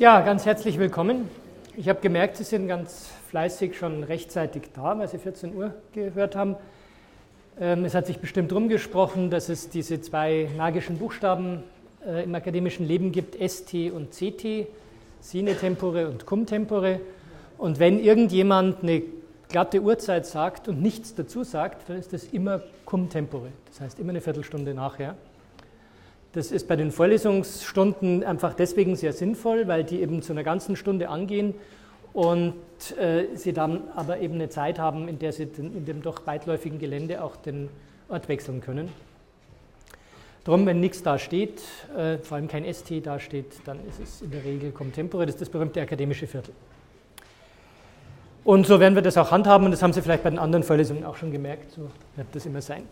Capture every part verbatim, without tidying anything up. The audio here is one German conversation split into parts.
Ja, ganz herzlich willkommen. Ich habe gemerkt, Sie sind ganz fleißig schon rechtzeitig da, weil Sie vierzehn Uhr gehört haben. Ähm, es hat sich bestimmt rumgesprochen, dass es diese zwei magischen Buchstaben äh, im akademischen Leben gibt, S T und C T, Sine Tempore und Cum Tempore. Und wenn irgendjemand eine glatte Uhrzeit sagt und nichts dazu sagt, dann ist das immer Cum Tempore, das heißt immer eine Viertelstunde nachher. Das ist bei den Vorlesungsstunden einfach deswegen sehr sinnvoll, weil die eben zu einer ganzen Stunde angehen und äh, Sie dann aber eben eine Zeit haben, in der Sie den, in dem doch weitläufigen Gelände auch den Ort wechseln können. Darum, wenn nichts da steht, äh, vor allem kein S T da steht, dann ist es in der Regel Cum Tempore, das ist das berühmte akademische Viertel. Und so werden wir das auch handhaben und das haben Sie vielleicht bei den anderen Vorlesungen auch schon gemerkt, so wird das immer sein.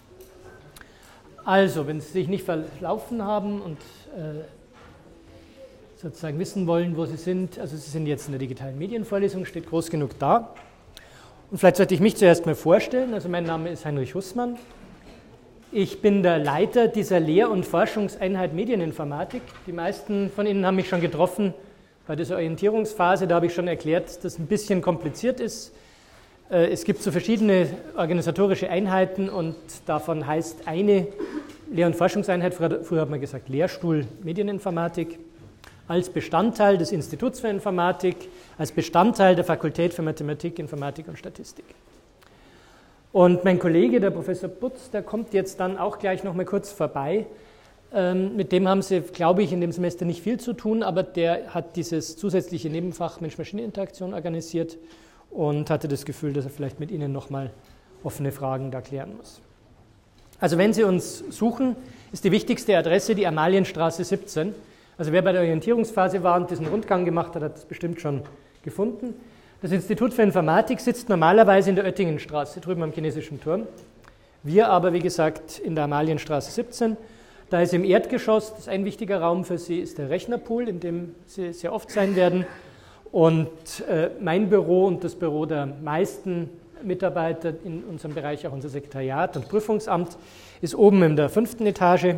Also, wenn Sie sich nicht verlaufen haben und äh, sozusagen wissen wollen, wo Sie sind, also Sie sind jetzt in der digitalen Medienvorlesung, steht groß genug da. Und vielleicht sollte ich mich zuerst mal vorstellen. Also mein Name ist Heinrich Hussmann. Ich bin der Leiter dieser Lehr- und Forschungseinheit Medieninformatik. Die meisten von Ihnen haben mich schon getroffen bei dieser Orientierungsphase. Da habe ich schon erklärt, dass das ein bisschen kompliziert ist. Es gibt so verschiedene organisatorische Einheiten und davon heißt eine Lehr- und Forschungseinheit, früher hat man gesagt Lehrstuhl Medieninformatik, als Bestandteil des Instituts für Informatik, als Bestandteil der Fakultät für Mathematik, Informatik und Statistik. Und mein Kollege, der Professor Butz, der kommt jetzt dann auch gleich noch mal kurz vorbei. Mit dem haben Sie, glaube ich, in dem Semester nicht viel zu tun, aber der hat dieses zusätzliche Nebenfach Mensch-Maschine-Interaktion organisiert und hatte das Gefühl, dass er vielleicht mit Ihnen nochmal offene Fragen da klären muss. Also wenn Sie uns suchen, ist die wichtigste Adresse die Amalienstraße siebzehn. Also wer bei der Orientierungsphase war und diesen Rundgang gemacht hat, hat es bestimmt schon gefunden. Das Institut für Informatik sitzt normalerweise in der Oettingenstraße, drüben am Chinesischen Turm. Wir aber, wie gesagt, in der Amalienstraße siebzehn. Da ist im Erdgeschoss, das ist ein wichtiger Raum für Sie, ist der Rechnerpool, in dem Sie sehr oft sein werden. Und äh, mein Büro und das Büro der meisten Mitarbeiter in unserem Bereich, auch unser Sekretariat und Prüfungsamt, ist oben in der fünften Etage.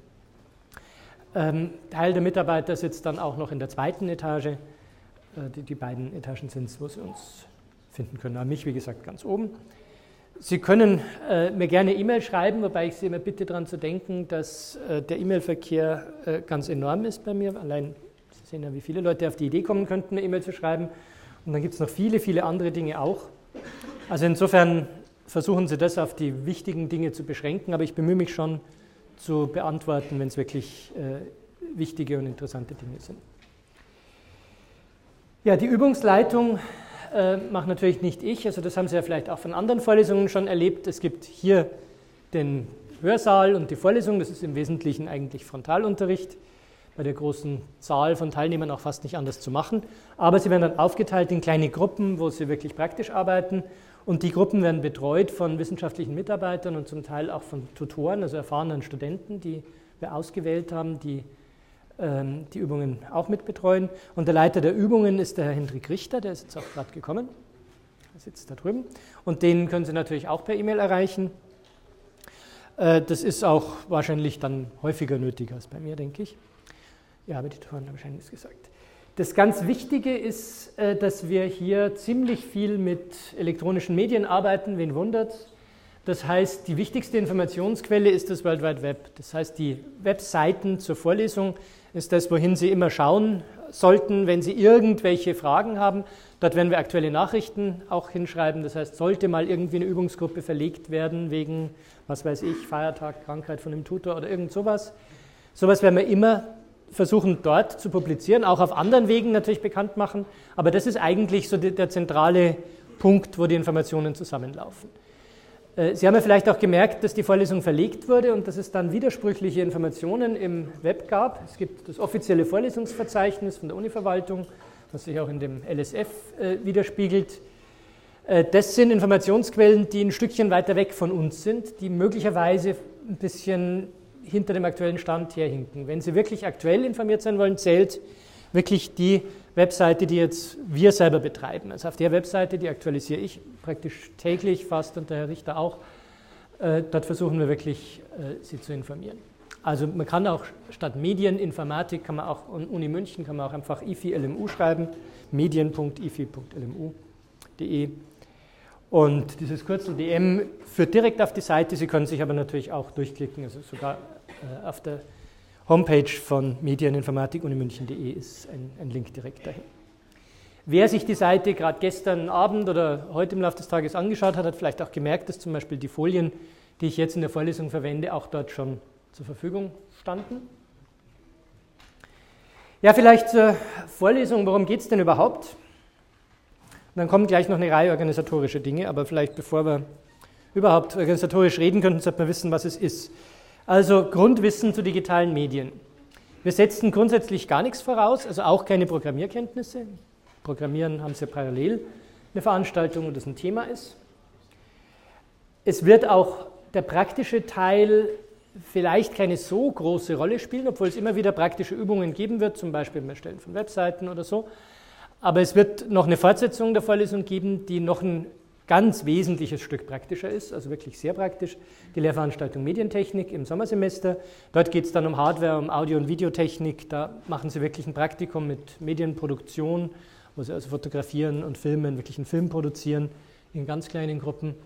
Ähm, Teil der Mitarbeiter sitzt dann auch noch in der zweiten Etage. Äh, die, die beiden Etagen sind es, wo Sie uns finden können. Aber mich, wie gesagt, ganz oben. Sie können äh, mir gerne E-Mail schreiben, wobei ich Sie immer bitte daran zu denken, dass äh, der E-Mail-Verkehr äh, ganz enorm ist bei mir. Allein Sie sehen ja, wie viele Leute auf die Idee kommen könnten, eine E-Mail zu schreiben. Und dann gibt es noch viele, viele andere Dinge auch. Also insofern versuchen Sie das auf die wichtigen Dinge zu beschränken, aber ich bemühe mich schon zu beantworten, wenn es wirklich äh, wichtige und interessante Dinge sind. Ja, die Übungsleitung äh, macht natürlich nicht ich, also das haben Sie ja vielleicht auch von anderen Vorlesungen schon erlebt. Es gibt hier den Hörsaal und die Vorlesung, das ist im Wesentlichen eigentlich Frontalunterricht. Bei der großen Zahl von Teilnehmern auch fast nicht anders zu machen. Aber sie werden dann aufgeteilt in kleine Gruppen, wo sie wirklich praktisch arbeiten. Und die Gruppen werden betreut von wissenschaftlichen Mitarbeitern und zum Teil auch von Tutoren, also erfahrenen Studenten, die wir ausgewählt haben, die ähm, die Übungen auch mitbetreuen. Und der Leiter der Übungen ist der Herr Hendrik Richter, der ist jetzt auch gerade gekommen. Er sitzt da drüben. Und den können Sie natürlich auch per E-Mail erreichen. Äh, das ist auch wahrscheinlich dann häufiger nötig als bei mir, denke ich. Ja, aber die Tutoren haben wahrscheinlich nichts gesagt. Das ganz Wichtige ist, dass wir hier ziemlich viel mit elektronischen Medien arbeiten, wen wundert's. Das heißt, die wichtigste Informationsquelle ist das World Wide Web. Das heißt, die Webseiten zur Vorlesung ist das, wohin Sie immer schauen sollten, wenn Sie irgendwelche Fragen haben. Dort werden wir aktuelle Nachrichten auch hinschreiben. Das heißt, sollte mal irgendwie eine Übungsgruppe verlegt werden wegen, was weiß ich, Feiertag, Krankheit von einem Tutor oder irgend sowas. Sowas werden wir immer versuchen dort zu publizieren, auch auf anderen Wegen natürlich bekannt machen, aber das ist eigentlich so der zentrale Punkt, wo die Informationen zusammenlaufen. Sie haben ja vielleicht auch gemerkt, dass die Vorlesung verlegt wurde und dass es dann widersprüchliche Informationen im Web gab. Es gibt das offizielle Vorlesungsverzeichnis von der Univerwaltung, was sich auch in dem L S F widerspiegelt. Das sind Informationsquellen, die ein Stückchen weiter weg von uns sind, die möglicherweise ein bisschen hinter dem aktuellen Stand herhinken. Wenn Sie wirklich aktuell informiert sein wollen, zählt wirklich die Webseite, die jetzt wir selber betreiben. Also auf der Webseite, die aktualisiere ich praktisch täglich fast und der Herr Richter auch. Äh, dort versuchen wir wirklich, äh, Sie zu informieren. Also man kann auch statt Medieninformatik, kann man auch, Uni München, kann man auch einfach I F I L M U schreiben, medien punkt I F I punkt L M U punkt D E. Und dieses Kürzel D M führt direkt auf die Seite, Sie können sich aber natürlich auch durchklicken, also sogar äh, auf der Homepage von medieninformatik uni münchen punkt D E ist ein, ein Link direkt dahin. Wer sich die Seite gerade gestern Abend oder heute im Laufe des Tages angeschaut hat, hat vielleicht auch gemerkt, dass zum Beispiel die Folien, die ich jetzt in der Vorlesung verwende, auch dort schon zur Verfügung standen. Ja, vielleicht zur Vorlesung, worum geht es denn überhaupt? Und dann kommen gleich noch eine Reihe organisatorischer Dinge, aber vielleicht bevor wir überhaupt organisatorisch reden könnten, sollte man wissen, was es ist. Also Grundwissen zu digitalen Medien. Wir setzen grundsätzlich gar nichts voraus, also auch keine Programmierkenntnisse. Programmieren haben Sie ja parallel eine Veranstaltung, wo das ein Thema ist. Es wird auch der praktische Teil vielleicht keine so große Rolle spielen, obwohl es immer wieder praktische Übungen geben wird, zum Beispiel beim Erstellen von Webseiten oder so. Aber es wird noch eine Fortsetzung der Vorlesung geben, die noch ein ganz wesentliches Stück praktischer ist, also wirklich sehr praktisch, die Lehrveranstaltung Medientechnik im Sommersemester. Dort geht es dann um Hardware, um Audio- und Videotechnik. Da machen Sie wirklich ein Praktikum mit Medienproduktion, wo Sie also fotografieren und filmen, wirklich einen Film produzieren in ganz kleinen Gruppen.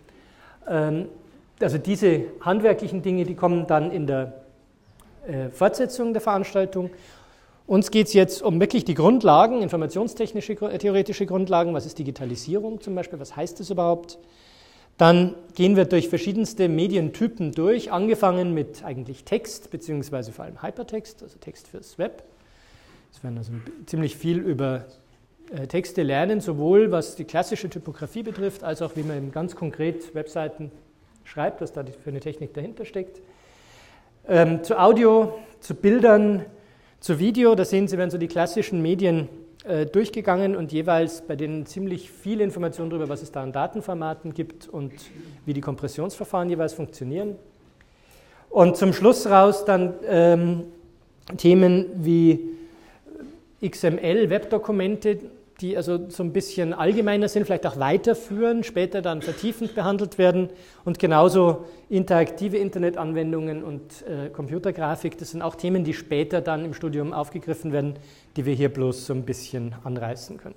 Also diese handwerklichen Dinge, die kommen dann in der Fortsetzung der Veranstaltung. Uns geht es jetzt um wirklich die Grundlagen, informationstechnische, theoretische Grundlagen. Was ist Digitalisierung zum Beispiel? Was heißt das überhaupt? Dann gehen wir durch verschiedenste Medientypen durch, angefangen mit eigentlich Text, beziehungsweise vor allem Hypertext, also Text fürs Web. Es werden also ziemlich viel über äh, Texte lernen, sowohl was die klassische Typografie betrifft, als auch wie man eben ganz konkret Webseiten schreibt, was da für eine Technik dahinter steckt. Ähm, zu Audio, zu Bildern, zu Video, da sehen Sie, werden so die klassischen Medien äh, durchgegangen und jeweils bei denen ziemlich viel Information darüber, was es da an Datenformaten gibt und wie die Kompressionsverfahren jeweils funktionieren. Und zum Schluss raus dann ähm, Themen wie X M L, Webdokumente, die also so ein bisschen allgemeiner sind, vielleicht auch weiterführen, später dann vertiefend behandelt werden und genauso interaktive Internetanwendungen und äh, Computergrafik, das sind auch Themen, die später dann im Studium aufgegriffen werden, die wir hier bloß so ein bisschen anreißen können.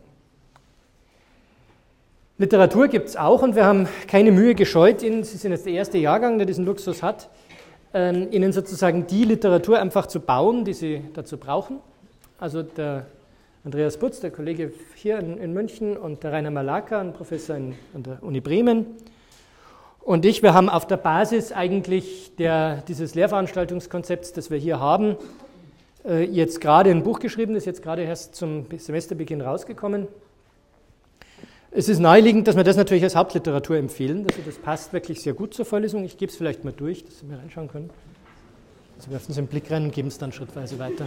Literatur gibt es auch und wir haben keine Mühe gescheut, Ihnen, Sie sind jetzt der erste Jahrgang, der diesen Luxus hat, äh, Ihnen sozusagen die Literatur einfach zu bauen, die Sie dazu brauchen. Also der Andreas Butz, der Kollege hier in, in München, und der Rainer Malaka, ein Professor in, an der Uni Bremen, und ich, wir haben auf der Basis eigentlich der, dieses Lehrveranstaltungskonzepts, das wir hier haben, äh, jetzt gerade ein Buch geschrieben, das ist jetzt gerade erst zum Semesterbeginn rausgekommen. Es ist naheliegend, dass wir das natürlich als Hauptliteratur empfehlen, also das passt wirklich sehr gut zur Vorlesung. Ich gebe es vielleicht mal durch, dass Sie mir reinschauen können. Sie werfen Sie einen Blick rein und geben es dann schrittweise weiter.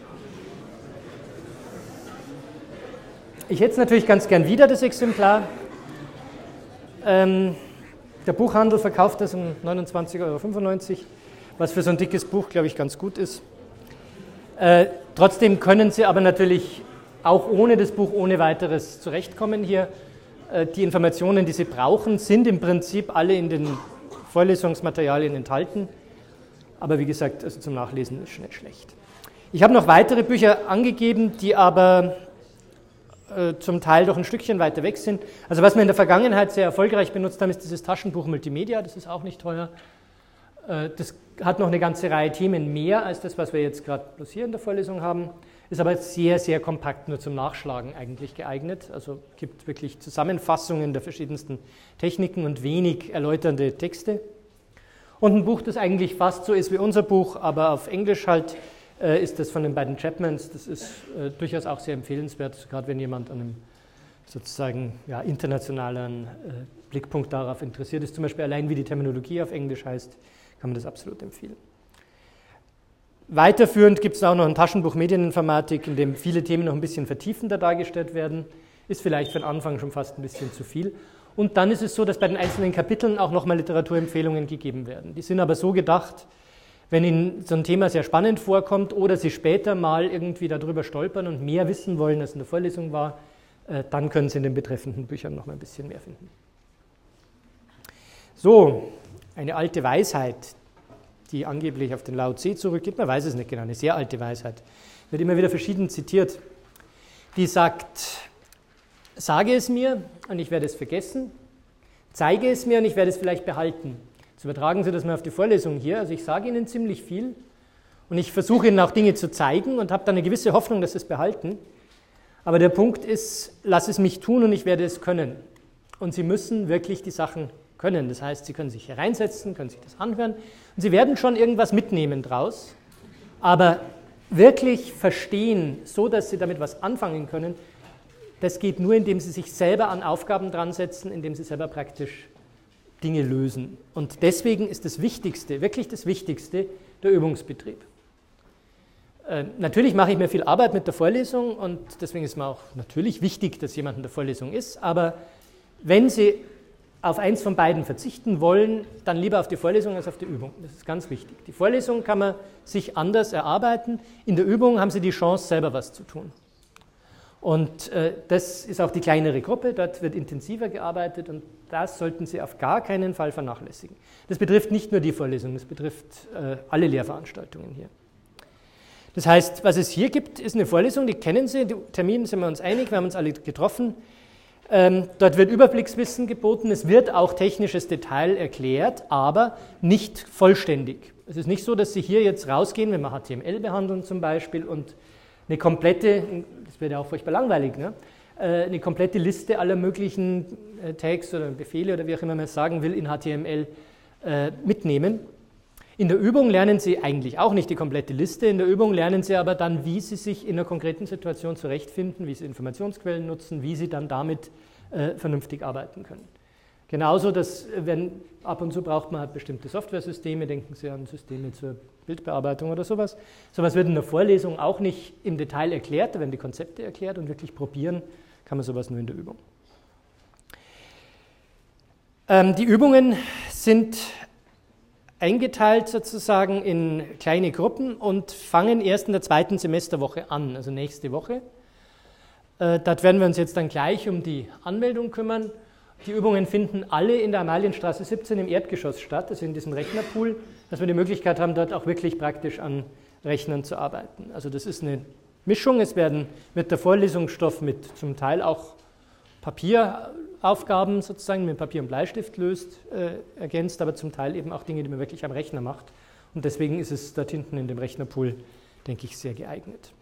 Ich hätte es natürlich ganz gern wieder, das Exemplar. Ähm, der Buchhandel verkauft das um neunundzwanzig Euro fünfundneunzig, was für so ein dickes Buch, glaube ich, ganz gut ist. Äh, trotzdem können Sie aber natürlich auch ohne das Buch ohne weiteres zurechtkommen hier. Äh, die Informationen, die Sie brauchen, sind im Prinzip alle in den Vorlesungsmaterialien enthalten. Aber wie gesagt, also zum Nachlesen ist nicht schlecht. Ich habe noch weitere Bücher angegeben, die aber zum Teil doch ein Stückchen weiter weg sind. Also was wir in der Vergangenheit sehr erfolgreich benutzt haben, ist dieses Taschenbuch Multimedia, das ist auch nicht teuer. Das hat noch eine ganze Reihe Themen mehr als das, was wir jetzt gerade bloß hier in der Vorlesung haben, ist aber sehr, sehr kompakt nur zum Nachschlagen eigentlich geeignet. Also gibt wirklich Zusammenfassungen der verschiedensten Techniken und wenig erläuternde Texte. Und ein Buch, das eigentlich fast so ist wie unser Buch, aber auf Englisch halt, ist das von den beiden Chapmans. Das ist äh, durchaus auch sehr empfehlenswert, gerade wenn jemand an einem sozusagen ja, internationalen äh, Blickpunkt darauf interessiert ist. Zum Beispiel allein wie die Terminologie auf Englisch heißt, kann man das absolut empfehlen. Weiterführend gibt es auch noch ein Taschenbuch Medieninformatik, in dem viele Themen noch ein bisschen vertiefender dargestellt werden. Ist vielleicht für den Anfang schon fast ein bisschen zu viel. Und dann ist es so, dass bei den einzelnen Kapiteln auch nochmal Literaturempfehlungen gegeben werden. Die sind aber so gedacht, wenn Ihnen so ein Thema sehr spannend vorkommt oder Sie später mal irgendwie darüber stolpern und mehr wissen wollen, als in der Vorlesung war, dann können Sie in den betreffenden Büchern noch mal ein bisschen mehr finden. So, eine alte Weisheit, die angeblich auf den Lao Tse zurückgeht. Man weiß es nicht genau, eine sehr alte Weisheit. Wird immer wieder verschieden zitiert. Die sagt, sage es mir und ich werde es vergessen, zeige es mir und ich werde es vielleicht behalten. Jetzt übertragen Sie das mal auf die Vorlesung hier. Also ich sage Ihnen ziemlich viel und ich versuche Ihnen auch Dinge zu zeigen und habe dann eine gewisse Hoffnung, dass Sie es behalten. Aber der Punkt ist, lass es mich tun und ich werde es können. Und Sie müssen wirklich die Sachen können. Das heißt, Sie können sich hier reinsetzen, können sich das anhören und Sie werden schon irgendwas mitnehmen draus. Aber wirklich verstehen, so dass Sie damit was anfangen können, das geht nur, indem Sie sich selber an Aufgaben dran setzen, indem Sie selber praktisch Dinge lösen. Und deswegen ist das Wichtigste, wirklich das Wichtigste, der Übungsbetrieb. Äh, natürlich mache ich mir viel Arbeit mit der Vorlesung und deswegen ist mir auch natürlich wichtig, dass jemand in der Vorlesung ist, aber wenn Sie auf eins von beiden verzichten wollen, dann lieber auf die Vorlesung als auf die Übung. Das ist ganz wichtig. Die Vorlesung kann man sich anders erarbeiten, in der Übung haben Sie die Chance, selber was zu tun. Und äh, das ist auch die kleinere Gruppe, dort wird intensiver gearbeitet und das sollten Sie auf gar keinen Fall vernachlässigen. Das betrifft nicht nur die Vorlesung, das betrifft äh, alle Lehrveranstaltungen hier. Das heißt, was es hier gibt, ist eine Vorlesung, die kennen Sie, die Termine sind wir uns einig, wir haben uns alle getroffen. Ähm, dort wird Überblickswissen geboten, es wird auch technisches Detail erklärt, aber nicht vollständig. Es ist nicht so, dass Sie hier jetzt rausgehen, wenn wir H T M L behandeln zum Beispiel und eine komplette, das wäre ja auch furchtbar langweilig, ne? eine komplette Liste aller möglichen Tags oder Befehle oder wie auch immer man es sagen will in H T M L äh, mitnehmen. In der Übung lernen Sie eigentlich auch nicht die komplette Liste, in der Übung lernen Sie aber dann, wie Sie sich in einer konkreten Situation zurechtfinden, wie Sie Informationsquellen nutzen, wie Sie dann damit äh, vernünftig arbeiten können. Genauso, dass wenn ab und zu braucht man halt bestimmte Softwaresysteme, denken Sie an Systeme zur Bildbearbeitung oder sowas. Sowas wird in der Vorlesung auch nicht im Detail erklärt, da werden die Konzepte erklärt und wirklich probieren kann man sowas nur in der Übung. Ähm, die Übungen sind eingeteilt sozusagen in kleine Gruppen und fangen erst in der zweiten Semesterwoche an, also nächste Woche. Äh, dort werden wir uns jetzt dann gleich um die Anmeldung kümmern. Die Übungen finden alle in der Amalienstraße siebzehn im Erdgeschoss statt, also in diesem Rechnerpool, dass wir die Möglichkeit haben, dort auch wirklich praktisch an Rechnern zu arbeiten. Also das ist eine Mischung, es werden, wird der Vorlesungsstoff mit zum Teil auch Papieraufgaben sozusagen, mit Papier und Bleistift löst, äh, ergänzt, aber zum Teil eben auch Dinge, die man wirklich am Rechner macht. Und deswegen ist es dort hinten in dem Rechnerpool, denke ich, sehr geeignet.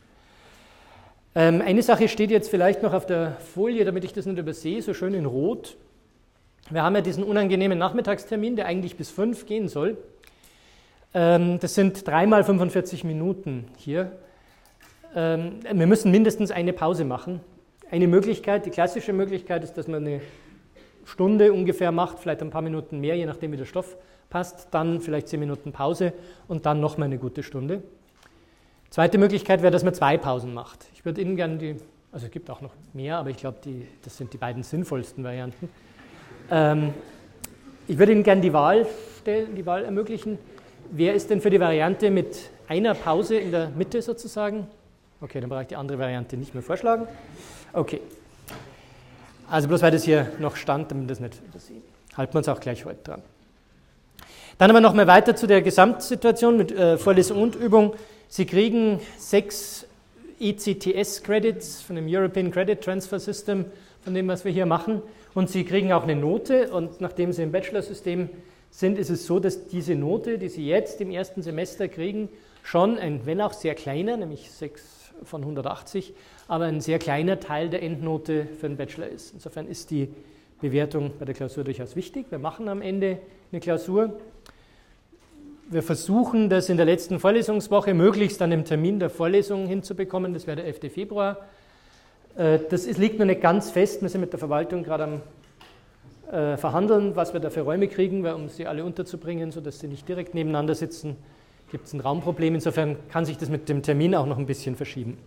Ähm, eine Sache steht jetzt vielleicht noch auf der Folie, damit ich das nicht übersehe, so schön in Rot. Wir haben ja diesen unangenehmen Nachmittagstermin, der eigentlich bis fünf gehen soll. Ähm, das sind dreimal fünfundvierzig Minuten hier. Ähm, wir müssen mindestens eine Pause machen. Eine Möglichkeit, die klassische Möglichkeit ist, dass man eine Stunde ungefähr macht, vielleicht ein paar Minuten mehr, je nachdem wie der Stoff passt, dann vielleicht zehn Minuten Pause und dann nochmal eine gute Stunde. Zweite Möglichkeit wäre, dass man zwei Pausen macht. Ich würde Ihnen gerne die, also es gibt auch noch mehr, aber ich glaube, das sind die beiden sinnvollsten Varianten. Ähm, ich würde Ihnen gerne die Wahl stellen, die Wahl ermöglichen. Wer ist denn für die Variante mit einer Pause in der Mitte sozusagen? Okay, dann brauche ich die andere Variante nicht mehr vorschlagen. Okay. Also bloß weil das hier noch stand, damit das nicht übersehen. Halten wir uns auch gleich heute dran. Dann aber noch mal weiter zu der Gesamtsituation mit äh, Vorlesung und Übung. Sie kriegen sechs E C T S-Credits von dem European Credit Transfer System, von dem, was wir hier machen. Und Sie kriegen auch eine Note. Und nachdem Sie im Bachelorsystem sind, ist es so, dass diese Note, die Sie jetzt im ersten Semester kriegen, schon ein, wenn auch sehr kleiner, nämlich sechs von hundertachtzig, aber ein sehr kleiner Teil der Endnote für den Bachelor ist. Insofern ist die Bewertung bei der Klausur durchaus wichtig. Wir machen am Ende eine Klausur. Wir versuchen, das in der letzten Vorlesungswoche möglichst an dem Termin der Vorlesung hinzubekommen. Das wäre der elfte Februar. Das liegt noch nicht ganz fest. Wir sind mit der Verwaltung gerade am äh, Verhandeln, was wir da für Räume kriegen, weil, um sie alle unterzubringen, sodass sie nicht direkt nebeneinander sitzen, gibt es ein Raumproblem. Insofern kann sich das mit dem Termin auch noch ein bisschen verschieben.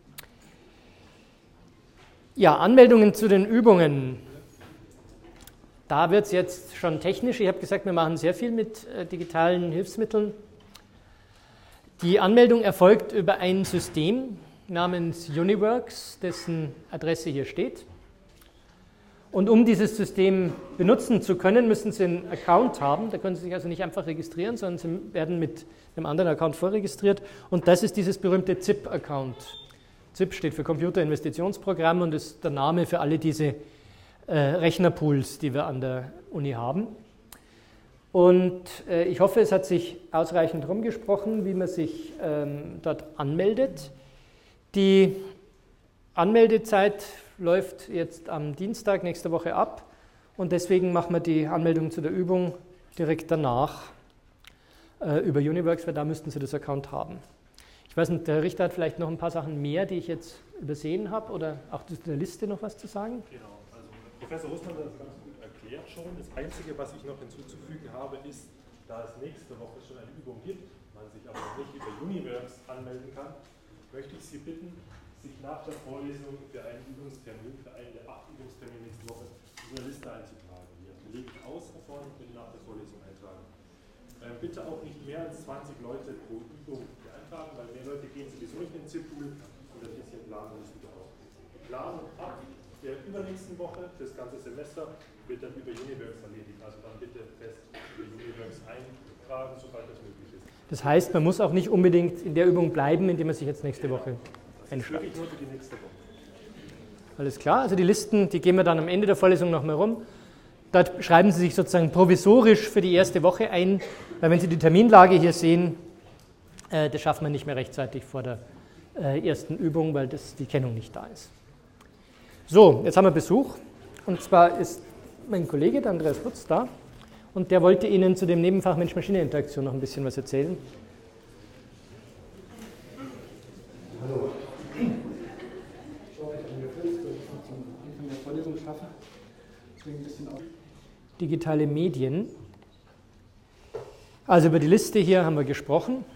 Ja, Anmeldungen zu den Übungen. Da wird es jetzt schon technisch. Ich habe gesagt, wir machen sehr viel mit äh, digitalen Hilfsmitteln. Die Anmeldung erfolgt über ein System namens Uniworks, dessen Adresse hier steht. Und um dieses System benutzen zu können, müssen Sie einen Account haben. Da können Sie sich also nicht einfach registrieren, sondern Sie werden mit einem anderen Account vorregistriert. Und das ist dieses berühmte Z I P-Account. Z I P steht für Computerinvestitionsprogramm und ist der Name für alle diese äh, Rechnerpools, die wir an der Uni haben. Und äh, ich hoffe, es hat sich ausreichend rumgesprochen, wie man sich ähm, dort anmeldet. Die Anmeldezeit läuft jetzt am Dienstag nächste Woche ab und deswegen machen wir die Anmeldung zu der Übung direkt danach äh, über Uniworks, weil da müssten Sie das Account haben. Ich weiß nicht, der Richter hat vielleicht noch ein paar Sachen mehr, die ich jetzt übersehen habe, oder auch zu der Liste noch was zu sagen? Genau, also Professor Russmann hat das ganz gut erklärt schon. Das Einzige, was ich noch hinzuzufügen habe, ist, da es nächste Woche schon eine Übung gibt, man sich aber noch nicht über Uniworks anmelden kann, möchte ich Sie bitten, sich nach der Vorlesung für einen Übungstermin, für einen der acht Übungstermine nächste Woche, in eine Liste einzutragen. Wir legen aus davon und bitte nach der Vorlesung eintragen. Ähm, bitte auch nicht mehr als zwanzig Leute pro Übung eintragen, weil mehr Leute gehen sowieso nicht in den Z I P-Pool und ein bisschen planen ist wieder auch. Die Planung ab der übernächsten Woche, das ganze Semester, wird dann über Uniworks erledigt. Also dann bitte fest über Uniworks eintragen, sobald das möglich ist. Das heißt, man muss auch nicht unbedingt in der Übung bleiben, indem man sich jetzt nächste Woche einschreibt. Nur für die nächste Woche. Alles klar, also die Listen, die gehen wir dann am Ende der Vorlesung nochmal rum. Dort schreiben Sie sich sozusagen provisorisch für die erste Woche ein, weil wenn Sie die Terminlage hier sehen, äh, das schafft man nicht mehr rechtzeitig vor der äh, ersten Übung, weil das, die Kennung nicht da ist. So, jetzt haben wir Besuch und zwar ist mein Kollege, der Andreas Lutz, da und der wollte Ihnen zu dem Nebenfach Mensch-Maschine-Interaktion noch ein bisschen was erzählen. Hallo. Ich hoffe, ich habe mir Frist, dass ich noch zum Anfang der Vorlesung schaffe. Deswegen ein bisschen auf. Digitale Medien. Also über die Liste hier haben wir gesprochen.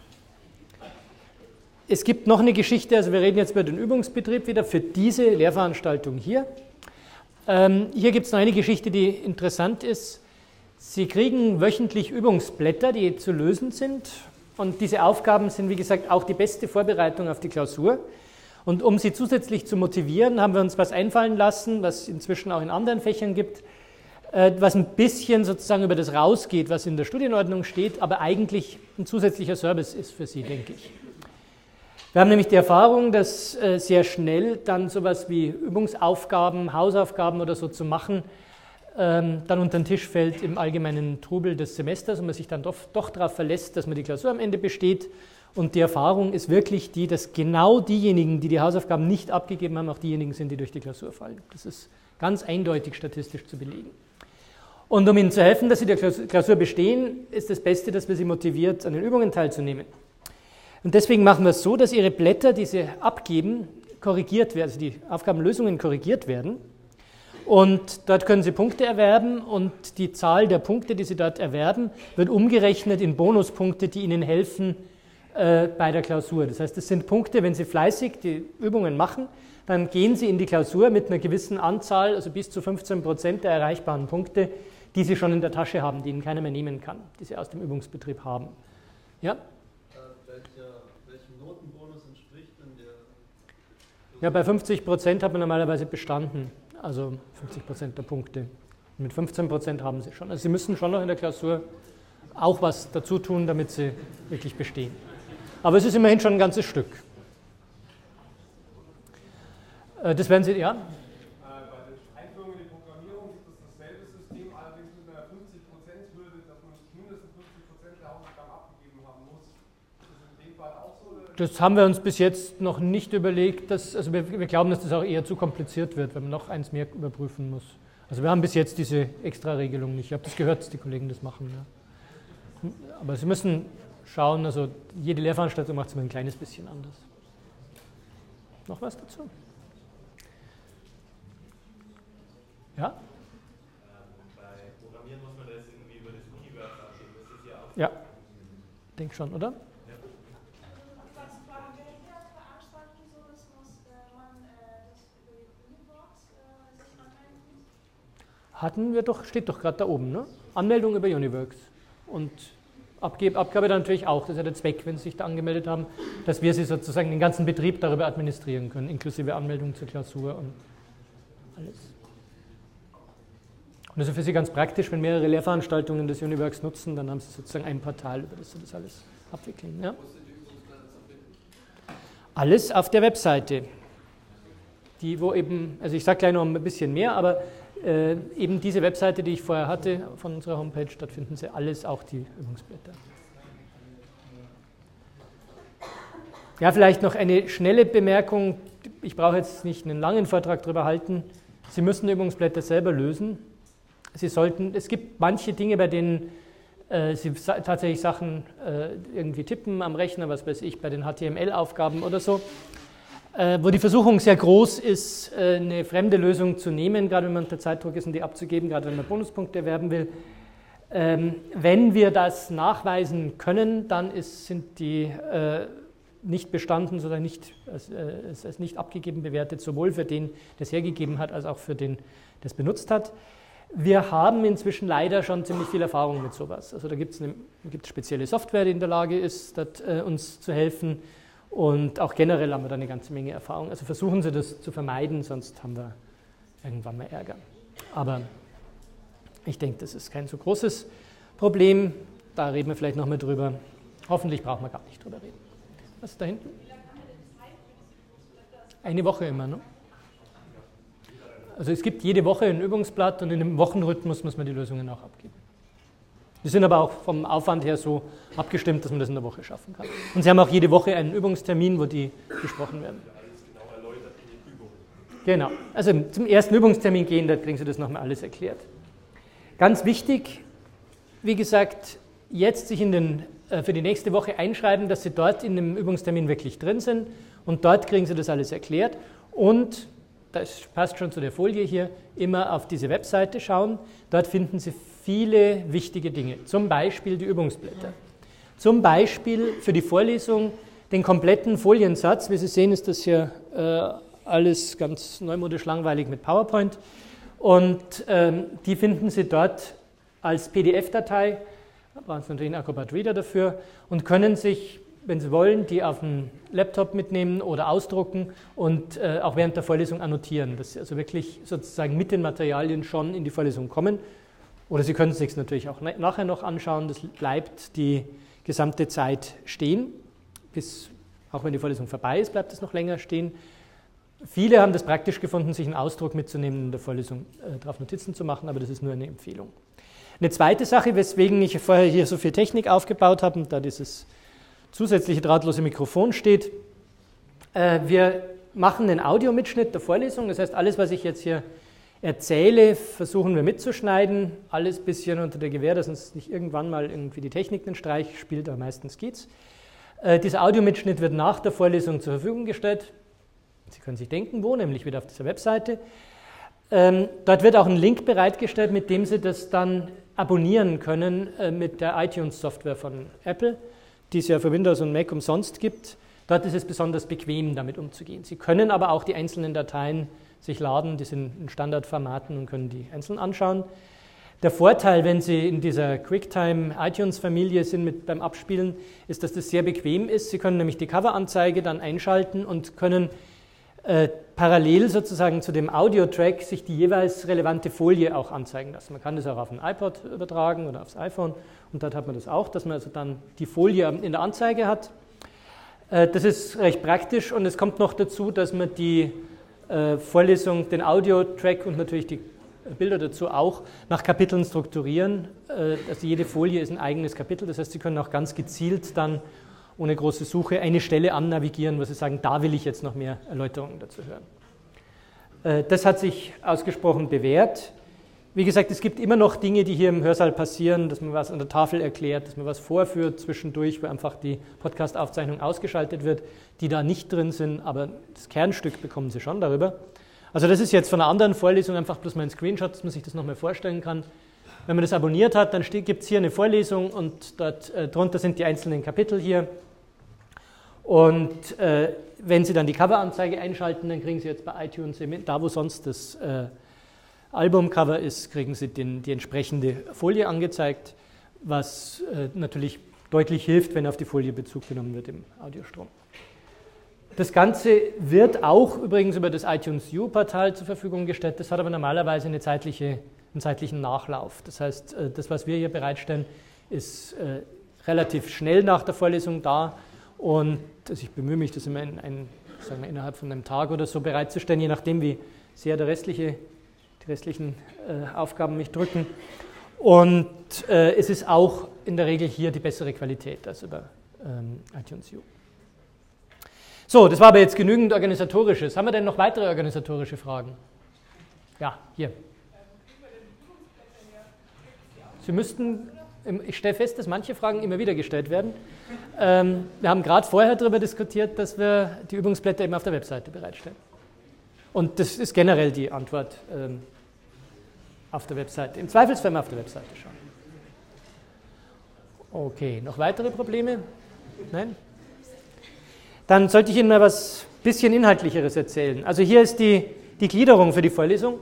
Es gibt noch eine Geschichte, also wir reden jetzt über den Übungsbetrieb wieder für diese Lehrveranstaltung hier. Ähm, hier gibt es noch eine Geschichte, die interessant ist. Sie kriegen wöchentlich Übungsblätter, die zu lösen sind. Und diese Aufgaben sind, wie gesagt, auch die beste Vorbereitung auf die Klausur. Und um Sie zusätzlich zu motivieren, haben wir uns was einfallen lassen, was inzwischen auch in anderen Fächern gibt, was ein bisschen sozusagen über das rausgeht, was in der Studienordnung steht, aber eigentlich ein zusätzlicher Service ist für Sie, denke ich. Wir haben nämlich die Erfahrung, dass sehr schnell dann sowas wie Übungsaufgaben, Hausaufgaben oder so zu machen, dann unter den Tisch fällt im allgemeinen Trubel des Semesters und man sich dann doch, doch darauf verlässt, dass man die Klausur am Ende besteht. Und die Erfahrung ist wirklich die, dass genau diejenigen, die die Hausaufgaben nicht abgegeben haben, auch diejenigen sind, die durch die Klausur fallen. Das ist ganz eindeutig statistisch zu belegen. Und um Ihnen zu helfen, dass Sie die Klausur bestehen, ist das Beste, dass wir Sie motiviert, an den Übungen teilzunehmen. Und deswegen machen wir es so, dass Ihre Blätter, die Sie abgeben, korrigiert werden, also die Aufgabenlösungen korrigiert werden. Und dort können Sie Punkte erwerben und die Zahl der Punkte, die Sie dort erwerben, wird umgerechnet in Bonuspunkte, die Ihnen helfen äh, bei der Klausur. Das heißt, es sind Punkte, wenn Sie fleißig die Übungen machen, dann gehen Sie in die Klausur mit einer gewissen Anzahl, also bis zu fünfzehn Prozent der erreichbaren Punkte, die Sie schon in der Tasche haben, die Ihnen keiner mehr nehmen kann, die Sie aus dem Übungsbetrieb haben. Ja? Welchem Notenbonus entspricht denn der? Ja, bei fünfzig Prozent hat man normalerweise bestanden, also fünfzig Prozent der Punkte. Und mit fünfzehn Prozent haben Sie schon. Also Sie müssen schon noch in der Klausur auch was dazu tun, damit Sie wirklich bestehen. Aber es ist immerhin schon ein ganzes Stück. Das werden Sie, ja? Das haben wir uns bis jetzt noch nicht überlegt. Dass, also wir, wir glauben, dass das auch eher zu kompliziert wird, wenn man noch eins mehr überprüfen muss. Also wir haben bis jetzt diese Extra-Regelung nicht. Ich habe das gehört, dass die Kollegen das machen. Ja. Aber Sie müssen schauen, also jede Lehrveranstaltung macht es immer ein kleines bisschen anders. Noch was dazu? Ja? Bei Programmieren muss man das irgendwie über das Universum abgeben. Das ist ja auch. Ja, denke schon, oder? Hatten wir doch, steht doch gerade da oben, ne? Anmeldung über Uniworks. Und Abgab, Abgabe dann natürlich auch, das ist ja der Zweck, wenn Sie sich da angemeldet haben, dass wir Sie sozusagen den ganzen Betrieb darüber administrieren können, inklusive Anmeldung zur Klausur und alles. Und das ist für Sie ganz praktisch, wenn mehrere Lehrveranstaltungen des Uniworks nutzen, dann haben Sie sozusagen ein Portal, über das Sie das alles abwickeln. Ja? Alles auf der Webseite. Die, wo eben, also ich sage gleich noch ein bisschen mehr, aber äh, eben diese Webseite, die ich vorher hatte von unserer Homepage, dort finden Sie alles, auch die Übungsblätter. Ja, vielleicht noch eine schnelle Bemerkung. Ich brauche jetzt nicht einen langen Vortrag darüber halten. Sie müssen Übungsblätter selber lösen. Sie sollten, es gibt manche Dinge, bei denen äh, Sie sa- tatsächlich Sachen äh, irgendwie tippen am Rechner, was weiß ich, bei den H T M L-Aufgaben oder so, äh, wo die Versuchung sehr groß ist, äh, eine fremde Lösung zu nehmen, gerade wenn man unter Zeitdruck ist und die abzugeben, gerade wenn man Bonuspunkte erwerben will. Ähm, wenn wir das nachweisen können, dann ist, sind die äh, nicht bestanden, sondern nicht, als, äh, als nicht abgegeben bewertet, sowohl für den, der es hergegeben hat, als auch für den, der es benutzt hat. Wir haben inzwischen leider schon ziemlich viel Erfahrung mit sowas. Also da gibt es spezielle Software, die in der Lage ist, dat, äh, uns zu helfen, und auch generell haben wir da eine ganze Menge Erfahrung. Also versuchen Sie das zu vermeiden, sonst haben wir irgendwann mal Ärger. Aber ich denke, das ist kein so großes Problem. Da reden wir vielleicht noch mal drüber. Hoffentlich brauchen wir gar nicht drüber reden. Was ist da hinten? Eine Woche immer, ne? Also es gibt jede Woche ein Übungsblatt und in einem Wochenrhythmus muss man die Lösungen auch abgeben. Die sind aber auch vom Aufwand her so abgestimmt, dass man das in der Woche schaffen kann. Und Sie haben auch jede Woche einen Übungstermin, wo die besprochen werden. Genau, also zum ersten Übungstermin gehen, da kriegen Sie das nochmal alles erklärt. Ganz wichtig, wie gesagt, jetzt sich in den, äh, für die nächste Woche einschreiben, dass Sie dort in dem Übungstermin wirklich drin sind, und dort kriegen Sie das alles erklärt, und das passt schon zu der Folie hier, immer auf diese Webseite schauen. Dort finden Sie viele wichtige Dinge, zum Beispiel die Übungsblätter. Zum Beispiel für die Vorlesung den kompletten Foliensatz. Wie Sie sehen, ist das hier äh, alles ganz neumodisch langweilig mit PowerPoint. Und ähm, die finden Sie dort als P D F-Datei, da brauchen Sie natürlich einen Acrobat Reader dafür, und können sich, wenn Sie wollen, die auf dem Laptop mitnehmen oder ausdrucken und äh, auch während der Vorlesung annotieren, dass Sie also wirklich sozusagen mit den Materialien schon in die Vorlesung kommen. Oder Sie können es sich natürlich auch nachher noch anschauen, das bleibt die gesamte Zeit stehen, bis, auch wenn die Vorlesung vorbei ist, bleibt es noch länger stehen. Viele haben das praktisch gefunden, sich einen Ausdruck mitzunehmen, in der Vorlesung äh, darauf Notizen zu machen, aber das ist nur eine Empfehlung. Eine zweite Sache, weswegen ich vorher hier so viel Technik aufgebaut habe, und da dieses zusätzliche drahtlose Mikrofon steht. Äh, wir machen einen Audiomitschnitt der Vorlesung, das heißt, alles, was ich jetzt hier erzähle, versuchen wir mitzuschneiden, alles ein bisschen unter der Gewähr, dass uns nicht irgendwann mal irgendwie die Technik den Streich spielt, aber meistens geht's. Äh, dieser Audiomitschnitt wird nach der Vorlesung zur Verfügung gestellt. Sie können sich denken, wo, nämlich wieder auf dieser Webseite. Ähm, dort wird auch ein Link bereitgestellt, mit dem Sie das dann abonnieren können äh, mit der iTunes-Software von Apple, die es ja für Windows und Mac umsonst gibt. Dort ist es besonders bequem, damit umzugehen. Sie können aber auch die einzelnen Dateien sich laden, die sind in Standardformaten und können die einzeln anschauen. Der Vorteil, wenn Sie in dieser QuickTime-iTunes-Familie sind mit beim Abspielen, ist, dass das sehr bequem ist. Sie können nämlich die Coveranzeige dann einschalten und können äh, parallel sozusagen zu dem Audio-Track sich die jeweils relevante Folie auch anzeigen lassen. Man kann das auch auf ein iPod übertragen oder aufs iPhone, und dort hat man das auch, dass man also dann die Folie in der Anzeige hat. Äh, das ist recht praktisch, und es kommt noch dazu, dass man die äh, Vorlesung, den Audio-Track und natürlich die Bilder dazu auch nach Kapiteln strukturieren. Äh, also jede Folie ist ein eigenes Kapitel, das heißt, Sie können auch ganz gezielt dann ohne große Suche eine Stelle annavigieren, wo Sie sagen, da will ich jetzt noch mehr Erläuterungen dazu hören. Äh, das hat sich ausgesprochen bewährt. Wie gesagt, es gibt immer noch Dinge, die hier im Hörsaal passieren, dass man was an der Tafel erklärt, dass man was vorführt zwischendurch, wo einfach die Podcast-Aufzeichnung ausgeschaltet wird, die da nicht drin sind, aber das Kernstück bekommen Sie schon darüber. Also das ist jetzt von einer anderen Vorlesung einfach bloß mal ein Screenshot, dass man sich das nochmal vorstellen kann. Wenn man das abonniert hat, dann gibt es hier eine Vorlesung, und dort äh, drunter sind die einzelnen Kapitel hier. Und äh, wenn Sie dann die Coveranzeige einschalten, dann kriegen Sie jetzt bei iTunes, da wo sonst das äh, Albumcover ist, kriegen Sie den, die entsprechende Folie angezeigt, was äh, natürlich deutlich hilft, wenn auf die Folie Bezug genommen wird im Audiostrom. Das Ganze wird auch übrigens über das iTunes U-Portal zur Verfügung gestellt. Das hat aber normalerweise eine zeitliche, einen zeitlichen Nachlauf. Das heißt, das, was wir hier bereitstellen, ist äh, relativ schnell nach der Vorlesung da. Und also ich bemühe mich, das immer in ein, sagen wir, innerhalb von einem Tag oder so bereitzustellen, je nachdem, wie sehr der restliche, die restlichen äh, Aufgaben mich drücken. Und äh, es ist auch in der Regel hier die bessere Qualität als über ähm, iTunes U. So, das war aber jetzt genügend Organisatorisches. Haben wir denn noch weitere organisatorische Fragen? Ja, hier. Sie müssten, ich stelle fest, dass manche Fragen immer wieder gestellt werden. Ähm, wir haben gerade vorher darüber diskutiert, dass wir die Übungsblätter eben auf der Webseite bereitstellen. Und das ist generell die Antwort ähm, auf der Webseite. Im Zweifelsfall mal auf der Webseite schauen. Okay, noch weitere Probleme? Nein? Dann sollte ich Ihnen mal was bisschen Inhaltlicheres erzählen. Also hier ist die, die Gliederung für die Vorlesung.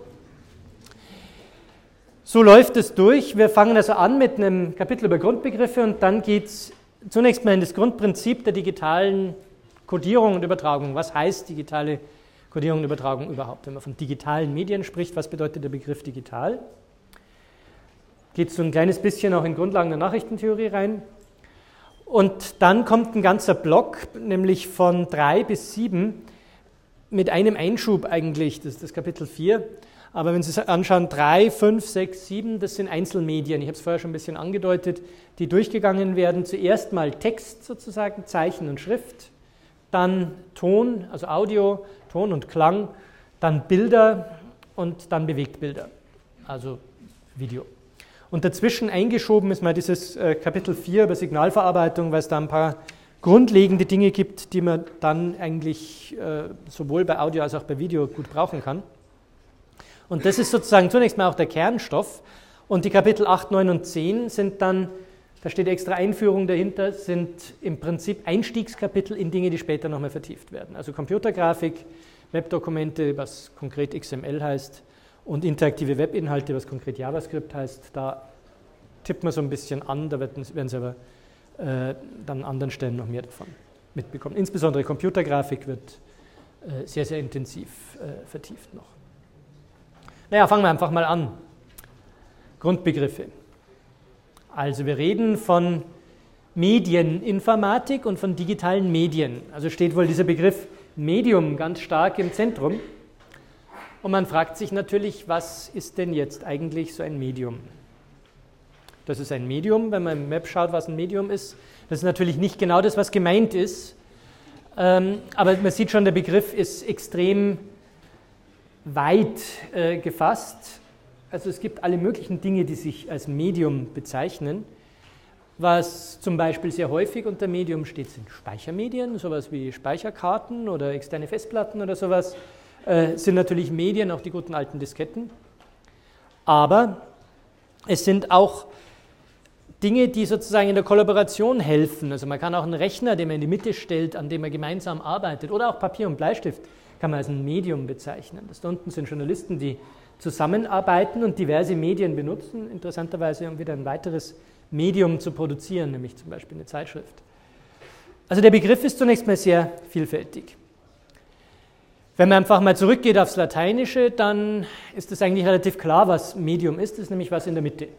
So läuft es durch. Wir fangen also an mit einem Kapitel über Grundbegriffe und dann geht es zunächst mal in das Grundprinzip der digitalen Codierung und Übertragung. Was heißt digitale Codierung und Übertragung überhaupt? Wenn man von digitalen Medien spricht, was bedeutet der Begriff digital? Geht so ein kleines bisschen auch in Grundlagen der Nachrichtentheorie rein. Und dann kommt ein ganzer Block, nämlich von drei bis sieben, mit einem Einschub eigentlich, das ist das Kapitel vier. Aber wenn Sie es anschauen, drei, fünf, sechs, sieben, das sind Einzelmedien. Ich habe es vorher schon ein bisschen angedeutet, die durchgegangen werden. Zuerst mal Text sozusagen, Zeichen und Schrift, dann Ton, also Audio, Ton und Klang, dann Bilder und dann Bewegtbilder, also Video. Und dazwischen eingeschoben ist mal dieses äh, Kapitel vier über Signalverarbeitung, weil es da ein paar grundlegende Dinge gibt, die man dann eigentlich äh, sowohl bei Audio als auch bei Video gut brauchen kann. Und das ist sozusagen zunächst mal auch der Kernstoff. Und die Kapitel acht, neun und zehn sind dann, da steht extra Einführung dahinter, sind im Prinzip Einstiegskapitel in Dinge, die später nochmal vertieft werden. Also Computergrafik, Webdokumente, was konkret X M L heißt, und interaktive Webinhalte, was konkret JavaScript heißt. Da tippt man so ein bisschen an, da werden Sie aber äh, dann an anderen Stellen noch mehr davon mitbekommen. Insbesondere Computergrafik wird äh, sehr, sehr intensiv äh, vertieft noch. Naja, fangen wir einfach mal an. Grundbegriffe. Also wir reden von Medieninformatik und von digitalen Medien. Also steht wohl dieser Begriff Medium ganz stark im Zentrum. Und man fragt sich natürlich, was ist denn jetzt eigentlich so ein Medium? Das ist ein Medium, wenn man im Web schaut, was ein Medium ist. Das ist natürlich nicht genau das, was gemeint ist. Ähm, aber man sieht schon, der Begriff ist extrem weit äh, gefasst. Also es gibt alle möglichen Dinge, die sich als Medium bezeichnen. Was zum Beispiel sehr häufig unter Medium steht, sind Speichermedien, sowas wie Speicherkarten oder externe Festplatten oder sowas. Äh, sind natürlich Medien, auch die guten alten Disketten. Aber es sind auch Dinge, die sozusagen in der Kollaboration helfen. Also man kann auch einen Rechner, den man in die Mitte stellt, an dem man gemeinsam arbeitet, oder auch Papier und Bleistift, kann man als ein Medium bezeichnen. Das da unten sind Journalisten, die zusammenarbeiten und diverse Medien benutzen, interessanterweise, um wieder ein weiteres Medium zu produzieren, nämlich zum Beispiel eine Zeitschrift. Also der Begriff ist zunächst mal sehr vielfältig. Wenn man einfach mal zurückgeht aufs Lateinische, dann ist es eigentlich relativ klar, was Medium ist. Das ist nämlich was in der Mitte.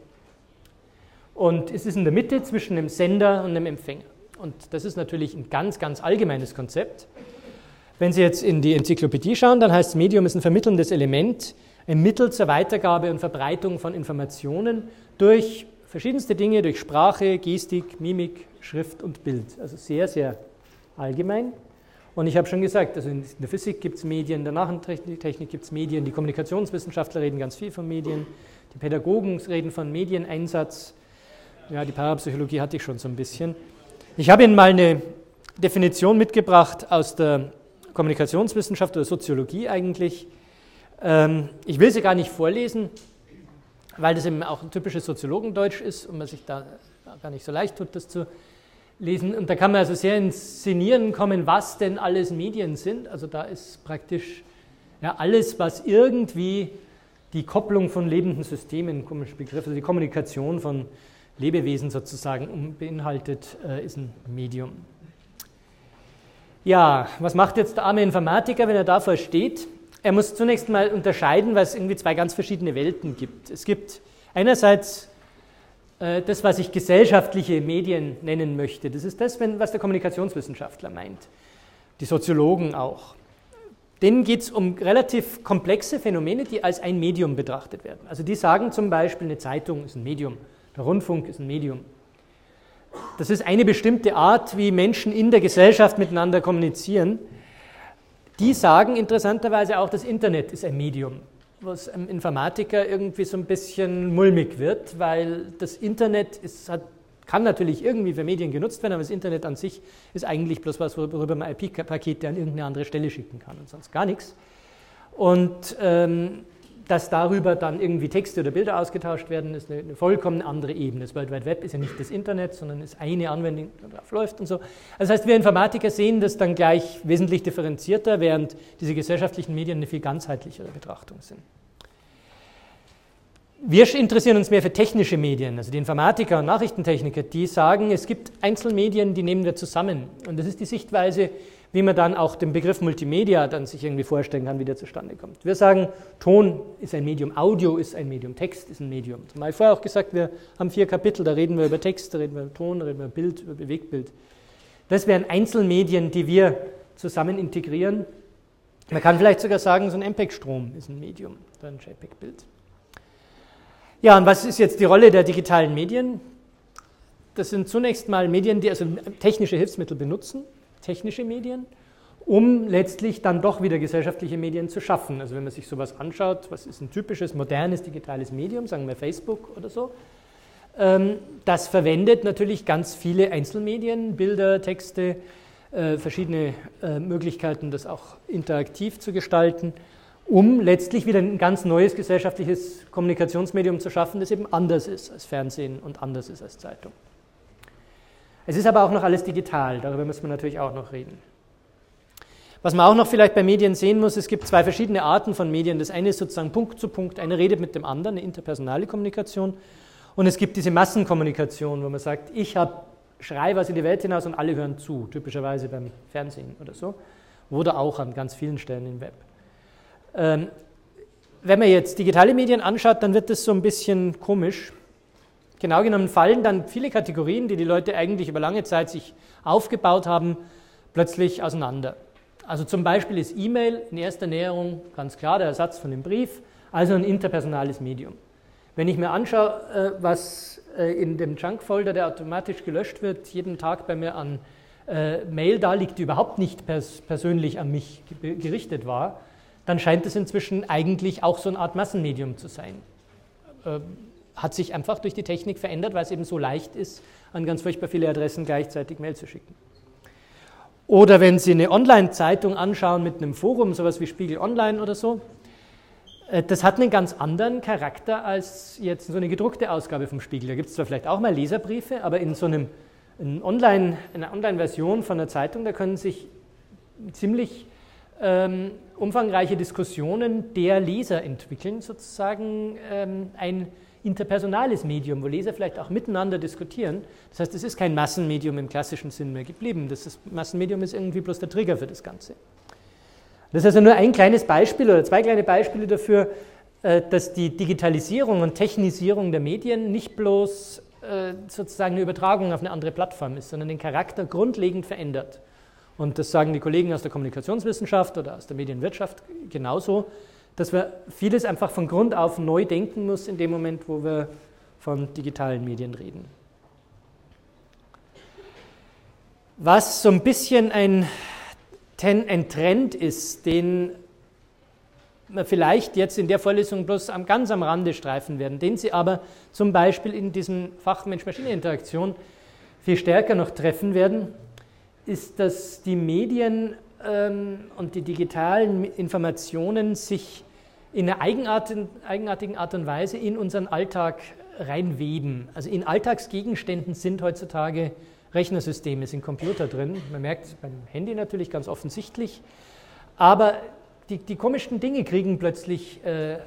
Und es ist in der Mitte zwischen dem Sender und dem Empfänger. Und das ist natürlich ein ganz, ganz allgemeines Konzept. Wenn Sie jetzt in die Enzyklopädie schauen, dann heißt es, Medium ist ein vermittelndes Element, ein Mittel zur Weitergabe und Verbreitung von Informationen durch verschiedenste Dinge, durch Sprache, Gestik, Mimik, Schrift und Bild. Also sehr, sehr allgemein. Und ich habe schon gesagt, also in der Physik gibt es Medien, in der Nachrichtentechnik gibt es Medien, die Kommunikationswissenschaftler reden ganz viel von Medien, die Pädagogen reden von Medieneinsatz. Ja, die Parapsychologie hatte ich schon so ein bisschen. Ich habe Ihnen mal eine Definition mitgebracht aus der Kommunikationswissenschaft oder Soziologie eigentlich. Ich will sie gar nicht vorlesen, weil das eben auch ein typisches Soziologendeutsch ist und man sich da gar nicht so leicht tut, das zu lesen. Und da kann man also sehr ins Sinnieren kommen, was denn alles Medien sind. Also da ist praktisch ja, alles, was irgendwie die Kopplung von lebenden Systemen, komischer Begriff, also die Kommunikation von Lebewesen sozusagen beinhaltet, ist ein Medium. Ja, was macht jetzt der arme Informatiker, wenn er davor steht? Er muss zunächst mal unterscheiden, weil es irgendwie zwei ganz verschiedene Welten gibt. Es gibt einerseits äh, das, was ich gesellschaftliche Medien nennen möchte. Das ist das, wenn, was der Kommunikationswissenschaftler meint, die Soziologen auch. Denen geht es um relativ komplexe Phänomene, die als ein Medium betrachtet werden. Also die sagen zum Beispiel, eine Zeitung ist ein Medium, der Rundfunk ist ein Medium. Das ist eine bestimmte Art, wie Menschen in der Gesellschaft miteinander kommunizieren. Die sagen interessanterweise auch, das Internet ist ein Medium, was einem Informatiker irgendwie so ein bisschen mulmig wird, weil das Internet ist, hat, kann natürlich irgendwie für Medien genutzt werden, aber das Internet an sich ist eigentlich bloß was, worüber man I P-Pakete an irgendeine andere Stelle schicken kann und sonst gar nichts. Und ähm, dass darüber dann irgendwie Texte oder Bilder ausgetauscht werden, ist eine, eine vollkommen andere Ebene. Das World Wide Web ist ja nicht das Internet, sondern ist eine Anwendung, die darauf läuft und so. Das heißt, wir Informatiker sehen das dann gleich wesentlich differenzierter, während diese gesellschaftlichen Medien eine viel ganzheitlichere Betrachtung sind. Wir interessieren uns mehr für technische Medien, also die Informatiker und Nachrichtentechniker, die sagen, es gibt Einzelmedien, die nehmen wir zusammen. Und das ist die Sichtweise, wie man dann auch den Begriff Multimedia dann sich irgendwie vorstellen kann, wie der zustande kommt. Wir sagen, Ton ist ein Medium, Audio ist ein Medium, Text ist ein Medium. Das habe ich vorher auch gesagt, wir haben vier Kapitel, da reden wir über Text, da reden wir über Ton, da reden wir über Bild, über Bewegtbild. Das wären Einzelmedien, die wir zusammen integrieren. Man kann vielleicht sogar sagen, so ein M P E G-Strom ist ein Medium, oder ein JPEG-Bild. Ja, und was ist jetzt die Rolle der digitalen Medien? Das sind zunächst mal Medien, die also technische Hilfsmittel benutzen, technische Medien, um letztlich dann doch wieder gesellschaftliche Medien zu schaffen. Also wenn man sich sowas anschaut, was ist ein typisches, modernes, digitales Medium, sagen wir Facebook oder so, das verwendet natürlich ganz viele Einzelmedien, Bilder, Texte, verschiedene Möglichkeiten, das auch interaktiv zu gestalten, um letztlich wieder ein ganz neues gesellschaftliches Kommunikationsmedium zu schaffen, das eben anders ist als Fernsehen und anders ist als Zeitung. Es ist aber auch noch alles digital, darüber müssen wir natürlich auch noch reden. Was man auch noch vielleicht bei Medien sehen muss, es gibt zwei verschiedene Arten von Medien. Das eine ist sozusagen Punkt zu Punkt, einer redet mit dem anderen, eine interpersonale Kommunikation. Und es gibt diese Massenkommunikation, wo man sagt, ich hab, schreie was in die Welt hinaus und alle hören zu, typischerweise beim Fernsehen oder so, oder auch an ganz vielen Stellen im Web. Ähm, wenn man jetzt digitale Medien anschaut, dann wird das so ein bisschen komisch. Genau genommen fallen dann viele Kategorien, die die Leute eigentlich über lange Zeit sich aufgebaut haben, plötzlich auseinander. Also zum Beispiel ist E-Mail in erster Näherung ganz klar der Ersatz von dem Brief, also ein interpersonales Medium. Wenn ich mir anschaue, was in dem Junk-Folder, der automatisch gelöscht wird, jeden Tag bei mir an Mail da liegt, die überhaupt nicht pers- persönlich an mich gerichtet war, dann scheint es inzwischen eigentlich auch so eine Art Massenmedium zu sein. Hat sich einfach durch die Technik verändert, weil es eben so leicht ist, an ganz furchtbar viele Adressen gleichzeitig Mail zu schicken. Oder wenn Sie eine Online-Zeitung anschauen mit einem Forum, sowas wie Spiegel Online oder so, das hat einen ganz anderen Charakter als jetzt so eine gedruckte Ausgabe vom Spiegel. Da gibt es zwar vielleicht auch mal Leserbriefe, aber in so einem in Online, einer Online-Version von einer Zeitung, da können sich ziemlich ähm, umfangreiche Diskussionen der Leser entwickeln, sozusagen ähm, ein interpersonales Medium, wo Leser vielleicht auch miteinander diskutieren. Das heißt, es ist kein Massenmedium im klassischen Sinn mehr geblieben. Das ist, Massenmedium ist irgendwie bloß der Trigger für das Ganze. Das ist also nur ein kleines Beispiel oder zwei kleine Beispiele dafür, dass die Digitalisierung und Technisierung der Medien nicht bloß sozusagen eine Übertragung auf eine andere Plattform ist, sondern den Charakter grundlegend verändert. Und das sagen die Kollegen aus der Kommunikationswissenschaft oder aus der Medienwirtschaft genauso, dass wir vieles einfach von Grund auf neu denken muss in dem Moment, wo wir von digitalen Medien reden. Was so ein bisschen ein, ein Trend ist, den wir vielleicht jetzt in der Vorlesung bloß am, ganz am Rande streifen werden, den Sie aber zum Beispiel in diesem Fach Mensch-Maschine-Interaktion viel stärker noch treffen werden, ist, dass die Medien ähm, und die digitalen Informationen sich in einer eigenartigen, eigenartigen Art und Weise in unseren Alltag reinweben. Also in Alltagsgegenständen sind heutzutage Rechnersysteme, sind Computer drin. Man merkt es beim Handy natürlich ganz offensichtlich. Aber die, die komischsten Dinge kriegen plötzlich äh,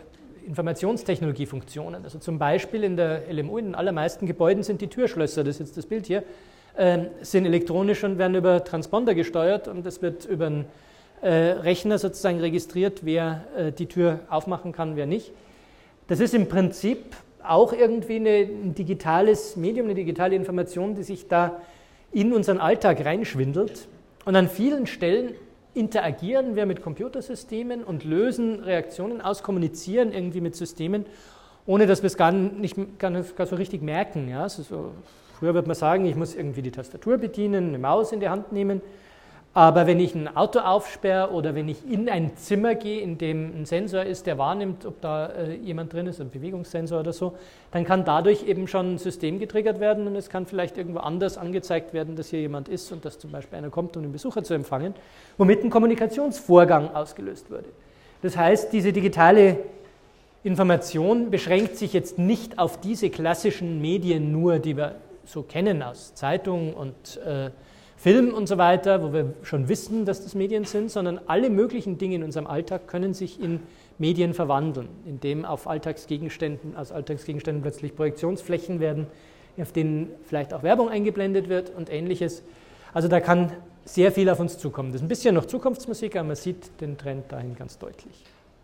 Informationstechnologiefunktionen. Also zum Beispiel in der L M U, in den allermeisten Gebäuden sind die Türschlösser, das ist jetzt das Bild hier, äh, sind elektronisch und werden über Transponder gesteuert und es wird über einen äh, Rechner sozusagen registriert, wer äh, die Tür aufmachen kann, wer nicht. Das ist im Prinzip auch irgendwie eine, ein digitales Medium, eine digitale Information, die sich da in unseren Alltag reinschwindelt. Und an vielen Stellen interagieren wir mit Computersystemen und lösen Reaktionen aus, kommunizieren irgendwie mit Systemen, ohne dass wir es gar nicht gar, gar so richtig merken. Ja? Also so, früher würde man sagen, ich muss irgendwie die Tastatur bedienen, eine Maus in die Hand nehmen. Aber wenn ich ein Auto aufsperre oder wenn ich in ein Zimmer gehe, in dem ein Sensor ist, der wahrnimmt, ob da äh, jemand drin ist, ein Bewegungssensor oder so, dann kann dadurch eben schon ein System getriggert werden und es kann vielleicht irgendwo anders angezeigt werden, dass hier jemand ist und dass zum Beispiel einer kommt, um den Besucher zu empfangen, womit ein Kommunikationsvorgang ausgelöst wurde. Das heißt, diese digitale Information beschränkt sich jetzt nicht auf diese klassischen Medien nur, die wir so kennen aus Zeitungen und äh, Film und so weiter, wo wir schon wissen, dass das Medien sind, sondern alle möglichen Dinge in unserem Alltag können sich in Medien verwandeln, indem auf Alltagsgegenständen, aus Alltagsgegenständen plötzlich Projektionsflächen werden, auf denen vielleicht auch Werbung eingeblendet wird und Ähnliches. Also da kann sehr viel auf uns zukommen. Das ist ein bisschen noch Zukunftsmusik, aber man sieht den Trend dahin ganz deutlich.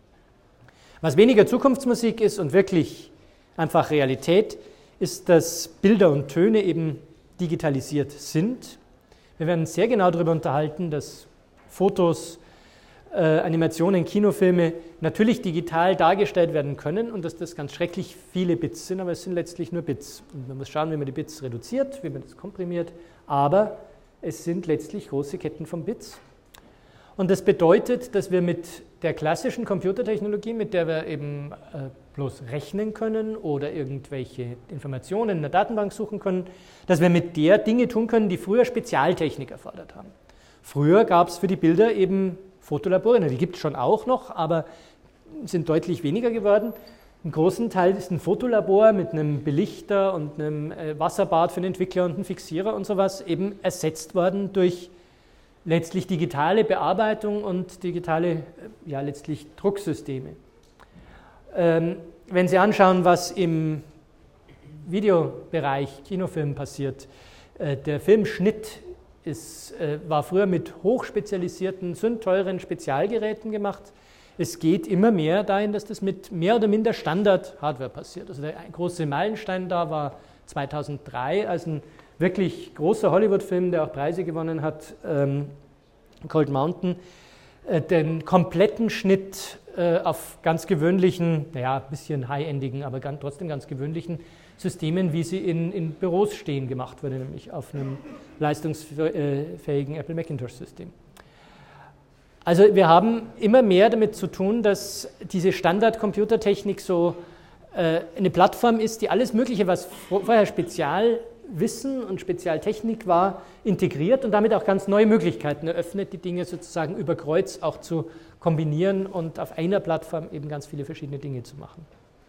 Was weniger Zukunftsmusik ist und wirklich einfach Realität, ist, dass Bilder und Töne eben digitalisiert sind. Wir werden sehr genau darüber unterhalten, dass Fotos, äh, Animationen, Kinofilme natürlich digital dargestellt werden können und dass das ganz schrecklich viele Bits sind, aber es sind letztlich nur Bits. Und man muss schauen, wie man die Bits reduziert, wie man das komprimiert, aber es sind letztlich große Ketten von Bits. Und das bedeutet, dass wir mit der klassischen Computertechnologie, mit der wir eben äh, bloß rechnen können oder irgendwelche Informationen in der Datenbank suchen können, dass wir mit der Dinge tun können, die früher Spezialtechnik erfordert haben. Früher gab es für die Bilder eben Fotolabore, die gibt es schon auch noch, aber sind deutlich weniger geworden. Im großen Teil ist ein Fotolabor mit einem Belichter und einem Wasserbad für den Entwickler und einem Fixierer und sowas eben ersetzt worden durch letztlich digitale Bearbeitung und digitale, ja letztlich Drucksysteme. Ähm, wenn Sie anschauen, was im Videobereich, Kinofilm passiert, äh, der Filmschnitt ist, äh, war früher mit hochspezialisierten, sündteuren Spezialgeräten gemacht. Es geht immer mehr dahin, dass das mit mehr oder minder Standard-Hardware passiert. Also der große Meilenstein da war zweitausenddrei, als ein wirklich großer Hollywood-Film, der auch Preise gewonnen hat, ähm, Cold Mountain, äh, den kompletten Schnitt äh, auf ganz gewöhnlichen, naja, ein bisschen high-endigen, aber ganz, trotzdem ganz gewöhnlichen Systemen, wie sie in, in Büros stehen, gemacht wurde, nämlich auf einem leistungsfähigen Apple Macintosh-System. Also wir haben immer mehr damit zu tun, dass diese Standard-Computertechnik so äh, eine Plattform ist, die alles Mögliche, was vorher Spezialwissen und Spezialtechnik war, integriert und damit auch ganz neue Möglichkeiten eröffnet, die Dinge sozusagen über Kreuz auch zu kombinieren und auf einer Plattform eben ganz viele verschiedene Dinge zu machen.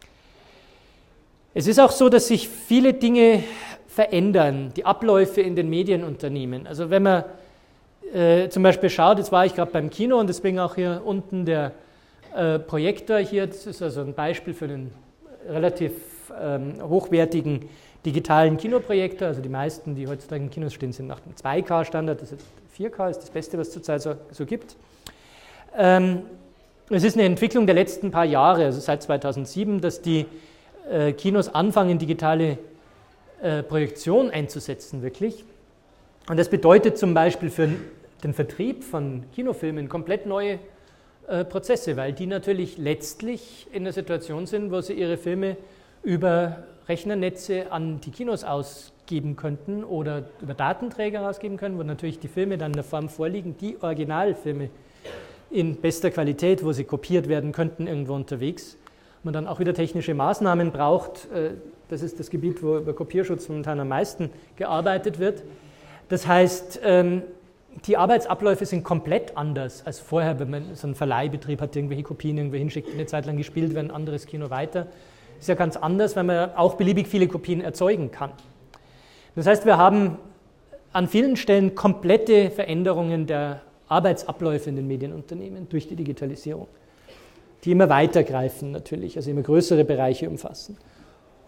Es ist auch so, dass sich viele Dinge verändern, die Abläufe in den Medienunternehmen. Also wenn man äh, zum Beispiel schaut, jetzt war ich gerade beim Kino und deswegen auch hier unten der äh, Projektor hier, das ist also ein Beispiel für einen relativ ähm, hochwertigen digitalen Kinoprojektor, also die meisten, die heutzutage in Kinos stehen, sind nach dem zwei K Standard, das ist vier K, ist das Beste, was es zurzeit so, so gibt. Ähm, es ist eine Entwicklung der letzten paar Jahre, also seit zweitausendsieben, dass die äh, Kinos anfangen, digitale äh, Projektion einzusetzen, wirklich. Und das bedeutet zum Beispiel für den Vertrieb von Kinofilmen komplett neue äh, Prozesse, weil die natürlich letztlich in der Situation sind, wo sie ihre Filme über Rechnernetze an die Kinos ausgeben könnten oder über Datenträger ausgeben können, wo natürlich die Filme dann in der Form vorliegen, die Originalfilme in bester Qualität, wo sie kopiert werden könnten, irgendwo unterwegs. Man dann auch wieder technische Maßnahmen braucht. Das ist das Gebiet, wo über Kopierschutz momentan am meisten gearbeitet wird. Das heißt, die Arbeitsabläufe sind komplett anders als vorher, wenn man so einen Verleihbetrieb hat, irgendwelche Kopien irgendwo hinschickt, eine Zeit lang gespielt werden, ein anderes Kino weiter. Das ist ja ganz anders, weil man auch beliebig viele Kopien erzeugen kann. Das heißt, wir haben an vielen Stellen komplette Veränderungen der Arbeitsabläufe in den Medienunternehmen durch die Digitalisierung, die immer weitergreifen natürlich, also immer größere Bereiche umfassen.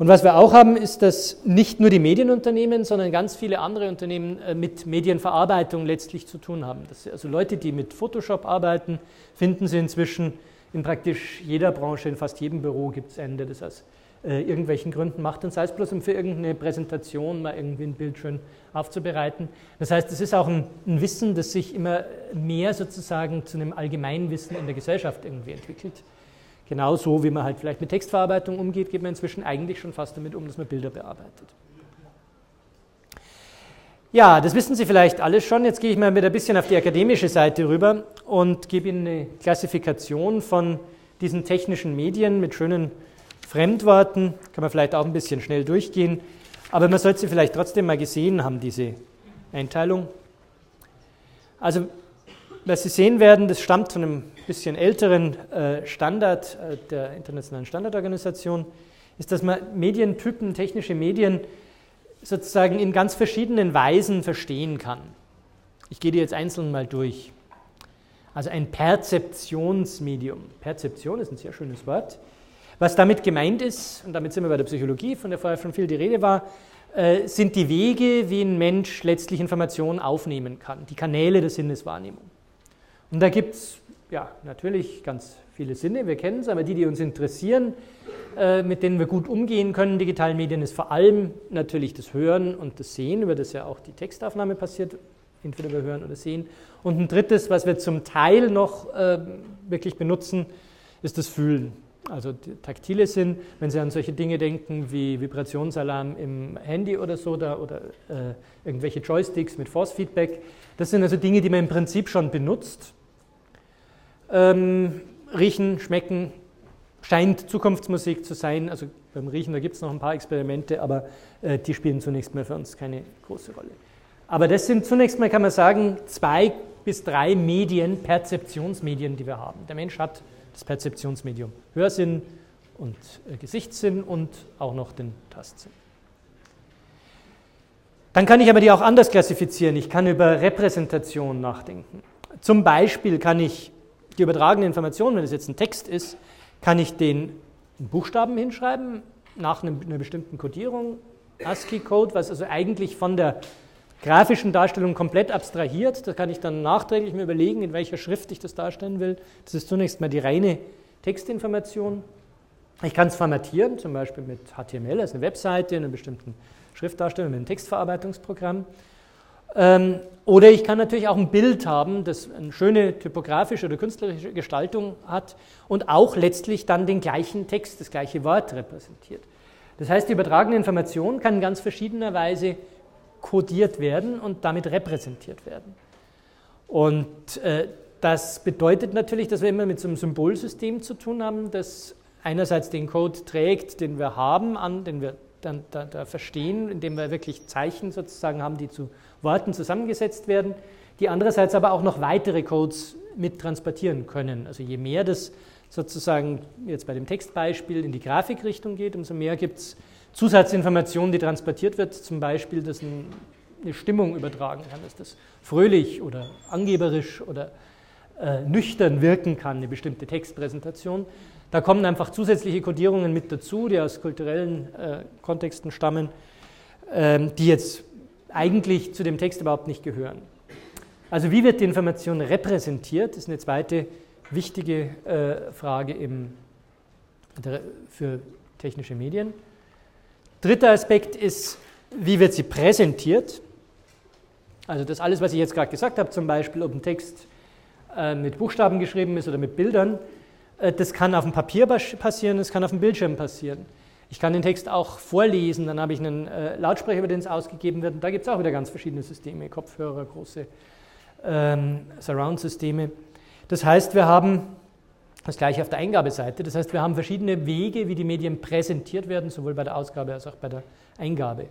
Und was wir auch haben, ist, dass nicht nur die Medienunternehmen, sondern ganz viele andere Unternehmen mit Medienverarbeitung letztlich zu tun haben. Das, also Leute, die mit Photoshop arbeiten, finden Sie inzwischen in praktisch jeder Branche, in fast jedem Büro gibt es einen, der das aus äh, irgendwelchen Gründen macht, und sei es bloß, um für irgendeine Präsentation mal irgendwie ein Bild schön aufzubereiten. Das heißt, es ist auch ein, ein Wissen, das sich immer mehr sozusagen zu einem Allgemeinwissen in der Gesellschaft irgendwie entwickelt. Genauso wie man halt vielleicht mit Textverarbeitung umgeht, geht man inzwischen eigentlich schon fast damit um, dass man Bilder bearbeitet. Ja, das wissen Sie vielleicht alles schon. Jetzt gehe ich mal mit ein bisschen auf die akademische Seite rüber und gebe Ihnen eine Klassifikation von diesen technischen Medien mit schönen Fremdworten. Kann man vielleicht auch ein bisschen schnell durchgehen, aber man sollte sie vielleicht trotzdem mal gesehen haben, diese Einteilung. Also, was Sie sehen werden, das stammt von einem bisschen älteren Standard der Internationalen Standardorganisation, ist, dass man Medientypen, technische Medien sozusagen in ganz verschiedenen Weisen verstehen kann. Ich gehe die jetzt einzeln mal durch. Also ein Perzeptionsmedium. Perzeption ist ein sehr schönes Wort. Was damit gemeint ist, und damit sind wir bei der Psychologie, von der vorher schon viel die Rede war, äh, sind die Wege, wie ein Mensch letztlich Informationen aufnehmen kann, die Kanäle der Sinneswahrnehmung. Und da gibt es ja natürlich ganz viele Sinne, wir kennen es, aber die, die uns interessieren, äh, mit denen wir gut umgehen können, digitalen Medien, ist vor allem natürlich das Hören und das Sehen, über das ja auch die Textaufnahme passiert, entweder wir hören oder sehen. Und ein drittes, was wir zum Teil noch äh, wirklich benutzen, ist das Fühlen. Also der taktile Sinn, wenn Sie an solche Dinge denken wie Vibrationsalarm im Handy oder so, da, oder äh, irgendwelche Joysticks mit Force-Feedback, das sind also Dinge, die man im Prinzip schon benutzt. Ähm, riechen, schmecken, scheint Zukunftsmusik zu sein. Also beim Riechen, da gibt es noch ein paar Experimente, aber äh, die spielen zunächst mal für uns keine große Rolle. Aber das sind zunächst mal, kann man sagen, zwei bis drei Medien, Perzeptionsmedien, die wir haben. Der Mensch hat das Perzeptionsmedium Hörsinn und äh, Gesichtssinn und auch noch den Tastsinn. Dann kann ich aber die auch anders klassifizieren. Ich kann über Repräsentation nachdenken. Zum Beispiel kann ich die übertragene Information, wenn es jetzt ein Text ist, kann ich den in Buchstaben hinschreiben, nach einer bestimmten Codierung, ASCII-Code, was also eigentlich von der grafischen Darstellung komplett abstrahiert. Da kann ich dann nachträglich mir überlegen, in welcher Schrift ich das darstellen will. Das ist zunächst mal die reine Textinformation. Ich kann es formatieren, zum Beispiel mit H T M L, also eine Webseite, in einer bestimmten Schriftdarstellung, mit einem Textverarbeitungsprogramm. Ähm, oder ich kann natürlich auch ein Bild haben, das eine schöne typografische oder künstlerische Gestaltung hat und auch letztlich dann den gleichen Text, das gleiche Wort repräsentiert. Das heißt, die übertragene Information kann in ganz verschiedener Weise kodiert werden und damit repräsentiert werden. Und äh, das bedeutet natürlich, dass wir immer mit so einem Symbolsystem zu tun haben, das einerseits den Code trägt, den wir haben, an, den wir dann da, da verstehen, indem wir wirklich Zeichen sozusagen haben, die zu Worten zusammengesetzt werden, die andererseits aber auch noch weitere Codes mit transportieren können. Also je mehr das sozusagen jetzt bei dem Textbeispiel in die Grafikrichtung geht, umso mehr gibt es Zusatzinformationen, die transportiert wird, zum Beispiel, dass eine Stimmung übertragen kann, dass das fröhlich oder angeberisch oder äh, nüchtern wirken kann, eine bestimmte Textpräsentation. Da kommen einfach zusätzliche Codierungen mit dazu, die aus kulturellen äh, Kontexten stammen, ähm, die jetzt eigentlich zu dem Text überhaupt nicht gehören. Also wie wird die Information repräsentiert, ist eine zweite wichtige äh, Frage im, der, für technische Medien. Dritter Aspekt ist, wie wird sie präsentiert? Also das alles, was ich jetzt gerade gesagt habe, zum Beispiel, ob ein Text äh, mit Buchstaben geschrieben ist oder mit Bildern, äh, das kann auf dem Papier passieren, das kann auf dem Bildschirm passieren. Ich kann den Text auch vorlesen, dann habe ich einen äh, Lautsprecher, über den es ausgegeben wird. Und da gibt es auch wieder ganz verschiedene Systeme, Kopfhörer, große ähm, Surround-Systeme. Das heißt, wir haben das gleiche auf der Eingabeseite. Das heißt, wir haben verschiedene Wege, wie die Medien präsentiert werden, sowohl bei der Ausgabe als auch bei der Eingabe.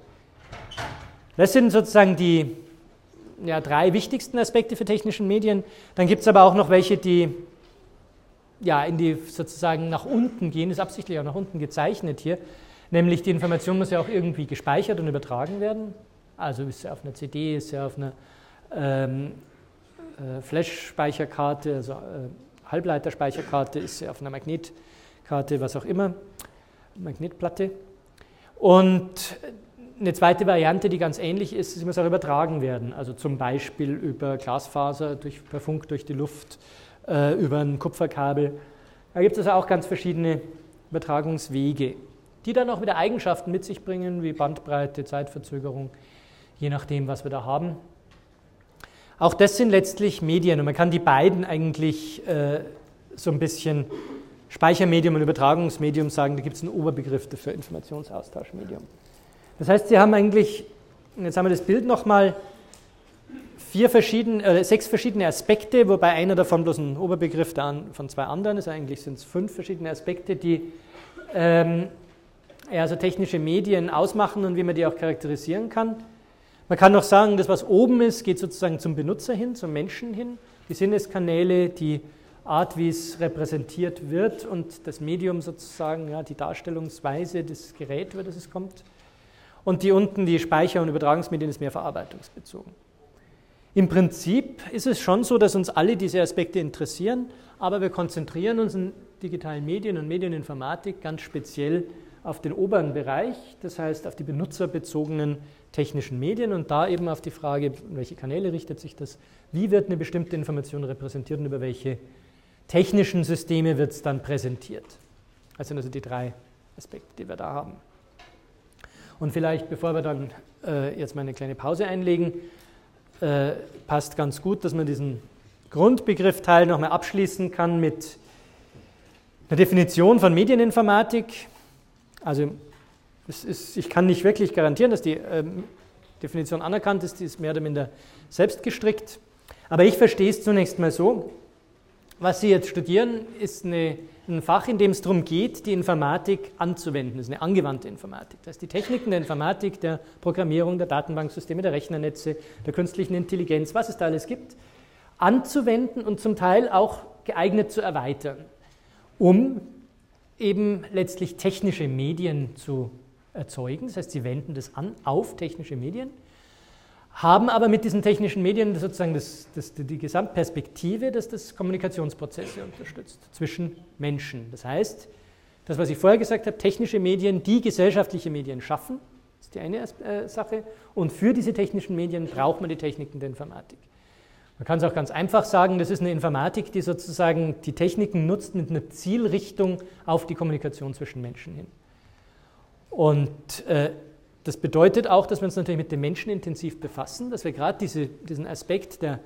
Das sind sozusagen die ja, drei wichtigsten Aspekte für technische Medien. Dann gibt es aber auch noch welche, die ja, in die sozusagen nach unten gehen, ist absichtlich auch nach unten gezeichnet hier, nämlich die Information muss ja auch irgendwie gespeichert und übertragen werden. Also ist sie auf einer C D, ist sie auf einer ähm, äh, Flash-Speicherkarte, also äh, Halbleiterspeicherkarte, ist sie auf einer Magnetkarte, was auch immer, Magnetplatte. Und eine zweite Variante, die ganz ähnlich ist, sie muss auch übertragen werden, also zum Beispiel über Glasfaser, durch, per Funk durch die Luft, äh, über ein Kupferkabel. Da gibt es also auch ganz verschiedene Übertragungswege, die dann auch wieder Eigenschaften mit sich bringen, wie Bandbreite, Zeitverzögerung, je nachdem, was wir da haben. Auch das sind letztlich Medien und man kann die beiden eigentlich äh, so ein bisschen Speichermedium und Übertragungsmedium sagen, da gibt es einen Oberbegriff dafür, Informationsaustauschmedium. Das heißt, Sie haben eigentlich, jetzt haben wir das Bild nochmal, vier verschiedene, äh, sechs verschiedene Aspekte, wobei einer davon bloß ein Oberbegriff von zwei anderen ist. Eigentlich sind es fünf verschiedene Aspekte, die ähm, ja, also technische Medien ausmachen und wie man die auch charakterisieren kann. Man kann noch sagen, das, was oben ist, geht sozusagen zum Benutzer hin, zum Menschen hin. Die Sinneskanäle, die Art, wie es repräsentiert wird und das Medium sozusagen, ja, die Darstellungsweise, das Gerät, über das es kommt. Und die unten, die Speicher- und Übertragungsmedien, ist mehr verarbeitungsbezogen. Im Prinzip ist es schon so, dass uns alle diese Aspekte interessieren, aber wir konzentrieren uns in digitalen Medien und Medieninformatik ganz speziell auf den oberen Bereich, das heißt auf die benutzerbezogenen technischen Medien und da eben auf die Frage, in welche Kanäle richtet sich das, wie wird eine bestimmte Information repräsentiert und über welche technischen Systeme wird es dann präsentiert. Das sind also die drei Aspekte, die wir da haben. Und vielleicht, bevor wir dann äh, jetzt mal eine kleine Pause einlegen, äh, passt ganz gut, dass man diesen Grundbegriffteil nochmal abschließen kann mit einer Definition von Medieninformatik. Also es ist, ich kann nicht wirklich garantieren, dass die ähm, Definition anerkannt ist, die ist mehr oder minder selbst gestrickt. Aber ich verstehe es zunächst mal so, was Sie jetzt studieren, ist eine, ein Fach, in dem es darum geht, die Informatik anzuwenden. Das ist eine angewandte Informatik. Das heißt, die Techniken der Informatik, der Programmierung, der Datenbanksysteme, der Rechnernetze, der künstlichen Intelligenz, was es da alles gibt, anzuwenden und zum Teil auch geeignet zu erweitern, um eben letztlich technische Medien zu erzeugen. Das heißt, Sie wenden das an auf technische Medien, haben aber mit diesen technischen Medien sozusagen das, das, die Gesamtperspektive, dass das Kommunikationsprozesse unterstützt zwischen Menschen. Das heißt, das, was ich vorher gesagt habe, technische Medien, die gesellschaftliche Medien schaffen, ist die eine äh, Sache. Und für diese technischen Medien braucht man die Techniken der Informatik. Man kann es auch ganz einfach sagen, das ist eine Informatik, die sozusagen die Techniken nutzt mit einer Zielrichtung auf die Kommunikation zwischen Menschen hin. Und äh, das bedeutet auch, dass wir uns natürlich mit den Menschen intensiv befassen, dass wir gerade diese, diesen Aspekt der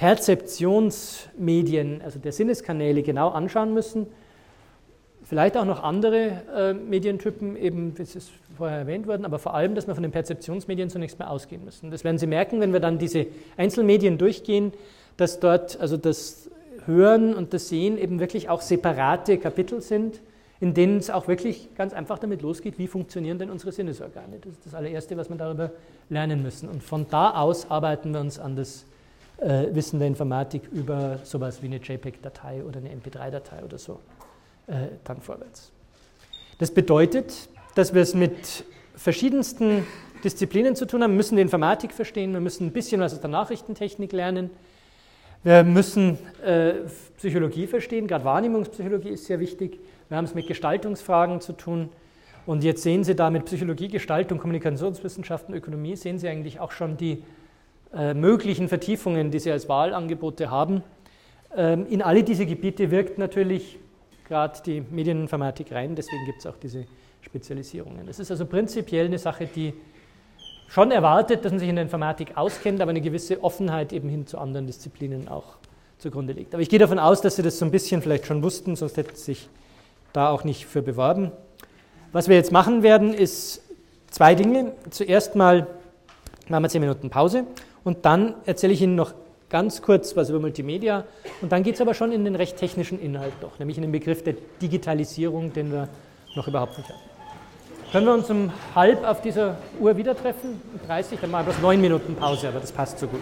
Perzeptionsmedien, also der Sinneskanäle genau anschauen müssen. Vielleicht auch noch andere äh, Medientypen, eben, wie es vorher erwähnt worden, aber vor allem, dass wir von den Perzeptionsmedien zunächst mal ausgehen müssen. Das werden Sie merken, wenn wir dann diese Einzelmedien durchgehen, dass dort also das Hören und das Sehen eben wirklich auch separate Kapitel sind, in denen es auch wirklich ganz einfach damit losgeht, wie funktionieren denn unsere Sinnesorgane. Das ist das allererste, was wir darüber lernen müssen. Und von da aus arbeiten wir uns an das äh, Wissen der Informatik über sowas wie eine JPEG-Datei oder eine M P drei Datei oder so äh, dann vorwärts. Das bedeutet, dass wir es mit verschiedensten Disziplinen zu tun haben. Wir müssen die Informatik verstehen, wir müssen ein bisschen was aus der Nachrichtentechnik lernen. Wir müssen äh, Psychologie verstehen, gerade Wahrnehmungspsychologie ist sehr wichtig. Wir haben es mit Gestaltungsfragen zu tun und jetzt sehen Sie da mit Psychologie, Gestaltung, Kommunikationswissenschaften, Ökonomie, sehen Sie eigentlich auch schon die äh, möglichen Vertiefungen, die Sie als Wahlangebote haben. Ähm, in alle diese Gebiete wirkt natürlich gerade die Medieninformatik rein, deswegen gibt es auch diese Spezialisierungen. Es ist also prinzipiell eine Sache, die schon erwartet, dass man sich in der Informatik auskennt, aber eine gewisse Offenheit eben hin zu anderen Disziplinen auch zugrunde liegt. Aber ich gehe davon aus, dass Sie das so ein bisschen vielleicht schon wussten, sonst hätten Sie sich da auch nicht für beworben. Was wir jetzt machen werden, ist zwei Dinge. Zuerst mal machen wir zehn Minuten Pause und dann erzähle ich Ihnen noch ganz kurz was über Multimedia und dann geht es aber schon in den recht technischen Inhalt doch, nämlich in den Begriff der Digitalisierung, den wir noch überhaupt nicht hatten. Können wir uns um halb auf dieser Uhr wieder treffen? Um dreißig, dann machen wir bloß neun Minuten Pause, aber das passt so gut.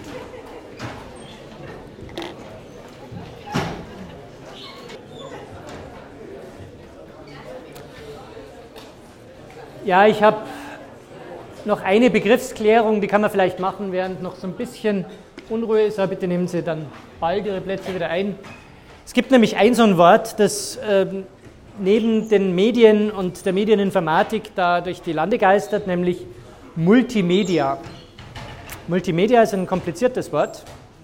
Ja, ich habe noch eine Begriffsklärung, die kann man vielleicht machen, während noch so ein bisschen Unruhe ist, aber bitte nehmen Sie dann bald Ihre Plätze wieder ein. Es gibt nämlich ein so ein Wort, das ähm, neben den Medien und der Medieninformatik da durch die Lande geistert, nämlich Multimedia. Multimedia ist ein kompliziertes Wort.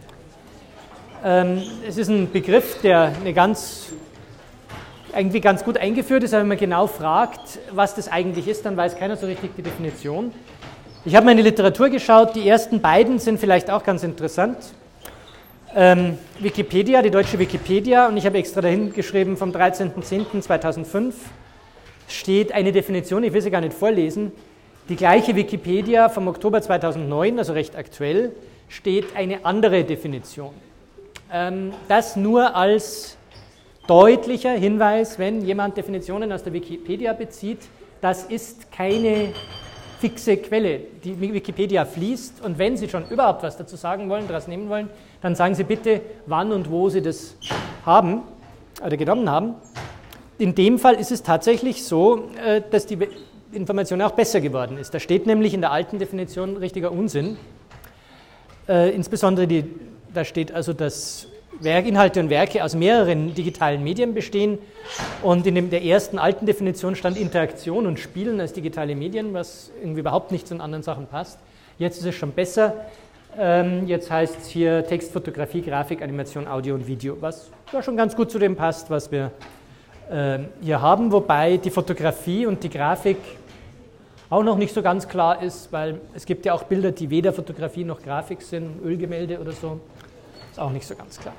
Ähm, es ist ein Begriff, der eine ganz, irgendwie ganz gut eingeführt ist, aber wenn man genau fragt, was das eigentlich ist, dann weiß keiner so richtig die Definition. Ich habe mal in die Literatur geschaut, die ersten beiden sind vielleicht auch ganz interessant. Ähm, Wikipedia, die deutsche Wikipedia, und ich habe extra dahin geschrieben, vom dreizehnten zehnten zweitausendfünf steht eine Definition, ich will sie gar nicht vorlesen, die gleiche Wikipedia vom Oktober zweitausendneun, also recht aktuell, steht eine andere Definition. Ähm, das nur als deutlicher Hinweis, wenn jemand Definitionen aus der Wikipedia bezieht, das ist keine fixe Quelle. Die Wikipedia fließt, und wenn Sie schon überhaupt was dazu sagen wollen, daraus nehmen wollen, dann sagen Sie bitte, wann und wo Sie das haben oder genommen haben. In dem Fall ist es tatsächlich so, dass die Information auch besser geworden ist. Da steht nämlich in der alten Definition richtiger Unsinn. Insbesondere die, da steht also, dass Werk, Inhalte und Werke aus mehreren digitalen Medien bestehen, und in dem, der ersten alten Definition stand Interaktion und Spielen als digitale Medien, was irgendwie überhaupt nicht zu den anderen Sachen passt. Jetzt ist es schon besser. Ähm, jetzt heißt es hier Text, Fotografie, Grafik, Animation, Audio und Video, was ja schon ganz gut zu dem passt, was wir äh, hier haben, wobei die Fotografie und die Grafik auch noch nicht so ganz klar ist, weil es gibt ja auch Bilder, die weder Fotografie noch Grafik sind, Ölgemälde oder so. Ist auch nicht so ganz klar.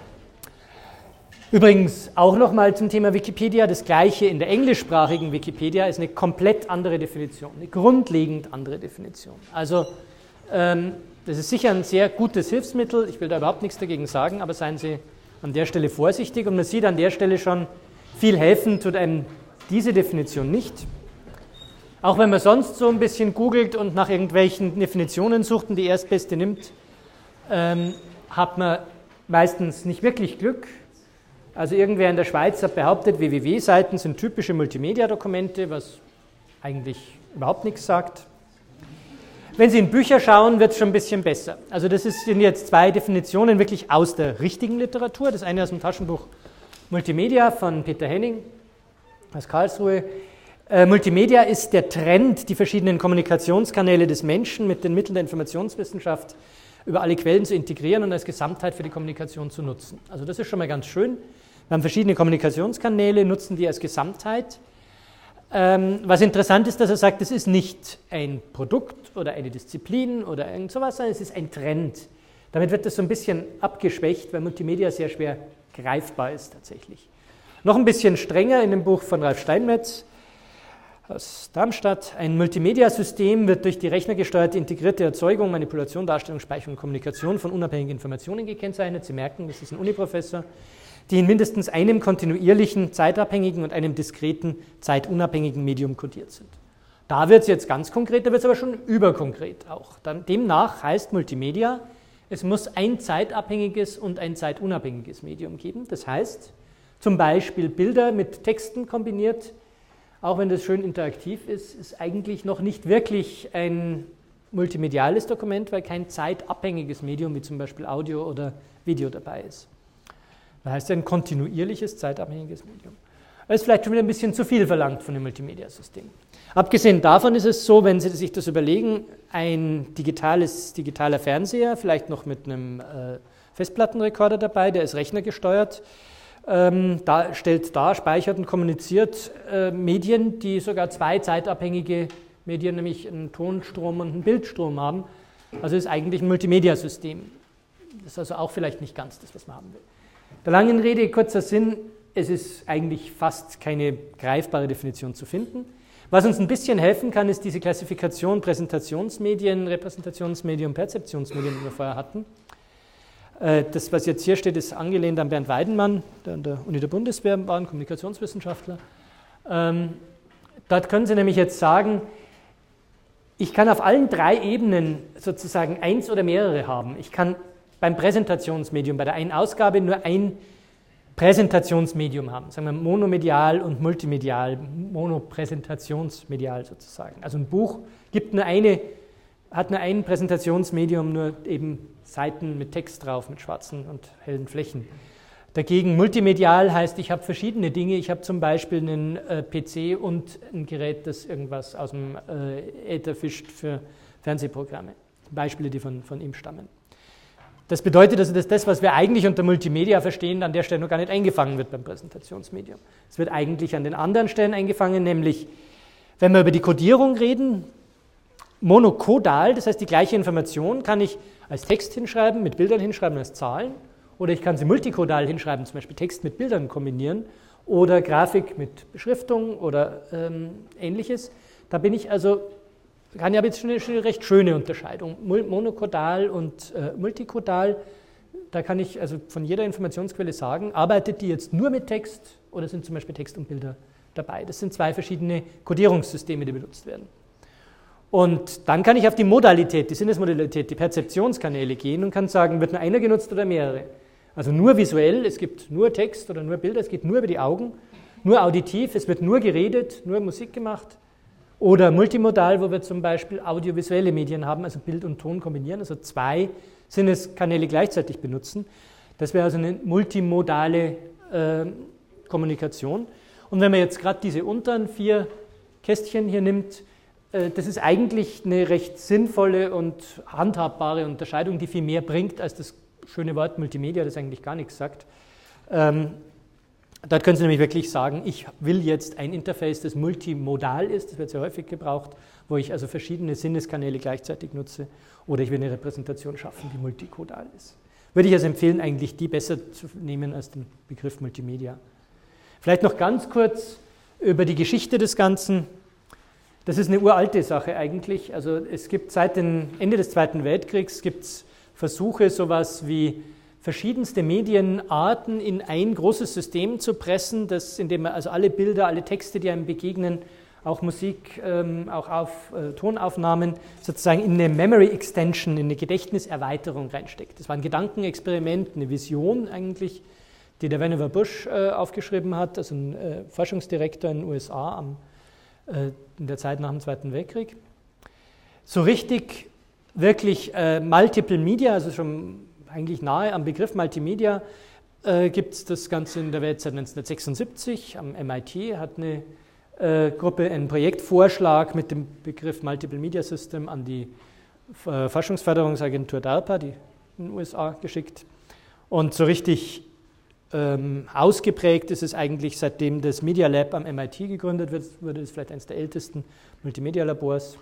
Übrigens auch nochmal zum Thema Wikipedia, das gleiche in der englischsprachigen Wikipedia ist eine komplett andere Definition, eine grundlegend andere Definition. Also ähm, das ist sicher ein sehr gutes Hilfsmittel, ich will da überhaupt nichts dagegen sagen, aber seien Sie an der Stelle vorsichtig, und man sieht an der Stelle schon, viel helfen tut einem diese Definition nicht. Auch wenn man sonst so ein bisschen googelt und nach irgendwelchen Definitionen sucht und die erstbeste nimmt, ähm, hat man meistens nicht wirklich Glück. Also irgendwer in der Schweiz hat behauptet, W W W-Seiten sind typische Multimedia-Dokumente, was eigentlich überhaupt nichts sagt. Wenn Sie in Bücher schauen, wird es schon ein bisschen besser. Also das sind jetzt zwei Definitionen wirklich aus der richtigen Literatur. Das eine aus dem Taschenbuch Multimedia von Peter Henning aus Karlsruhe. Äh, Multimedia ist der Trend, die verschiedenen Kommunikationskanäle des Menschen mit den Mitteln der Informationswissenschaft über alle Quellen zu integrieren und als Gesamtheit für die Kommunikation zu nutzen. Also das ist schon mal ganz schön. Wir haben verschiedene Kommunikationskanäle, nutzen die als Gesamtheit. Ähm, was interessant ist, dass er sagt, es ist nicht ein Produkt oder eine Disziplin oder irgend sowas, sondern es ist ein Trend. Damit wird das so ein bisschen abgeschwächt, weil Multimedia sehr schwer greifbar ist tatsächlich. Noch ein bisschen strenger in dem Buch von Ralf Steinmetz aus Darmstadt. Ein Multimedia-System wird durch die rechnergesteuerte integrierte Erzeugung, Manipulation, Darstellung, Speicherung und Kommunikation von unabhängigen Informationen gekennzeichnet. Sie merken, das ist ein Uniprofessor, die in mindestens einem kontinuierlichen, zeitabhängigen und einem diskreten, zeitunabhängigen Medium kodiert sind. Da wird es jetzt ganz konkret, da wird es aber schon überkonkret auch. Dann, demnach heißt Multimedia, es muss ein zeitabhängiges und ein zeitunabhängiges Medium geben. Das heißt, zum Beispiel Bilder mit Texten kombiniert, auch wenn das schön interaktiv ist, ist eigentlich noch nicht wirklich ein multimediales Dokument, weil kein zeitabhängiges Medium wie zum Beispiel Audio oder Video dabei ist. Das heißt ein kontinuierliches, zeitabhängiges Medium. Das ist vielleicht schon wieder ein bisschen zu viel verlangt von dem Multimedia-System. Abgesehen davon ist es so, wenn Sie sich das überlegen, ein digitales, digitaler Fernseher, vielleicht noch mit einem äh, Festplattenrekorder dabei, der ist rechnergesteuert, Ähm, da stellt dar, speichert und kommuniziert äh, Medien, die sogar zwei zeitabhängige Medien, nämlich einen Tonstrom und einen Bildstrom haben. Also ist eigentlich ein Multimedia-System. Das ist also auch vielleicht nicht ganz das, was man haben will. Der langen Rede, kurzer Sinn, es ist eigentlich fast keine greifbare Definition zu finden. Was uns ein bisschen helfen kann, ist diese Klassifikation Präsentationsmedien, Repräsentationsmedien, Perzeptionsmedien, die wir vorher hatten. Das, was jetzt hier steht, ist angelehnt an Bernd Weidenmann, der an der Uni der Bundeswehr war, ein Kommunikationswissenschaftler. Ähm, dort können Sie nämlich jetzt sagen, ich kann auf allen drei Ebenen sozusagen eins oder mehrere haben. Ich kann beim Präsentationsmedium, bei der einen Ausgabe nur ein Präsentationsmedium haben, sagen wir monomedial und multimedial, monopräsentationsmedial sozusagen. Also ein Buch gibt nur eine, hat nur ein Präsentationsmedium, nur eben Seiten mit Text drauf, mit schwarzen und hellen Flächen. Dagegen multimedial heißt, ich habe verschiedene Dinge. Ich habe zum Beispiel einen äh, P C und ein Gerät, das irgendwas aus dem äh, Äther fischt für Fernsehprogramme. Beispiele, die von, von ihm stammen. Das bedeutet also, dass das, was wir eigentlich unter Multimedia verstehen, an der Stelle noch gar nicht eingefangen wird beim Präsentationsmedium. Es wird eigentlich an den anderen Stellen eingefangen, nämlich, wenn wir über die Codierung reden, monokodal, das heißt, die gleiche Information kann ich als Text hinschreiben, mit Bildern hinschreiben als Zahlen, oder ich kann sie multikodal hinschreiben, zum Beispiel Text mit Bildern kombinieren, oder Grafik mit Beschriftung oder ähm, Ähnliches. Da bin ich also kann ja jetzt schon eine, schon eine recht schöne Unterscheidung. Monokodal und äh, multikodal, da kann ich also von jeder Informationsquelle sagen, arbeitet die jetzt nur mit Text oder sind zum Beispiel Text und Bilder dabei? Das sind zwei verschiedene Codierungssysteme, die benutzt werden. Und dann kann ich auf die Modalität, die Sinnesmodalität, die Perzeptionskanäle gehen und kann sagen, wird nur einer genutzt oder mehrere? Also nur visuell, es gibt nur Text oder nur Bilder, es geht nur über die Augen, nur auditiv, es wird nur geredet, nur Musik gemacht. Oder multimodal, wo wir zum Beispiel audiovisuelle Medien haben, also Bild und Ton kombinieren, also zwei Sinneskanäle gleichzeitig benutzen. Das wäre also eine multimodale äh, Kommunikation. Und wenn man jetzt gerade diese unteren vier Kästchen hier nimmt, äh, das ist eigentlich eine recht sinnvolle und handhabbare Unterscheidung, die viel mehr bringt als das schöne Wort Multimedia, das eigentlich gar nichts sagt. Ähm, Dort können Sie nämlich wirklich sagen, ich will jetzt ein Interface, das multimodal ist, das wird sehr häufig gebraucht, wo ich also verschiedene Sinneskanäle gleichzeitig nutze, oder ich will eine Repräsentation schaffen, die multikodal ist. Würde ich also empfehlen, eigentlich die besser zu nehmen als den Begriff Multimedia. Vielleicht noch ganz kurz über die Geschichte des Ganzen. Das ist eine uralte Sache eigentlich. Also es gibt seit dem Ende des Zweiten Weltkriegs gibt's Versuche, sowas wie verschiedenste Medienarten in ein großes System zu pressen, das, in dem man also alle Bilder, alle Texte, die einem begegnen, auch Musik, ähm, auch auf, äh, Tonaufnahmen, sozusagen in eine Memory Extension, in eine Gedächtniserweiterung reinsteckt. Das war ein Gedankenexperiment, eine Vision eigentlich, die der Vannevar Bush äh, aufgeschrieben hat, also ein äh, Forschungsdirektor in den U S A am, äh, in der Zeit nach dem Zweiten Weltkrieg. So richtig, wirklich äh, Multiple Media, also schon eigentlich nahe am Begriff Multimedia, äh, gibt es das Ganze in der Welt seit neunzehnhundertsechsundsiebzig. Am M I T hat eine äh, Gruppe einen Projektvorschlag mit dem Begriff Multiple Media System an die äh, Forschungsförderungsagentur DARPA, die in den U S A, geschickt. Und so richtig ähm, ausgeprägt ist es eigentlich, seitdem das Media Lab am M I T gegründet wird, wurde es vielleicht eines der ältesten Multimedia-Labors.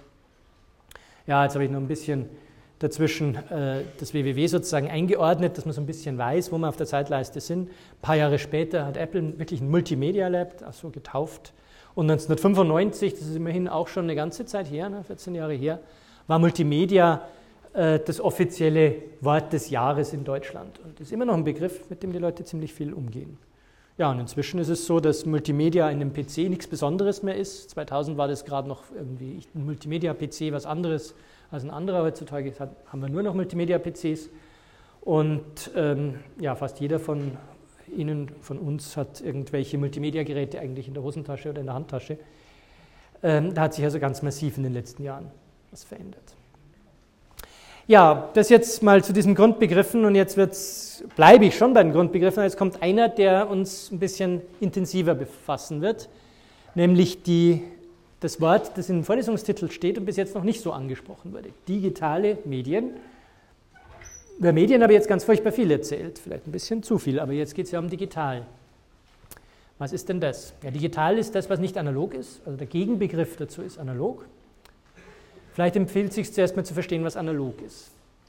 Ja, jetzt habe ich noch ein bisschen dazwischen äh, das W W W sozusagen eingeordnet, dass man so ein bisschen weiß, wo wir auf der Zeitleiste sind. Ein paar Jahre später hat Apple wirklich ein Multimedia Lab, also getauft. Und neunzehnhundertfünfundneunzig, das ist immerhin auch schon eine ganze Zeit her, ne, vierzehn Jahre her, war Multimedia äh, das offizielle Wort des Jahres in Deutschland. Und das ist immer noch ein Begriff, mit dem die Leute ziemlich viel umgehen. Ja, und inzwischen ist es so, dass Multimedia in einem P C nichts Besonderes mehr ist. zweitausend war das gerade noch irgendwie ein Multimedia-P C was anderes als ein anderer. Heutzutage haben wir nur noch Multimedia-P Cs. Und ähm, ja, fast jeder von Ihnen, von uns, hat irgendwelche Multimedia-Geräte eigentlich in der Hosentasche oder in der Handtasche. Ähm, da hat sich also ganz massiv in den letzten Jahren was verändert. Ja, das jetzt mal zu diesen Grundbegriffen, und jetzt wird's, bleibe ich schon bei den Grundbegriffen. Jetzt kommt einer, der uns ein bisschen intensiver befassen wird, nämlich die, das Wort, das im Vorlesungstitel steht und bis jetzt noch nicht so angesprochen wurde: digitale Medien. Über Medien habe ich jetzt ganz furchtbar viel erzählt, vielleicht ein bisschen zu viel, aber jetzt geht es ja um digital. Was ist denn das? Ja, digital ist das, was nicht analog ist, also der Gegenbegriff dazu ist analog. Vielleicht empfiehlt es sich zuerst mal zu verstehen, was analog ist.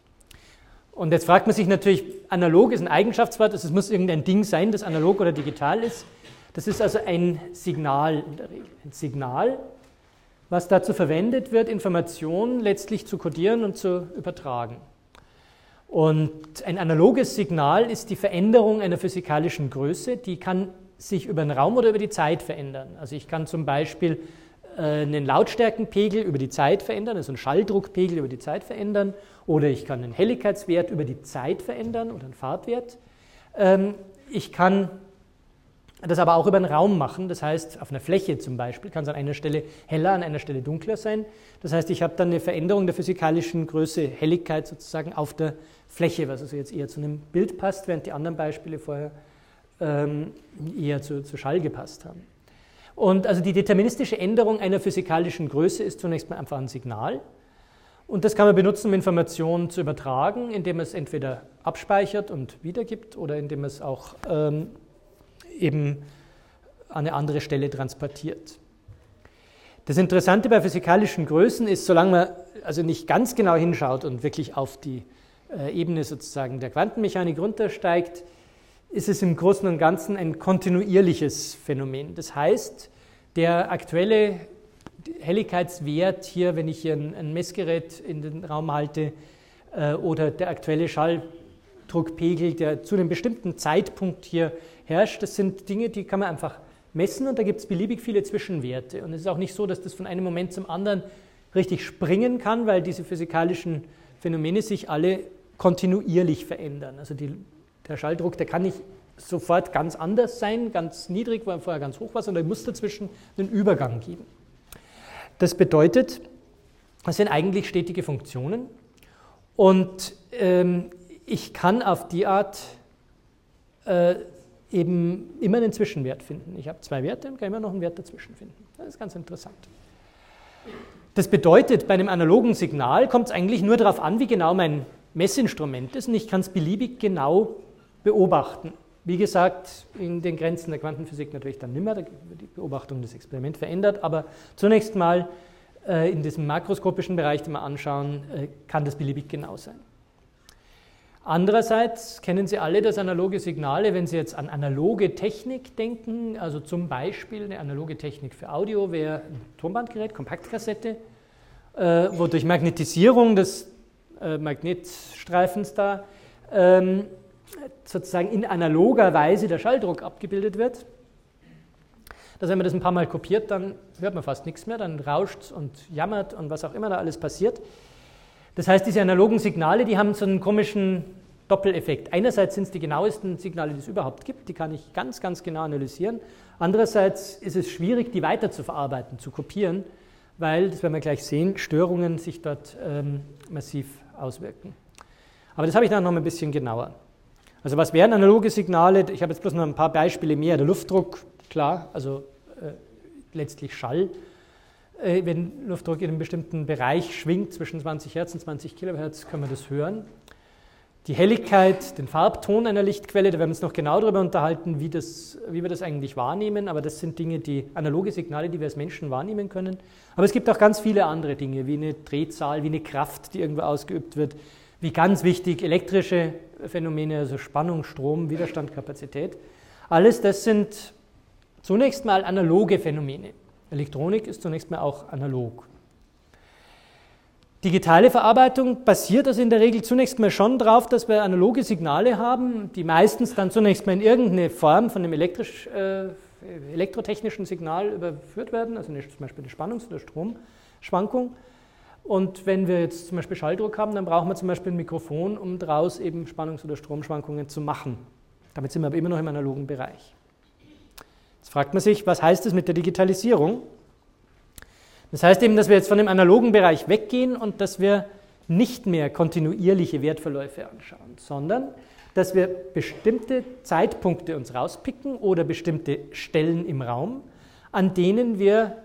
Und jetzt fragt man sich natürlich, analog ist ein Eigenschaftswort, also es muss irgendein Ding sein, das analog oder digital ist. Das ist also ein Signal in der Regel. Ein Signal, was dazu verwendet wird, Informationen letztlich zu kodieren und zu übertragen. Und ein analoges Signal ist die Veränderung einer physikalischen Größe, die kann sich über den Raum oder über die Zeit verändern. Also ich kann zum Beispiel einen Lautstärkenpegel über die Zeit verändern, also einen Schalldruckpegel über die Zeit verändern, oder ich kann einen Helligkeitswert über die Zeit verändern oder einen Farbwert. Ich kann das aber auch über den Raum machen, das heißt, auf einer Fläche zum Beispiel kann es an einer Stelle heller, an einer Stelle dunkler sein. Das heißt, ich habe dann eine Veränderung der physikalischen Größe, Helligkeit sozusagen auf der Fläche, was also jetzt eher zu einem Bild passt, während die anderen Beispiele vorher ähm, eher zu, zu Schall gepasst haben. Und also die deterministische Änderung einer physikalischen Größe ist zunächst mal einfach ein Signal. Und das kann man benutzen, um Informationen zu übertragen, indem man es entweder abspeichert und wiedergibt oder indem man es auch ähm, eben an eine andere Stelle transportiert. Das Interessante bei physikalischen Größen ist, solange man also nicht ganz genau hinschaut und wirklich auf die äh, Ebene sozusagen der Quantenmechanik runtersteigt, ist es im Großen und Ganzen ein kontinuierliches Phänomen. Das heißt, der aktuelle Helligkeitswert hier, wenn ich hier ein, ein Messgerät in den Raum halte, äh, oder der aktuelle Schalldruckpegel, der zu einem bestimmten Zeitpunkt hier herrscht, das sind Dinge, die kann man einfach messen und da gibt es beliebig viele Zwischenwerte. Und es ist auch nicht so, dass das von einem Moment zum anderen richtig springen kann, weil diese physikalischen Phänomene sich alle kontinuierlich verändern. Also die, der Schalldruck, der kann nicht sofort ganz anders sein, ganz niedrig, weil er vorher ganz hoch war, sondern muss dazwischen einen Übergang geben. Das bedeutet, das sind eigentlich stetige Funktionen und ähm, ich kann auf die Art äh, eben immer einen Zwischenwert finden. Ich habe zwei Werte und kann immer noch einen Wert dazwischen finden. Das ist ganz interessant. Das bedeutet, bei einem analogen Signal kommt es eigentlich nur darauf an, wie genau mein Messinstrument ist und ich kann es beliebig genau beobachten. Wie gesagt, in den Grenzen der Quantenphysik natürlich dann nimmer, da wird die Beobachtung des Experiments verändert, aber zunächst mal äh, in diesem makroskopischen Bereich, den wir anschauen, äh, kann das beliebig genau sein. Andererseits kennen Sie alle das analoge Signale, wenn Sie jetzt an analoge Technik denken, also zum Beispiel eine analoge Technik für Audio wäre ein Tonbandgerät, Kompaktkassette, äh, wo durch Magnetisierung des äh, Magnetstreifens da ähm, sozusagen in analoger Weise der Schalldruck abgebildet wird. Dass wenn man das ein paar Mal kopiert, dann hört man fast nichts mehr, dann rauscht es und jammert und was auch immer da alles passiert. Das heißt, diese analogen Signale, die haben so einen komischen Doppeleffekt. Einerseits sind es die genauesten Signale, die es überhaupt gibt, die kann ich ganz, ganz genau analysieren. Andererseits ist es schwierig, die weiter zu verarbeiten, zu kopieren, weil, das werden wir gleich sehen, Störungen sich dort ähm, massiv auswirken. Aber das habe ich dann noch ein bisschen genauer. Also was wären analoge Signale? Ich habe jetzt bloß noch ein paar Beispiele mehr. Der Luftdruck, klar, also äh, letztlich Schall. Äh, wenn Luftdruck in einem bestimmten Bereich schwingt, zwischen zwanzig Hertz und zwanzig Kilohertz, können wir das hören. Die Helligkeit, den Farbton einer Lichtquelle, da werden wir uns noch genau darüber unterhalten, wie, das, wie wir das eigentlich wahrnehmen. Aber das sind Dinge, die analoge Signale, die wir als Menschen wahrnehmen können. Aber es gibt auch ganz viele andere Dinge, wie eine Drehzahl, wie eine Kraft, die irgendwo ausgeübt wird. Wie ganz wichtig elektrische Phänomene, also Spannung, Strom, Widerstand, Kapazität. Alles das sind zunächst mal analoge Phänomene. Elektronik ist zunächst mal auch analog. Digitale Verarbeitung basiert also in der Regel zunächst mal schon darauf, dass wir analoge Signale haben, die meistens dann zunächst mal in irgendeine Form von einem elektrisch, äh, elektrotechnischen Signal überführt werden, also eine, zum Beispiel eine Spannungs- oder Stromschwankung. Und wenn wir jetzt zum Beispiel Schalldruck haben, dann brauchen wir zum Beispiel ein Mikrofon, um daraus eben Spannungs- oder Stromschwankungen zu machen. Damit sind wir aber immer noch im analogen Bereich. Jetzt fragt man sich, was heißt das mit der Digitalisierung? Das heißt eben, dass wir jetzt von dem analogen Bereich weggehen und dass wir nicht mehr kontinuierliche Wertverläufe anschauen, sondern dass wir bestimmte Zeitpunkte uns rauspicken oder bestimmte Stellen im Raum, an denen wir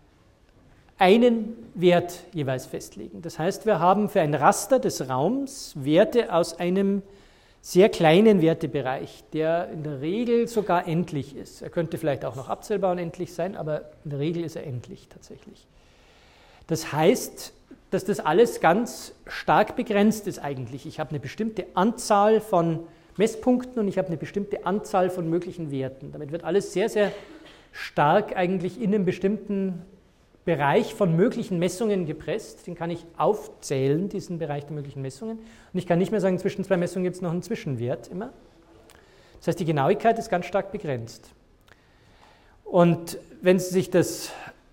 einen Wert jeweils festlegen. Das heißt, wir haben für ein Raster des Raums Werte aus einem sehr kleinen Wertebereich, der in der Regel sogar endlich ist. Er könnte vielleicht auch noch abzählbar und endlich sein, aber in der Regel ist er endlich tatsächlich. Das heißt, dass das alles ganz stark begrenzt ist eigentlich. Ich habe eine bestimmte Anzahl von Messpunkten und ich habe eine bestimmte Anzahl von möglichen Werten. Damit wird alles sehr, sehr stark eigentlich in einem bestimmten Bereich von möglichen Messungen gepresst, den kann ich aufzählen, diesen Bereich der möglichen Messungen. Und ich kann nicht mehr sagen, zwischen zwei Messungen gibt es noch einen Zwischenwert immer. Das heißt, die Genauigkeit ist ganz stark begrenzt. Und wenn Sie sich das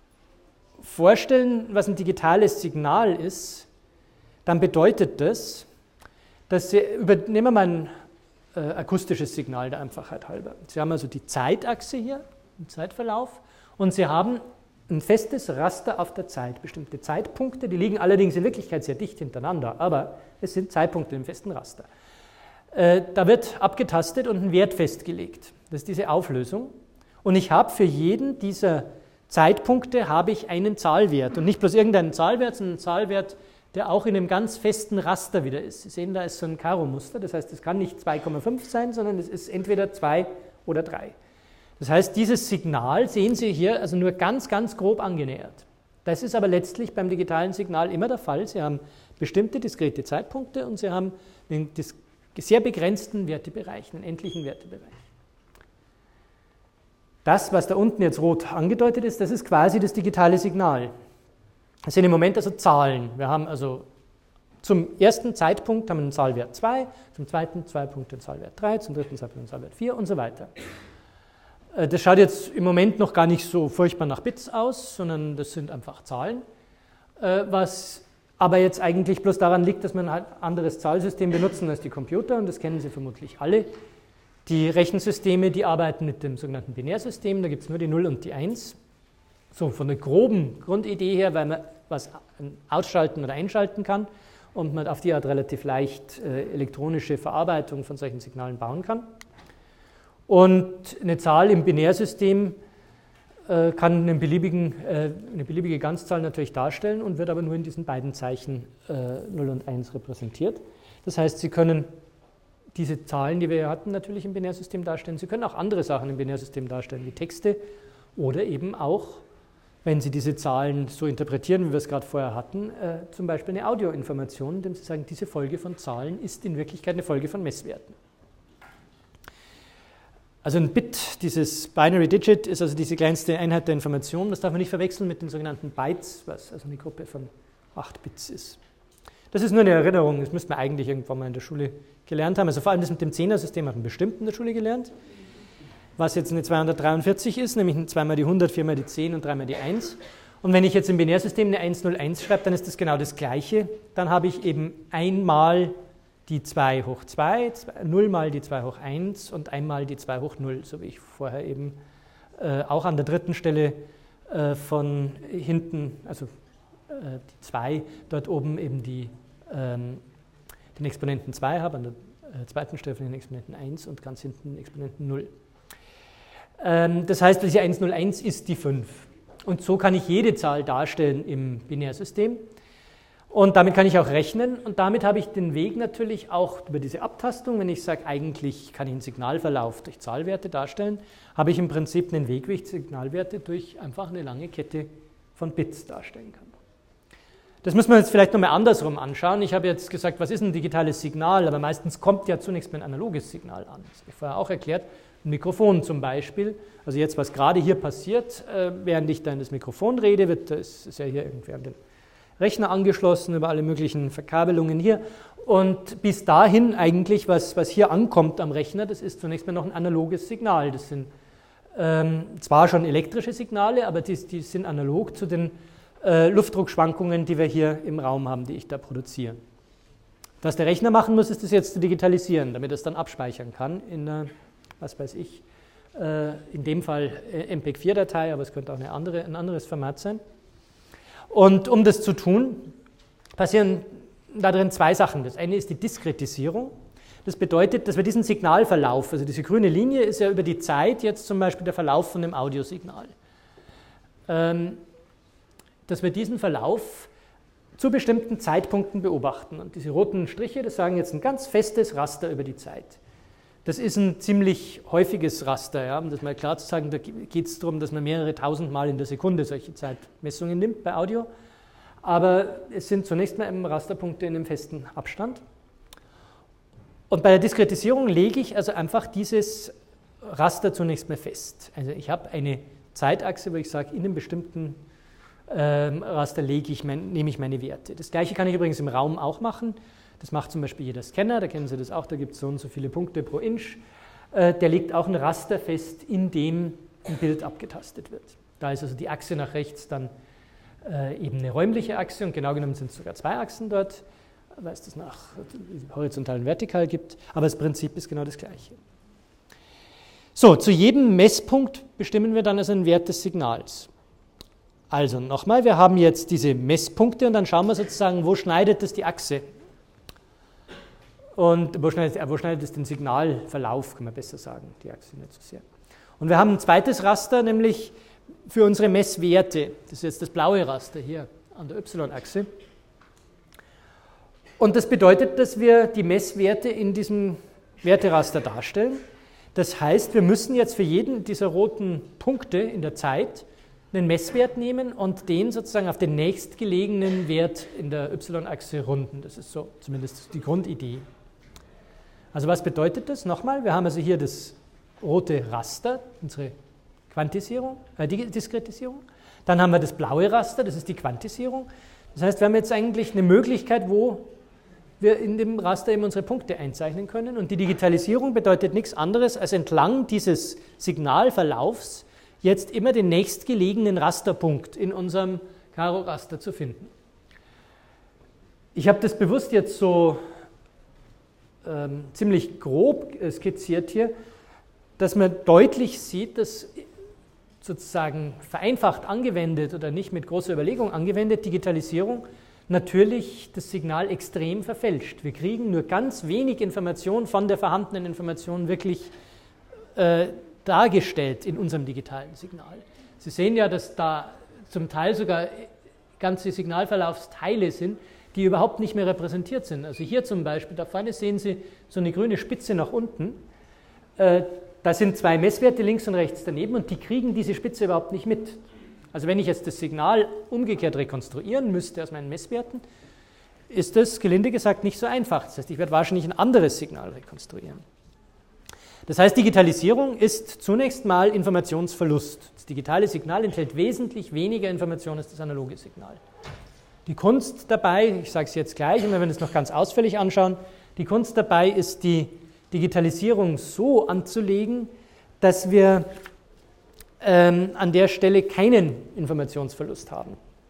vorstellen, was ein digitales Signal ist, dann bedeutet das, dass Sie, über, nehmen wir mal ein äh, akustisches Signal der Einfachheit halber. Sie haben also die Zeitachse hier, den Zeitverlauf, und Sie haben ein festes Raster auf der Zeit, bestimmte Zeitpunkte, die liegen allerdings in Wirklichkeit sehr dicht hintereinander, aber es sind Zeitpunkte im festen Raster. Äh, da wird abgetastet und ein Wert festgelegt. Das ist diese Auflösung. Und ich habe für jeden dieser Zeitpunkte habe ich einen Zahlwert. Und nicht bloß irgendeinen Zahlwert, sondern einen Zahlwert, der auch in einem ganz festen Raster wieder ist. Sie sehen, da ist so ein Karo-Muster. Das heißt, es kann nicht zwei Komma fünf sein, sondern es ist entweder zwei oder drei. Das heißt, dieses Signal sehen Sie hier also nur ganz, ganz grob angenähert. Das ist aber letztlich beim digitalen Signal immer der Fall. Sie haben bestimmte diskrete Zeitpunkte und Sie haben einen sehr begrenzten Wertebereich, einen endlichen Wertebereich. Das, was da unten jetzt rot angedeutet ist, das ist quasi das digitale Signal. Das sind im Moment also Zahlen. Wir haben also zum ersten Zeitpunkt haben wir einen Zahlwert zwei, zum zweiten Zeitpunkt den Zahlwert drei, zum dritten Zeitpunkt den Zahlwert vier und so weiter. Das schaut jetzt im Moment noch gar nicht so furchtbar nach Bits aus, sondern das sind einfach Zahlen, was aber jetzt eigentlich bloß daran liegt, dass man ein anderes Zahlsystem benutzen als die Computer, und das kennen Sie vermutlich alle. Die Rechensysteme, die arbeiten mit dem sogenannten Binärsystem, da gibt es nur die null und die eins. So von der groben Grundidee her, weil man was ausschalten oder einschalten kann und man auf die Art relativ leicht äh, elektronische Verarbeitung von solchen Signalen bauen kann. Und eine Zahl im Binärsystem äh, kann einen beliebigen, äh, eine beliebige Ganzzahl natürlich darstellen und wird aber nur in diesen beiden Zeichen äh, null und eins repräsentiert. Das heißt, Sie können diese Zahlen, die wir hier hatten, natürlich im Binärsystem darstellen. Sie können auch andere Sachen im Binärsystem darstellen, wie Texte oder eben auch, wenn Sie diese Zahlen so interpretieren, wie wir es gerade vorher hatten, äh, zum Beispiel eine Audioinformation, indem Sie sagen, diese Folge von Zahlen ist in Wirklichkeit eine Folge von Messwerten. Also ein Bit, dieses Binary Digit, ist also diese kleinste Einheit der Information. Das darf man nicht verwechseln mit den sogenannten Bytes, was also eine Gruppe von acht Bits ist. Das ist nur eine Erinnerung, das müsste man eigentlich irgendwann mal in der Schule gelernt haben. Also vor allem das mit dem Zehner-System hat man bestimmt in der Schule gelernt. Was jetzt eine zweihundertdreiundvierzig ist, nämlich zweimal die hundert, viermal die zehn und dreimal die eins. Und wenn ich jetzt im Binärsystem eine eins null eins schreibe, dann ist das genau das Gleiche. Dann habe ich eben einmal die zwei hoch zwei, null mal die zwei hoch eins und einmal die zwei hoch null, so wie ich vorher eben äh, auch an der dritten Stelle äh, von hinten, also äh, die zwei, dort oben eben die, ähm, den Exponenten zwei habe, an der äh, zweiten Stelle von den Exponenten eins und ganz hinten den Exponenten null. Ähm, das heißt, diese eins null eins ist die fünf. Und so kann ich jede Zahl darstellen im Binärsystem. Und damit kann ich auch rechnen und damit habe ich den Weg natürlich auch über diese Abtastung, wenn ich sage, eigentlich kann ich einen Signalverlauf durch Zahlwerte darstellen, habe ich im Prinzip einen Weg, wie ich Signalwerte durch einfach eine lange Kette von Bits darstellen kann. Das muss man jetzt vielleicht nochmal andersrum anschauen. Ich habe jetzt gesagt, was ist ein digitales Signal, aber meistens kommt ja zunächst mal ein analoges Signal an. Das habe ich vorher auch erklärt. Ein Mikrofon zum Beispiel, also jetzt, was gerade hier passiert, äh, während ich da in das Mikrofon rede, wird, das ist ja hier irgendwie an den Rechner angeschlossen über alle möglichen Verkabelungen hier. Und bis dahin eigentlich, was, was hier ankommt am Rechner, das ist zunächst mal noch ein analoges Signal. Das sind ähm, zwar schon elektrische Signale, aber die, die sind analog zu den äh, Luftdruckschwankungen, die wir hier im Raum haben, die ich da produziere. Was der Rechner machen muss, ist das jetzt zu digitalisieren, damit er es dann abspeichern kann in einer, was weiß ich, äh, in dem Fall äh, M P vier Datei, aber es könnte auch eine andere, ein anderes Format sein. Und um das zu tun, passieren da drin zwei Sachen. Das eine ist die Diskretisierung. Das bedeutet, dass wir diesen Signalverlauf, also diese grüne Linie ist ja über die Zeit jetzt zum Beispiel der Verlauf von dem Audiosignal, ähm, dass wir diesen Verlauf zu bestimmten Zeitpunkten beobachten. Und diese roten Striche, das sagen jetzt ein ganz festes Raster über die Zeit. Das ist ein ziemlich häufiges Raster, ja, um das mal klar zu sagen, da geht es darum, dass man mehrere tausend Mal in der Sekunde solche Zeitmessungen nimmt bei Audio. Aber es sind zunächst mal Rasterpunkte in einem festen Abstand. Und bei der Diskretisierung lege ich also einfach dieses Raster zunächst mal fest. Also ich habe eine Zeitachse, wo ich sage, in einem bestimmten ähm, Raster lege ich mein, nehme ich meine Werte. Das gleiche kann ich übrigens im Raum auch machen. Das macht zum Beispiel jeder Scanner, da kennen Sie das auch, da gibt es so und so viele Punkte pro Inch. Äh, der legt auch ein Raster fest, in dem ein Bild abgetastet wird. Da ist also die Achse nach rechts dann äh, eben eine räumliche Achse und genau genommen sind es sogar zwei Achsen dort, weil es das nach horizontal und vertikal gibt, aber das Prinzip ist genau das gleiche. So, zu jedem Messpunkt bestimmen wir dann also einen Wert des Signals. Also nochmal, wir haben jetzt diese Messpunkte und dann schauen wir sozusagen, wo schneidet das die Achse. Und wo schneidet, wo schneidet es den Signalverlauf, kann man besser sagen, die Achse nicht so sehr. Und wir haben ein zweites Raster, nämlich für unsere Messwerte. Das ist jetzt das blaue Raster hier an der Y-Achse. Und das bedeutet, dass wir die Messwerte in diesem Werteraster darstellen. Das heißt, wir müssen jetzt für jeden dieser roten Punkte in der Zeit einen Messwert nehmen und den sozusagen auf den nächstgelegenen Wert in der Y-Achse runden. Das ist so zumindest die Grundidee. Also was bedeutet das? Nochmal, wir haben also hier das rote Raster, unsere Quantisierung, äh, die Diskretisierung. Dann haben wir das blaue Raster, das ist die Quantisierung. Das heißt, wir haben jetzt eigentlich eine Möglichkeit, wo wir in dem Raster eben unsere Punkte einzeichnen können. Und die Digitalisierung bedeutet nichts anderes, als entlang dieses Signalverlaufs jetzt immer den nächstgelegenen Rasterpunkt in unserem Karo-Raster zu finden. Ich habe das bewusst jetzt so ähm, ziemlich grob skizziert hier, dass man deutlich sieht, dass sozusagen vereinfacht angewendet oder nicht mit großer Überlegung angewendet, Digitalisierung natürlich das Signal extrem verfälscht. Wir kriegen nur ganz wenig Information von der vorhandenen Information wirklich äh, dargestellt in unserem digitalen Signal. Sie sehen ja, dass da zum Teil sogar ganze Signalverlaufsteile sind, die überhaupt nicht mehr repräsentiert sind. Also hier zum Beispiel, da vorne sehen Sie so eine grüne Spitze nach unten. Äh, da sind zwei Messwerte links und rechts daneben und die kriegen diese Spitze überhaupt nicht mit. Also wenn ich jetzt das Signal umgekehrt rekonstruieren müsste aus meinen Messwerten, ist das, gelinde gesagt, nicht so einfach. Das heißt, ich werde wahrscheinlich ein anderes Signal rekonstruieren. Das heißt, Digitalisierung ist zunächst mal Informationsverlust. Das digitale Signal enthält wesentlich weniger Information als das analoge Signal. Die Kunst dabei, ich sage es jetzt gleich und wir werden es noch ganz ausführlich anschauen, die Kunst dabei ist, die Digitalisierung so anzulegen, dass wir ähm, an der Stelle keinen Informationsverlust haben.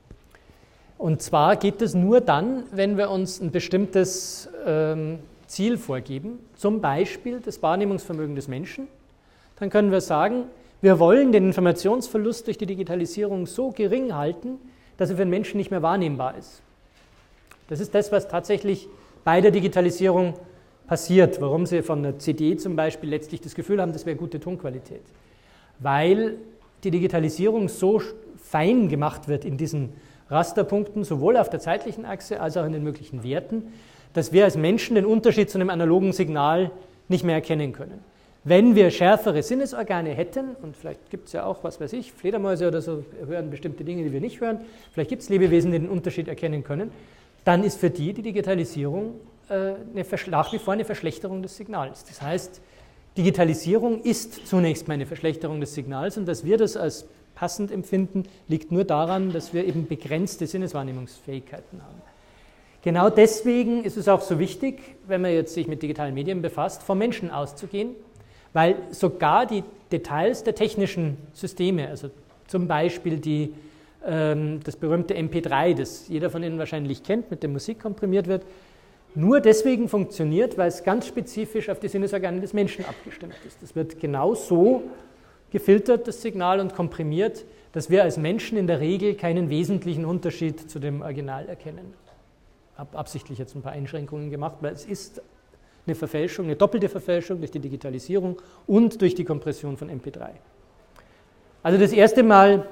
Und zwar geht es nur dann, wenn wir uns ein bestimmtes ähm, Ziel vorgeben, zum Beispiel das Wahrnehmungsvermögen des Menschen. Dann können wir sagen, wir wollen den Informationsverlust durch die Digitalisierung so gering halten, dass er für den Menschen nicht mehr wahrnehmbar ist. Das ist das, was tatsächlich bei der Digitalisierung passiert, warum Sie von einer C D zum Beispiel letztlich das Gefühl haben, das wäre gute Tonqualität. Weil die Digitalisierung so fein gemacht wird in diesen Rasterpunkten, sowohl auf der zeitlichen Achse als auch in den möglichen Werten, dass wir als Menschen den Unterschied zu einem analogen Signal nicht mehr erkennen können. Wenn wir schärfere Sinnesorgane hätten, und vielleicht gibt es ja auch, was weiß ich, Fledermäuse oder so hören bestimmte Dinge, die wir nicht hören, vielleicht gibt es Lebewesen, die den Unterschied erkennen können, dann ist für die die Digitalisierung äh, eine, nach wie vor eine Verschlechterung des Signals. Das heißt, Digitalisierung ist zunächst mal eine Verschlechterung des Signals und dass wir das als passend empfinden, liegt nur daran, dass wir eben begrenzte Sinneswahrnehmungsfähigkeiten haben. Genau deswegen ist es auch so wichtig, wenn man jetzt sich mit digitalen Medien befasst, vom Menschen auszugehen, weil sogar die Details der technischen Systeme, also zum Beispiel die, ähm, das berühmte M P drei, das jeder von Ihnen wahrscheinlich kennt, mit dem Musik komprimiert wird, nur deswegen funktioniert, weil es ganz spezifisch auf die Sinnesorgane des Menschen abgestimmt ist. Das wird genau so gefiltert, das Signal, und komprimiert, dass wir als Menschen in der Regel keinen wesentlichen Unterschied zu dem Original erkennen. Ich habe absichtlich jetzt ein paar Einschränkungen gemacht, weil es ist eine Verfälschung, eine doppelte Verfälschung durch die Digitalisierung und durch die Kompression von M P drei. Also das erste Mal,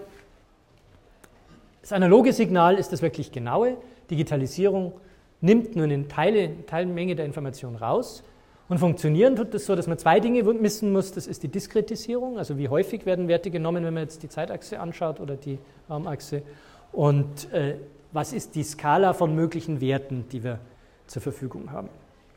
das analoge Signal ist das wirklich genaue, Digitalisierung nimmt nur eine Teile, Teilmenge der Information raus und funktionieren tut das so, dass man zwei Dinge wissen muss, das ist die Diskretisierung, also wie häufig werden Werte genommen, wenn man jetzt die Zeitachse anschaut oder die Raumachse, und äh, was ist die Skala von möglichen Werten, die wir zur Verfügung haben.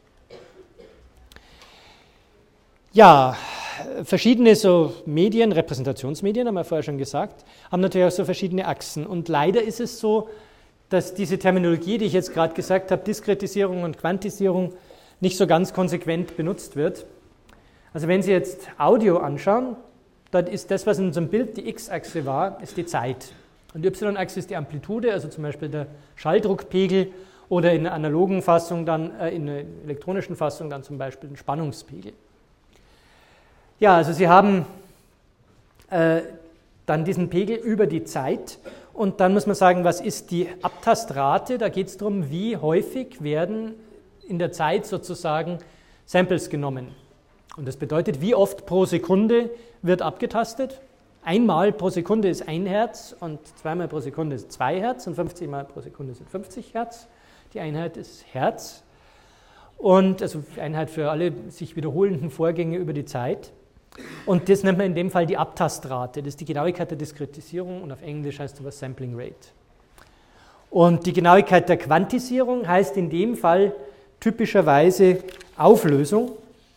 Ja, verschiedene so Medien, Repräsentationsmedien, haben wir vorher schon gesagt, haben natürlich auch so verschiedene Achsen. Und leider ist es so, dass diese Terminologie, die ich jetzt gerade gesagt habe, Diskretisierung und Quantisierung, nicht so ganz konsequent benutzt wird. Also wenn Sie jetzt Audio anschauen, dann ist das, was in unserem Bild die X-Achse war, ist die Zeit. Und die Y-Achse ist die Amplitude, also zum Beispiel der Schalldruckpegel, oder in einer analogen Fassung dann, äh, in einer elektronischen Fassung dann zum Beispiel den Spannungspegel. Ja, also Sie haben äh, dann diesen Pegel über die Zeit und dann muss man sagen, was ist die Abtastrate? Da geht es darum, wie häufig werden in der Zeit sozusagen Samples genommen. Und das bedeutet, wie oft pro Sekunde wird abgetastet. Einmal pro Sekunde ist ein Hertz und zweimal pro Sekunde ist zwei Hertz und fünfzig Mal pro Sekunde sind fünfzig Hertz. Die Einheit ist Hertz. Und also Einheit für alle sich wiederholenden Vorgänge über die Zeit. Und das nennt man in dem Fall die Abtastrate. Das ist die Genauigkeit der Diskretisierung und auf Englisch heißt das Sampling Rate. Und die Genauigkeit der Quantisierung heißt in dem Fall typischerweise Auflösung.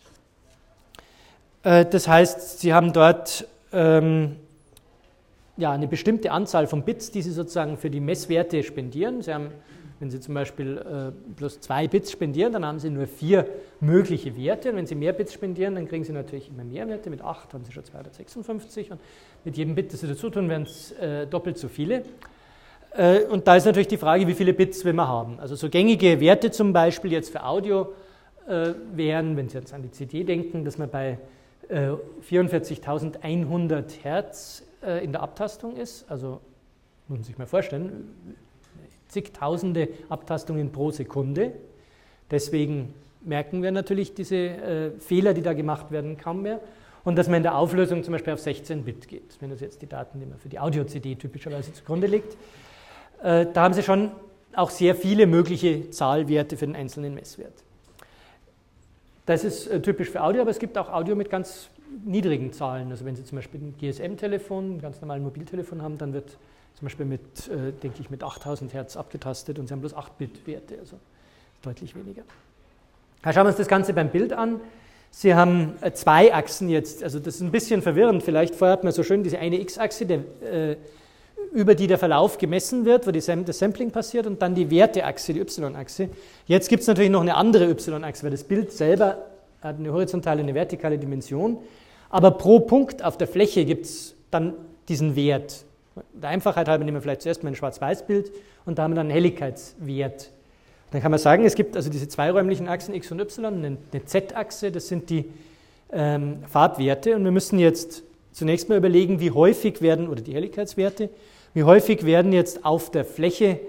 Das heißt, Sie haben dort ähm, ja, eine bestimmte Anzahl von Bits, die Sie sozusagen für die Messwerte spendieren. Sie haben, wenn Sie zum Beispiel äh, bloß zwei Bits spendieren, dann haben Sie nur vier mögliche Werte. Und wenn Sie mehr Bits spendieren, dann kriegen Sie natürlich immer mehr Werte. Mit acht haben Sie schon zweihundertsechsundfünfzig. Und mit jedem Bit, das Sie dazu tun, werden es äh, doppelt so viele. Äh, und da ist natürlich die Frage, wie viele Bits will man haben. Also so gängige Werte zum Beispiel jetzt für Audio äh, wären, wenn Sie jetzt an die C D denken, dass man bei äh, vierundvierzigtausendeinhundert Hertz äh, in der Abtastung ist. Also muss man sich mal vorstellen, zigtausende Abtastungen pro Sekunde. Deswegen merken wir natürlich diese äh, Fehler, die da gemacht werden, kaum mehr. Und dass man in der Auflösung zum Beispiel auf sechzehn Bit geht, wenn das jetzt die Daten, die man für die Audio-C D typischerweise zugrunde legt. Äh, da haben Sie schon auch sehr viele mögliche Zahlwerte für den einzelnen Messwert. Das ist äh, typisch für Audio, aber es gibt auch Audio mit ganz niedrigen Zahlen. Also wenn Sie zum Beispiel ein G S M-Telefon, ein ganz normales Mobiltelefon haben, dann wird zum Beispiel mit, äh, denke ich, mit achttausend Hertz abgetastet und Sie haben bloß acht Bit Werte, also deutlich weniger. Ja, schauen wir uns das Ganze beim Bild an. Sie haben äh, zwei Achsen jetzt, also das ist ein bisschen verwirrend, vielleicht vorher hat man so schön diese eine X-Achse, der, äh, über die der Verlauf gemessen wird, wo die Sam- das Sampling passiert und dann die Werteachse, die Y-Achse. Jetzt gibt es natürlich noch eine andere Y-Achse, weil das Bild selber hat eine horizontale und eine vertikale Dimension, aber pro Punkt auf der Fläche gibt es dann diesen Wert. Der Einfachheit halber nehmen wir vielleicht zuerst mal ein Schwarz-Weiß-Bild und da haben wir dann einen Helligkeitswert. Dann kann man sagen, es gibt also diese zwei räumlichen Achsen X und Y, eine, eine Z-Achse, das sind die ähm, Farbwerte und wir müssen jetzt zunächst mal überlegen, wie häufig werden, oder die Helligkeitswerte, wie häufig werden jetzt auf der Fläche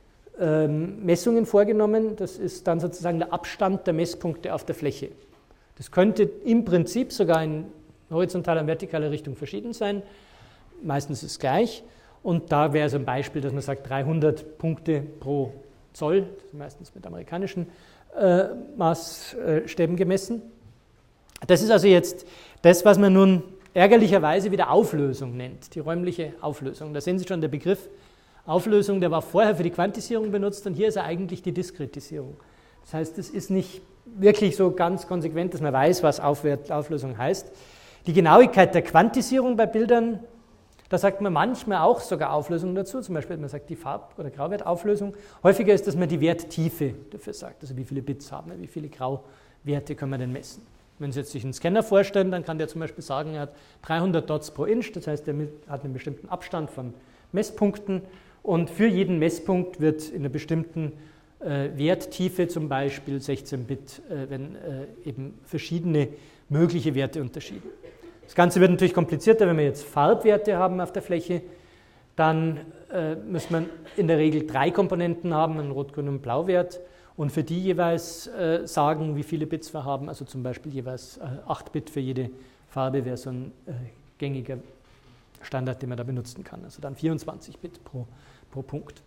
ähm, Messungen vorgenommen. Das ist dann sozusagen der Abstand der Messpunkte auf der Fläche. Das könnte im Prinzip sogar in horizontaler und vertikaler Richtung verschieden sein. Meistens ist es gleich. Und da wäre so ein Beispiel, dass man sagt, dreihundert Punkte pro Zoll, das ist meistens mit amerikanischen äh, Maßstäben gemessen. Das ist also jetzt das, was man nun ärgerlicherweise wieder Auflösung nennt, die räumliche Auflösung. Da sehen Sie schon, der Begriff Auflösung, der war vorher für die Quantisierung benutzt und hier ist er eigentlich die Diskretisierung. Das heißt, es ist nicht wirklich so ganz konsequent, dass man weiß, was Auflösung heißt. Die Genauigkeit der Quantisierung bei Bildern, da sagt man manchmal auch sogar Auflösung dazu, zum Beispiel man sagt die Farb- oder Grauwertauflösung. Häufiger ist, dass man die Werttiefe dafür sagt, also wie viele Bits haben wir, wie viele Grauwerte können wir denn messen. Wenn Sie jetzt sich einen Scanner vorstellen, dann kann der zum Beispiel sagen, er hat dreihundert Dots pro Inch, das heißt, er hat einen bestimmten Abstand von Messpunkten und für jeden Messpunkt wird in einer bestimmten äh, Werttiefe zum Beispiel sechzehn Bit, äh, wenn äh, eben verschiedene mögliche Werte unterschieden. Das Ganze wird natürlich komplizierter, wenn wir jetzt Farbwerte haben auf der Fläche, dann äh, muss man in der Regel drei Komponenten haben, einen Rot-, Grün- und Blauwert und für die jeweils äh, sagen, wie viele Bits wir haben, also zum Beispiel jeweils äh, acht Bit für jede Farbe wäre so ein äh, gängiger Standard, den man da benutzen kann, also dann vierundzwanzig Bit pro, pro Punkt.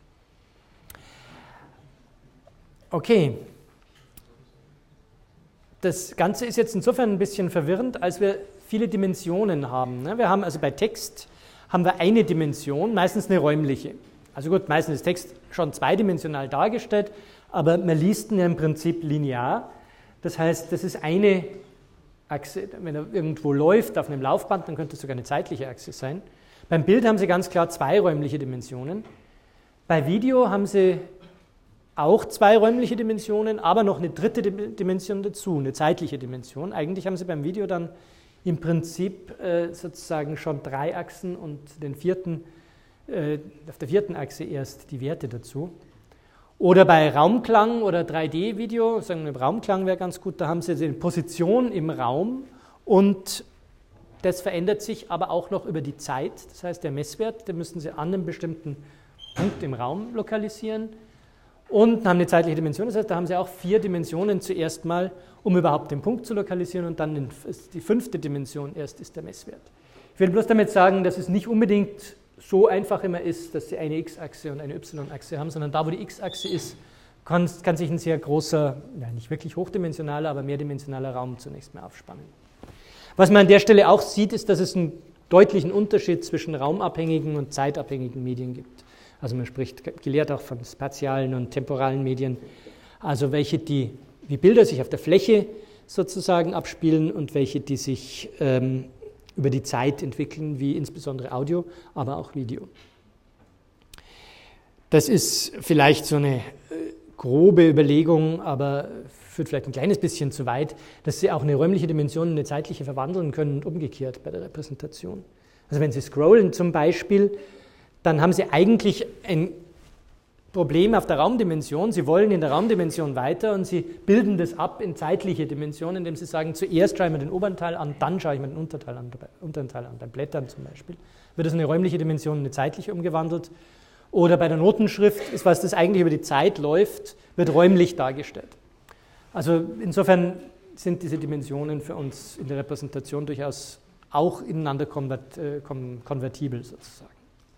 Okay. Das Ganze ist jetzt insofern ein bisschen verwirrend, als wir viele Dimensionen haben. Wir haben also bei Text haben wir eine Dimension, meistens eine räumliche. Also gut, meistens ist Text schon zweidimensional dargestellt, aber man liest ihn ja im Prinzip linear. Das heißt, das ist eine Achse, wenn er irgendwo läuft auf einem Laufband, dann könnte es sogar eine zeitliche Achse sein. Beim Bild haben Sie ganz klar zwei räumliche Dimensionen. Bei Video haben Sie auch zwei räumliche Dimensionen, aber noch eine dritte Dimension dazu, eine zeitliche Dimension. Eigentlich haben Sie beim Video dann im Prinzip äh, sozusagen schon drei Achsen und den vierten, äh, auf der vierten Achse erst die Werte dazu. Oder bei Raumklang oder drei D-Video, sagen wir, Raumklang wäre ganz gut, da haben Sie eine Position im Raum und das verändert sich aber auch noch über die Zeit. Das heißt, der Messwert, den müssen Sie an einem bestimmten Punkt im Raum lokalisieren. und haben eine zeitliche Dimension. Das heißt, da haben Sie auch vier Dimensionen zuerst mal, um überhaupt den Punkt zu lokalisieren, und dann die fünfte Dimension erst ist der Messwert. Ich will bloß damit sagen, dass es nicht unbedingt so einfach immer ist, dass Sie eine x-Achse und eine y-Achse haben, sondern da, wo die x-Achse ist, kann, kann sich ein sehr großer, ja, nicht wirklich hochdimensionaler, aber mehrdimensionaler Raum zunächst mal aufspannen. Was man an der Stelle auch sieht, ist, dass es einen deutlichen Unterschied zwischen raumabhängigen und zeitabhängigen Medien gibt. Also man spricht gelehrt auch von spatialen und temporalen Medien, also welche, die wie Bilder sich auf der Fläche sozusagen abspielen und welche, die sich ähm, über die Zeit entwickeln, wie insbesondere Audio, aber auch Video. Das ist vielleicht so eine äh, grobe Überlegung, aber führt vielleicht ein kleines bisschen zu weit, dass Sie auch eine räumliche Dimension in eine zeitliche verwandeln können und umgekehrt bei der Repräsentation. Also wenn Sie scrollen zum Beispiel, dann haben Sie eigentlich ein Problem auf der Raumdimension. Sie wollen in der Raumdimension weiter und Sie bilden das ab in zeitliche Dimensionen, indem Sie sagen, zuerst schaue ich mir den oberen Teil an, dann schaue ich mir den Unterteil an, unteren Teil an, beim Blättern zum Beispiel. Wird das in eine räumliche Dimension in eine zeitliche umgewandelt. Oder bei der Notenschrift ist, was das eigentlich über die Zeit läuft, wird räumlich dargestellt. Also insofern sind diese Dimensionen für uns in der Repräsentation durchaus auch ineinander konvertibel sozusagen.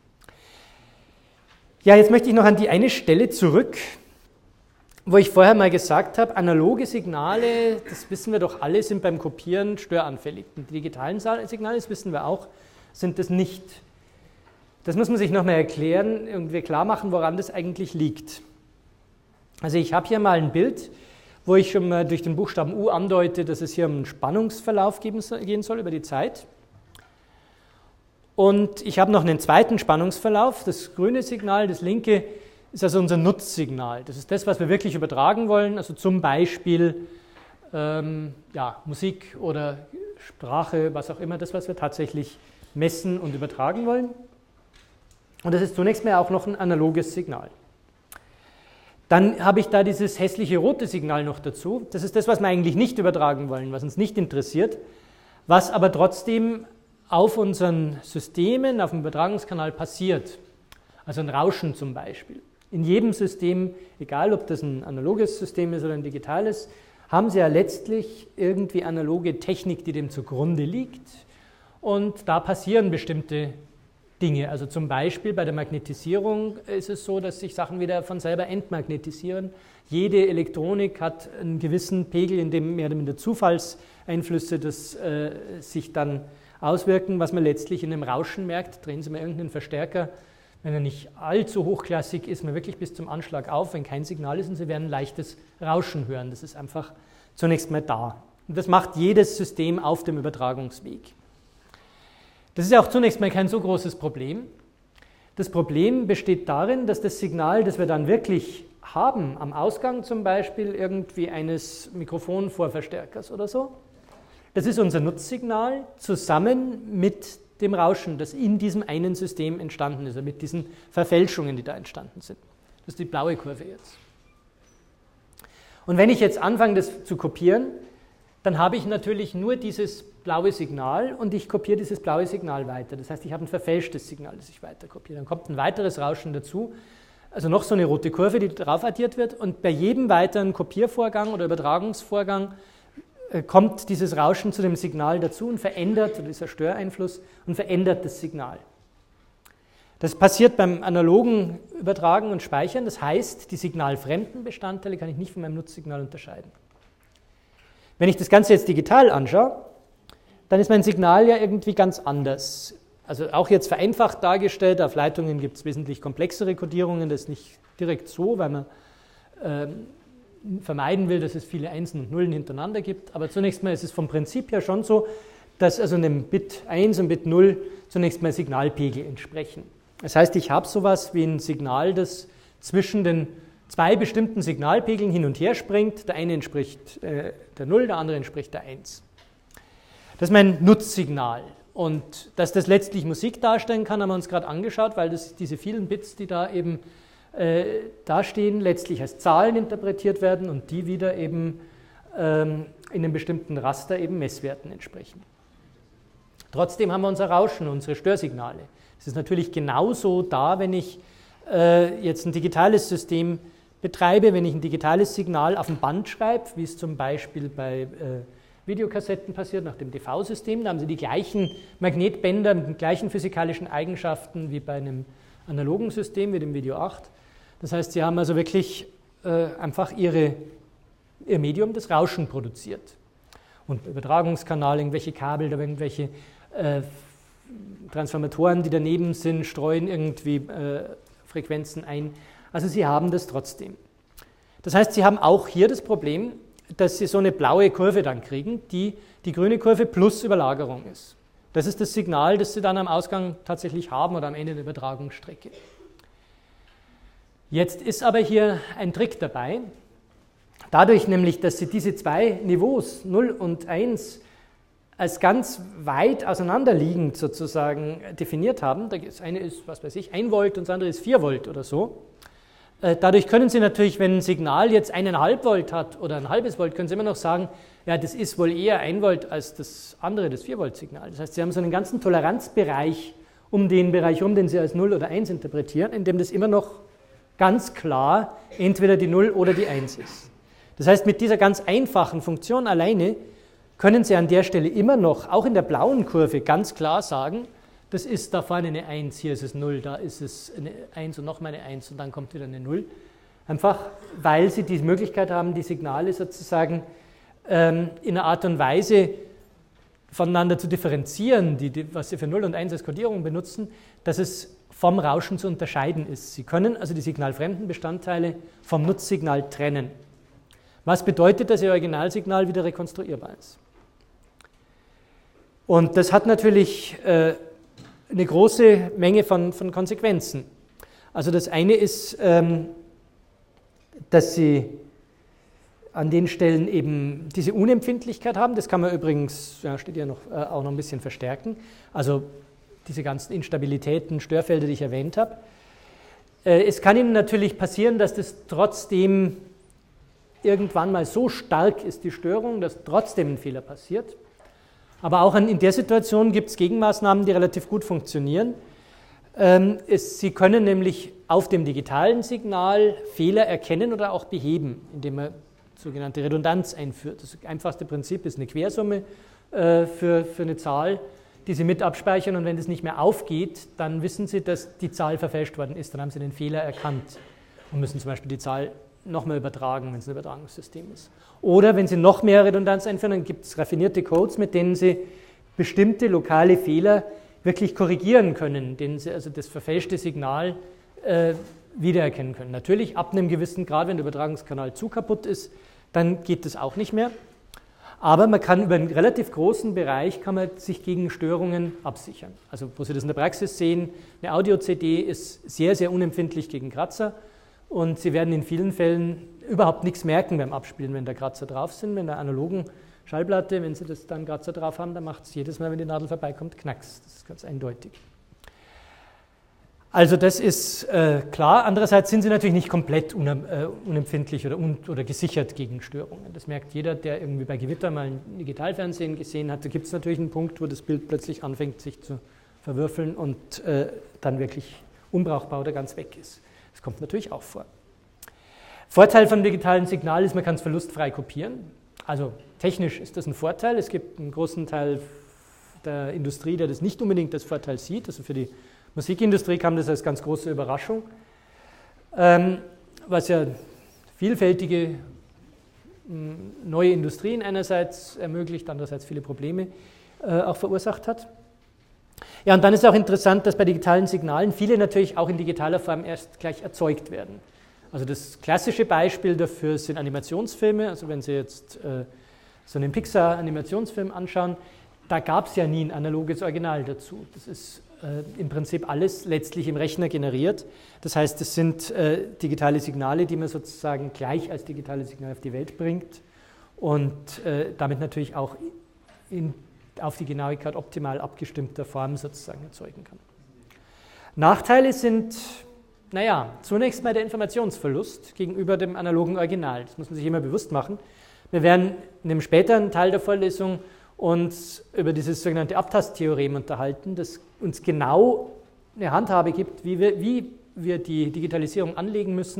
Ja, jetzt möchte ich noch an die eine Stelle zurück, wo ich vorher mal gesagt habe, analoge Signale, das wissen wir doch alle, sind beim Kopieren störanfällig. Die digitalen Signale, das wissen wir auch, sind das nicht. Das muss man sich nochmal erklären, irgendwie klar machen, woran das eigentlich liegt. Also ich habe hier mal ein Bild, wo ich schon mal durch den Buchstaben U andeute, dass es hier um einen Spannungsverlauf geben, gehen soll über die Zeit. Und ich habe noch einen zweiten Spannungsverlauf. Das grüne Signal, das linke, ist also unser Nutzsignal. Das ist das, was wir wirklich übertragen wollen. Also zum Beispiel ähm, ja, Musik oder Sprache, was auch immer, das, was wir tatsächlich messen und übertragen wollen. Und das ist zunächst mal auch noch ein analoges Signal. Dann habe ich da dieses hässliche rote Signal noch dazu. Das ist das, was wir eigentlich nicht übertragen wollen, was uns nicht interessiert, was aber trotzdem auf unseren Systemen, auf dem Übertragungskanal passiert. Also ein Rauschen zum Beispiel. In jedem System, egal ob das ein analoges System ist oder ein digitales, haben Sie ja letztlich irgendwie analoge Technik, die dem zugrunde liegt. Und da passieren bestimmte Dinge. Also zum Beispiel bei der Magnetisierung ist es so, dass sich Sachen wieder von selber entmagnetisieren. Jede Elektronik hat einen gewissen Pegel, in dem mehr oder minder Zufallseinflüsse das, äh, sich dann auswirken, was man letztlich in einem Rauschen merkt. Drehen Sie mal irgendeinen Verstärker, wenn er nicht allzu hochklassig ist, mal wirklich bis zum Anschlag auf, wenn kein Signal ist, und Sie werden ein leichtes Rauschen hören. Das ist einfach zunächst mal da. Und das macht jedes System auf dem Übertragungsweg. Das ist ja auch zunächst mal kein so großes Problem. Das Problem besteht darin, dass das Signal, das wir dann wirklich haben, am Ausgang zum Beispiel irgendwie eines Mikrofonvorverstärkers oder so, das ist unser Nutzsignal zusammen mit dem Rauschen, das in diesem einen System entstanden ist, also mit diesen Verfälschungen, die da entstanden sind. Das ist die blaue Kurve jetzt. Und wenn ich jetzt anfange, das zu kopieren, dann habe ich natürlich nur dieses blaue Signal und ich kopiere dieses blaue Signal weiter. Das heißt, ich habe ein verfälschtes Signal, das ich weiter kopiere. Dann kommt ein weiteres Rauschen dazu, also noch so eine rote Kurve, die drauf addiert wird, und bei jedem weiteren Kopiervorgang oder Übertragungsvorgang äh, kommt dieses Rauschen zu dem Signal dazu und verändert, oder dieser Störeinfluss, und verändert das Signal. Das passiert beim analogen Übertragen und Speichern, das heißt, die signalfremden Bestandteile kann ich nicht von meinem Nutzsignal unterscheiden. Wenn ich das Ganze jetzt digital anschaue, dann ist mein Signal ja irgendwie ganz anders. Also auch jetzt vereinfacht dargestellt, auf Leitungen gibt es wesentlich komplexere Kodierungen, das ist nicht direkt so, weil man ähm, vermeiden will, dass es viele Einsen und Nullen hintereinander gibt. Aber zunächst mal ist es vom Prinzip her schon so, dass also einem Bit eins und Bit null zunächst mal Signalpegel entsprechen. Das heißt, ich habe sowas wie ein Signal, das zwischen den zwei bestimmten Signalpegeln hin und her springt. Der eine entspricht äh, der null, der andere entspricht der eins. Das ist mein Nutzsignal. Und dass das letztlich Musik darstellen kann, haben wir uns gerade angeschaut, weil das, diese vielen Bits, die da eben äh, dastehen, letztlich als Zahlen interpretiert werden und die wieder eben ähm, in einem bestimmten Raster eben Messwerten entsprechen. Trotzdem haben wir unser Rauschen, unsere Störsignale. Das ist natürlich genauso da, wenn ich äh, jetzt ein digitales System betreibe, wenn ich ein digitales Signal auf ein Band schreibe, wie es zum Beispiel bei äh, Videokassetten passiert, nach dem D V-System. Da haben Sie die gleichen Magnetbänder mit den gleichen physikalischen Eigenschaften wie bei einem analogen System, wie dem Video acht. Das heißt, Sie haben also wirklich äh, einfach ihre, Ihr Medium, das Rauschen produziert. Und Übertragungskanal, irgendwelche Kabel, oder irgendwelche äh, Transformatoren, die daneben sind, streuen irgendwie äh, Frequenzen ein. Also Sie haben das trotzdem. Das heißt, Sie haben auch hier das Problem, dass Sie so eine blaue Kurve dann kriegen, die die grüne Kurve plus Überlagerung ist. Das ist das Signal, das Sie dann am Ausgang tatsächlich haben oder am Ende der Übertragungsstrecke. Jetzt ist aber hier ein Trick dabei. Dadurch nämlich, dass Sie diese zwei Niveaus, null und eins, als ganz weit auseinanderliegend sozusagen definiert haben, das eine ist, was weiß ich, ein Volt und das andere ist vier Volt oder so. Dadurch können Sie natürlich, wenn ein Signal jetzt eineinhalb Volt hat oder ein halbes Volt, können Sie immer noch sagen, ja, das ist wohl eher ein Volt als das andere, das vier Volt Signal. Das heißt, Sie haben so einen ganzen Toleranzbereich um den Bereich rum, den Sie als null oder eins interpretieren, in dem das immer noch ganz klar entweder die null oder die eins ist. Das heißt, mit dieser ganz einfachen Funktion alleine können Sie an der Stelle immer noch, auch in der blauen Kurve, ganz klar sagen, das ist da vorne eine eins, hier ist es null, da ist es eine eins und nochmal eine eins und dann kommt wieder eine null. Einfach, weil Sie die Möglichkeit haben, die Signale sozusagen ähm, in einer Art und Weise voneinander zu differenzieren, die, die, was Sie für null und eins als Kodierung benutzen, dass es vom Rauschen zu unterscheiden ist. Sie können also die signalfremden Bestandteile vom Nutzsignal trennen. Was bedeutet, dass Ihr Originalsignal wieder rekonstruierbar ist? Und das hat natürlich äh, eine große Menge von, von Konsequenzen. Also das eine ist, ähm, dass Sie an den Stellen eben diese Unempfindlichkeit haben. Das kann man übrigens, ja, steht ja noch, äh, auch noch ein bisschen verstärken. Also diese ganzen Instabilitäten, Störfelder, die ich erwähnt habe. Äh, es kann Ihnen natürlich passieren, dass das trotzdem irgendwann mal so stark ist, die Störung, dass trotzdem ein Fehler passiert. Aber auch in der Situation gibt es Gegenmaßnahmen, die relativ gut funktionieren. Sie können nämlich auf dem digitalen Signal Fehler erkennen oder auch beheben, indem man sogenannte Redundanz einführt. Das einfachste Prinzip ist eine Quersumme für, für eine Zahl, die Sie mit abspeichern, und wenn das nicht mehr aufgeht, dann wissen Sie, dass die Zahl verfälscht worden ist. Dann haben Sie den Fehler erkannt und müssen zum Beispiel die Zahl nochmal übertragen, wenn es ein Übertragungssystem ist. Oder wenn Sie noch mehr Redundanz einführen, dann gibt es raffinierte Codes, mit denen Sie bestimmte lokale Fehler wirklich korrigieren können, denen Sie also das verfälschte Signal äh, wiedererkennen können. Natürlich ab einem gewissen Grad, wenn der Übertragungskanal zu kaputt ist, dann geht das auch nicht mehr. Aber man kann über einen relativ großen Bereich kann man sich gegen Störungen absichern. Also wo Sie das in der Praxis sehen, eine Audio-C D ist sehr, sehr unempfindlich gegen Kratzer. Und Sie werden in vielen Fällen überhaupt nichts merken beim Abspielen, wenn da Kratzer drauf sind. Wenn der analogen Schallplatte, wenn Sie das dann Kratzer drauf haben, dann macht es jedes Mal, wenn die Nadel vorbeikommt, Knacks. Das ist ganz eindeutig. Also das ist äh, klar. Andererseits sind Sie natürlich nicht komplett un, äh, unempfindlich oder, un, oder gesichert gegen Störungen. Das merkt jeder, der irgendwie bei Gewitter mal ein Digitalfernsehen gesehen hat. Da gibt es natürlich einen Punkt, wo das Bild plötzlich anfängt, sich zu verwürfeln und äh, dann wirklich unbrauchbar oder ganz weg ist. Das kommt natürlich auch vor. Vorteil vom digitalen Signal ist, man kann es verlustfrei kopieren. Also technisch ist das ein Vorteil. Es gibt einen großen Teil der Industrie, der das nicht unbedingt als Vorteil sieht. Also für die Musikindustrie kam das als ganz große Überraschung, ähm, was ja vielfältige mh, neue Industrien einerseits ermöglicht, andererseits viele Probleme äh, auch verursacht hat. Ja, und dann ist auch interessant, dass bei digitalen Signalen viele natürlich auch in digitaler Form erst gleich erzeugt werden. Also das klassische Beispiel dafür sind Animationsfilme. Also wenn Sie jetzt äh, so einen Pixar-Animationsfilm anschauen, da gab es ja nie ein analoges Original dazu. Das ist äh, im Prinzip alles letztlich im Rechner generiert. Das heißt, es sind äh, digitale Signale, die man sozusagen gleich als digitale Signale auf die Welt bringt und äh, damit natürlich auch in auf die Genauigkeit optimal abgestimmter Form sozusagen erzeugen kann. Nachteile sind, naja, zunächst mal der Informationsverlust gegenüber dem analogen Original. Das muss man sich immer bewusst machen. Wir werden in einem späteren Teil der Vorlesung uns über dieses sogenannte Abtasttheorem unterhalten, das uns genau eine Handhabe gibt, wie wir, wie wir die Digitalisierung anlegen müssen,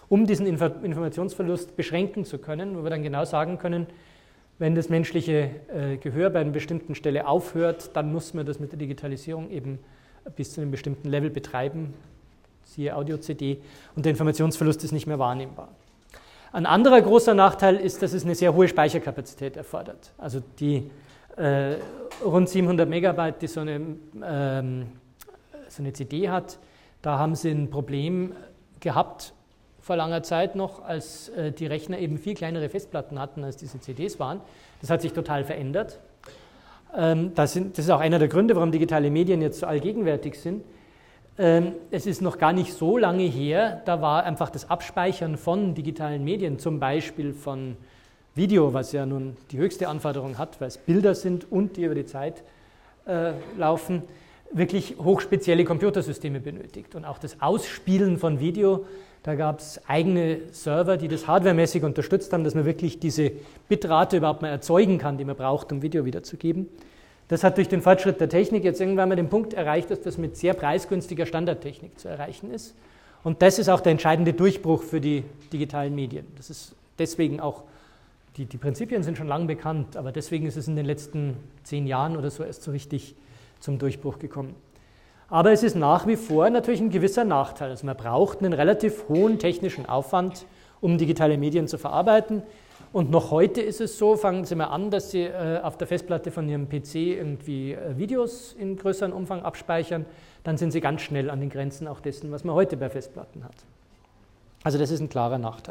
um diesen Informationsverlust beschränken zu können, wo wir dann genau sagen können, wenn das menschliche äh, Gehör bei einer bestimmten Stelle aufhört, dann muss man das mit der Digitalisierung eben bis zu einem bestimmten Level betreiben, siehe Audio-C D, und der Informationsverlust ist nicht mehr wahrnehmbar. Ein anderer großer Nachteil ist, dass es eine sehr hohe Speicherkapazität erfordert. Also die äh, rund siebenhundert Megabyte, die so eine, ähm, so eine C D hat, da haben sie ein Problem gehabt, vor langer Zeit noch, als äh, die Rechner eben viel kleinere Festplatten hatten, als diese C Ds waren. Das hat sich total verändert. Ähm, das, sind, das ist auch einer der Gründe, warum digitale Medien jetzt so allgegenwärtig sind. Ähm, es ist noch gar nicht so lange her, da war einfach das Abspeichern von digitalen Medien, zum Beispiel von Video, was ja nun die höchste Anforderung hat, weil es Bilder sind und die über die Zeit äh, laufen, wirklich hochspezielle Computersysteme benötigt. Und auch das Ausspielen von Video, da gab es eigene Server, die das hardwaremäßig unterstützt haben, dass man wirklich diese Bitrate überhaupt mal erzeugen kann, die man braucht, um Video wiederzugeben. Das hat durch den Fortschritt der Technik jetzt irgendwann mal den Punkt erreicht, dass das mit sehr preisgünstiger Standardtechnik zu erreichen ist. Und das ist auch der entscheidende Durchbruch für die digitalen Medien. Das ist deswegen auch, die, die Prinzipien sind schon lange bekannt, aber deswegen ist es in den letzten zehn Jahren oder so erst so richtig zum Durchbruch gekommen. Aber es ist nach wie vor natürlich ein gewisser Nachteil. Also man braucht einen relativ hohen technischen Aufwand, um digitale Medien zu verarbeiten. Und noch heute ist es so, fangen Sie mal an, dass Sie äh, auf der Festplatte von Ihrem P C irgendwie äh, Videos in größerem Umfang abspeichern, dann sind Sie ganz schnell an den Grenzen auch dessen, was man heute bei Festplatten hat. Also das ist ein klarer Nachteil.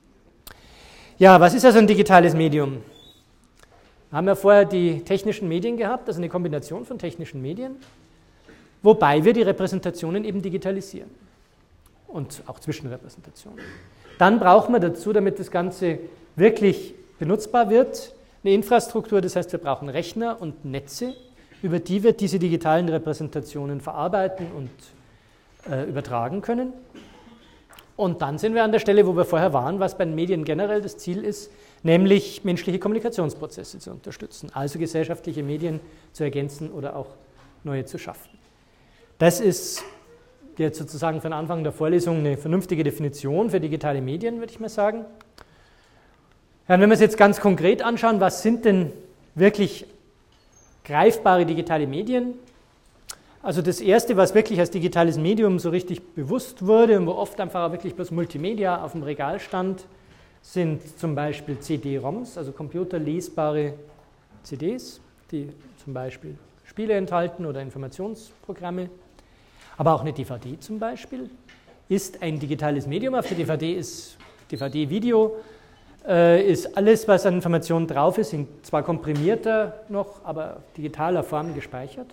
Ja, was ist also ein digitales Medium? Wir haben ja vorher die technischen Medien gehabt, also eine Kombination von technischen Medien, wobei wir die Repräsentationen eben digitalisieren und auch Zwischenrepräsentationen. Dann brauchen wir dazu, damit das Ganze wirklich benutzbar wird, eine Infrastruktur, das heißt, wir brauchen Rechner und Netze, über die wir diese digitalen Repräsentationen verarbeiten und äh, übertragen können. Und dann sind wir an der Stelle, wo wir vorher waren, was bei den Medien generell das Ziel ist, nämlich menschliche Kommunikationsprozesse zu unterstützen, also gesellschaftliche Medien zu ergänzen oder auch neue zu schaffen. Das ist jetzt sozusagen von Anfang der Vorlesung eine vernünftige Definition für digitale Medien, würde ich mal sagen. Ja, wenn wir es jetzt ganz konkret anschauen, was sind denn wirklich greifbare digitale Medien? Also das Erste, was wirklich als digitales Medium so richtig bewusst wurde und wo oft einfach auch wirklich bloß Multimedia auf dem Regal stand, sind zum Beispiel C D-ROMs, also computerlesbare C Ds, die zum Beispiel Spiele enthalten oder Informationsprogramme. Aber auch eine D V D zum Beispiel ist ein digitales Medium. Auf der D V D ist D V D-Video, äh, ist alles, was an Informationen drauf ist, in zwar komprimierter noch, aber digitaler Form gespeichert.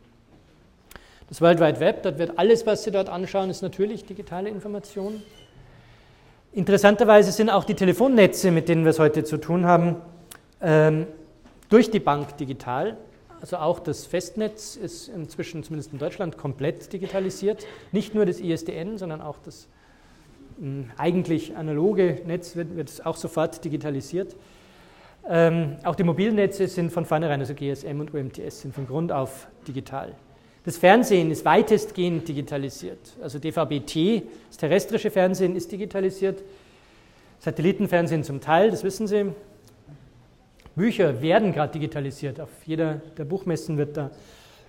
Das World Wide Web, dort wird alles, was Sie dort anschauen, ist natürlich digitale Information. Interessanterweise sind auch die Telefonnetze, mit denen wir es heute zu tun haben, ähm, durch die Bank digital. Also auch das Festnetz ist inzwischen, zumindest in Deutschland, komplett digitalisiert. Nicht nur das I S D N, sondern auch das mh, eigentlich analoge Netz wird, wird auch sofort digitalisiert. Ähm, auch die Mobilnetze sind von vornherein, also G S M und U M T S, sind von Grund auf digital. Das Fernsehen ist weitestgehend digitalisiert. Also D V B T, das terrestrische Fernsehen, ist digitalisiert. Satellitenfernsehen zum Teil, das wissen Sie. Bücher werden gerade digitalisiert. Auf jeder der Buchmessen wird da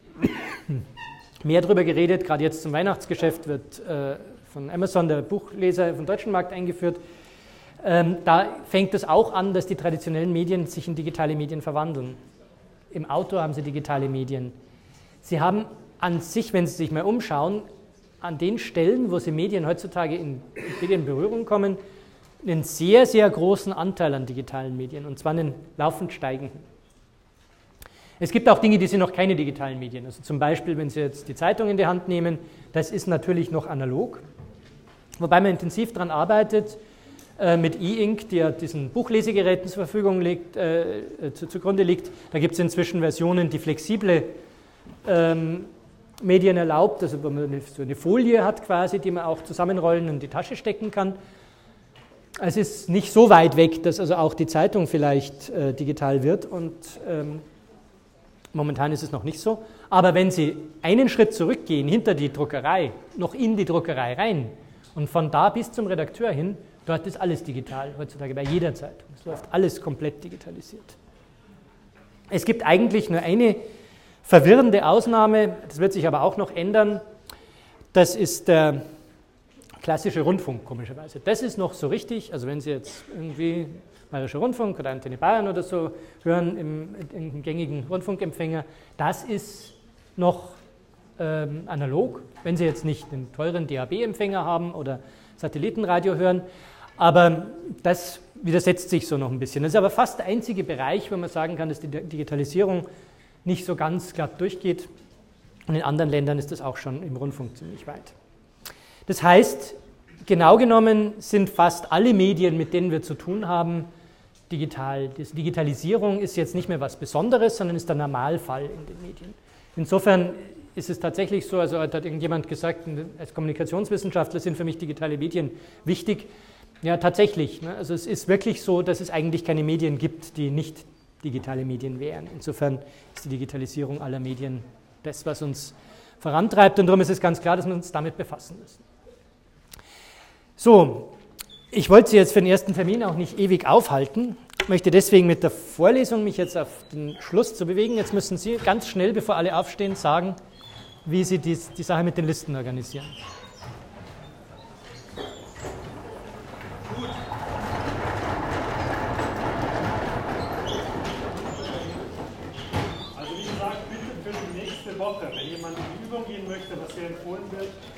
mehr darüber geredet. Gerade jetzt zum Weihnachtsgeschäft wird äh, von Amazon der Buchleser vom deutschen Markt eingeführt. Ähm, da fängt es auch an, dass die traditionellen Medien sich in digitale Medien verwandeln. Im Auto haben Sie digitale Medien. Sie haben an sich, wenn Sie sich mal umschauen, an den Stellen, wo Sie Medien heutzutage in Medienberührung kommen, einen sehr, sehr großen Anteil an digitalen Medien, und zwar einen laufend steigenden. Es gibt auch Dinge, die sind noch keine digitalen Medien. Also zum Beispiel, wenn Sie jetzt die Zeitung in die Hand nehmen, das ist natürlich noch analog, wobei man intensiv daran arbeitet, äh, mit E-Ink, die ja diesen Buchlesegeräten zur Verfügung liegt, äh, zu, zugrunde liegt. Da gibt es inzwischen Versionen, die flexible ähm, Medien erlaubt, also wo man eine, so eine Folie hat quasi, die man auch zusammenrollen und in die Tasche stecken kann. Es ist nicht so weit weg, dass also auch die Zeitung vielleicht äh, digital wird, und ähm, momentan ist es noch nicht so. Aber wenn Sie einen Schritt zurückgehen, hinter die Druckerei, noch in die Druckerei rein Und von da bis zum Redakteur hin, dort ist alles digital, heutzutage bei jeder Zeitung. Es läuft alles komplett digitalisiert. Es gibt eigentlich nur eine verwirrende Ausnahme, das wird sich aber auch noch ändern, das ist der klassische Rundfunk, komischerweise. Das ist noch so richtig, also wenn Sie jetzt irgendwie Bayerischer Rundfunk oder Antenne Bayern oder so hören im, im gängigen Rundfunkempfänger, das ist noch ähm, analog, wenn Sie jetzt nicht einen teuren D A B-Empfänger haben oder Satellitenradio hören, aber das widersetzt sich so noch ein bisschen. Das ist aber fast der einzige Bereich, wo man sagen kann, dass die Digitalisierung nicht so ganz glatt durchgeht. Und in anderen Ländern ist das auch schon im Rundfunk ziemlich weit. Das heißt, genau genommen sind fast alle Medien, mit denen wir zu tun haben, digital. Die Digitalisierung ist jetzt nicht mehr was Besonderes, sondern ist der Normalfall in den Medien. Insofern ist es tatsächlich so, also hat irgendjemand gesagt, als Kommunikationswissenschaftler sind für mich digitale Medien wichtig. Ja, tatsächlich. Ne? Also es ist wirklich so, dass es eigentlich keine Medien gibt, die nicht digitale Medien wären. Insofern ist die Digitalisierung aller Medien das, was uns vorantreibt. Und darum ist es ganz klar, dass wir uns damit befassen müssen. So, ich wollte Sie jetzt für den ersten Termin auch nicht ewig aufhalten. Ich möchte deswegen mit der Vorlesung mich jetzt auf den Schluss zu bewegen. Jetzt müssen Sie ganz schnell, bevor alle aufstehen, sagen, wie Sie die, die Sache mit den Listen organisieren. Also wie gesagt, bitte für die nächste Woche, wenn jemand in die Übung gehen möchte, was hier empfohlen wird,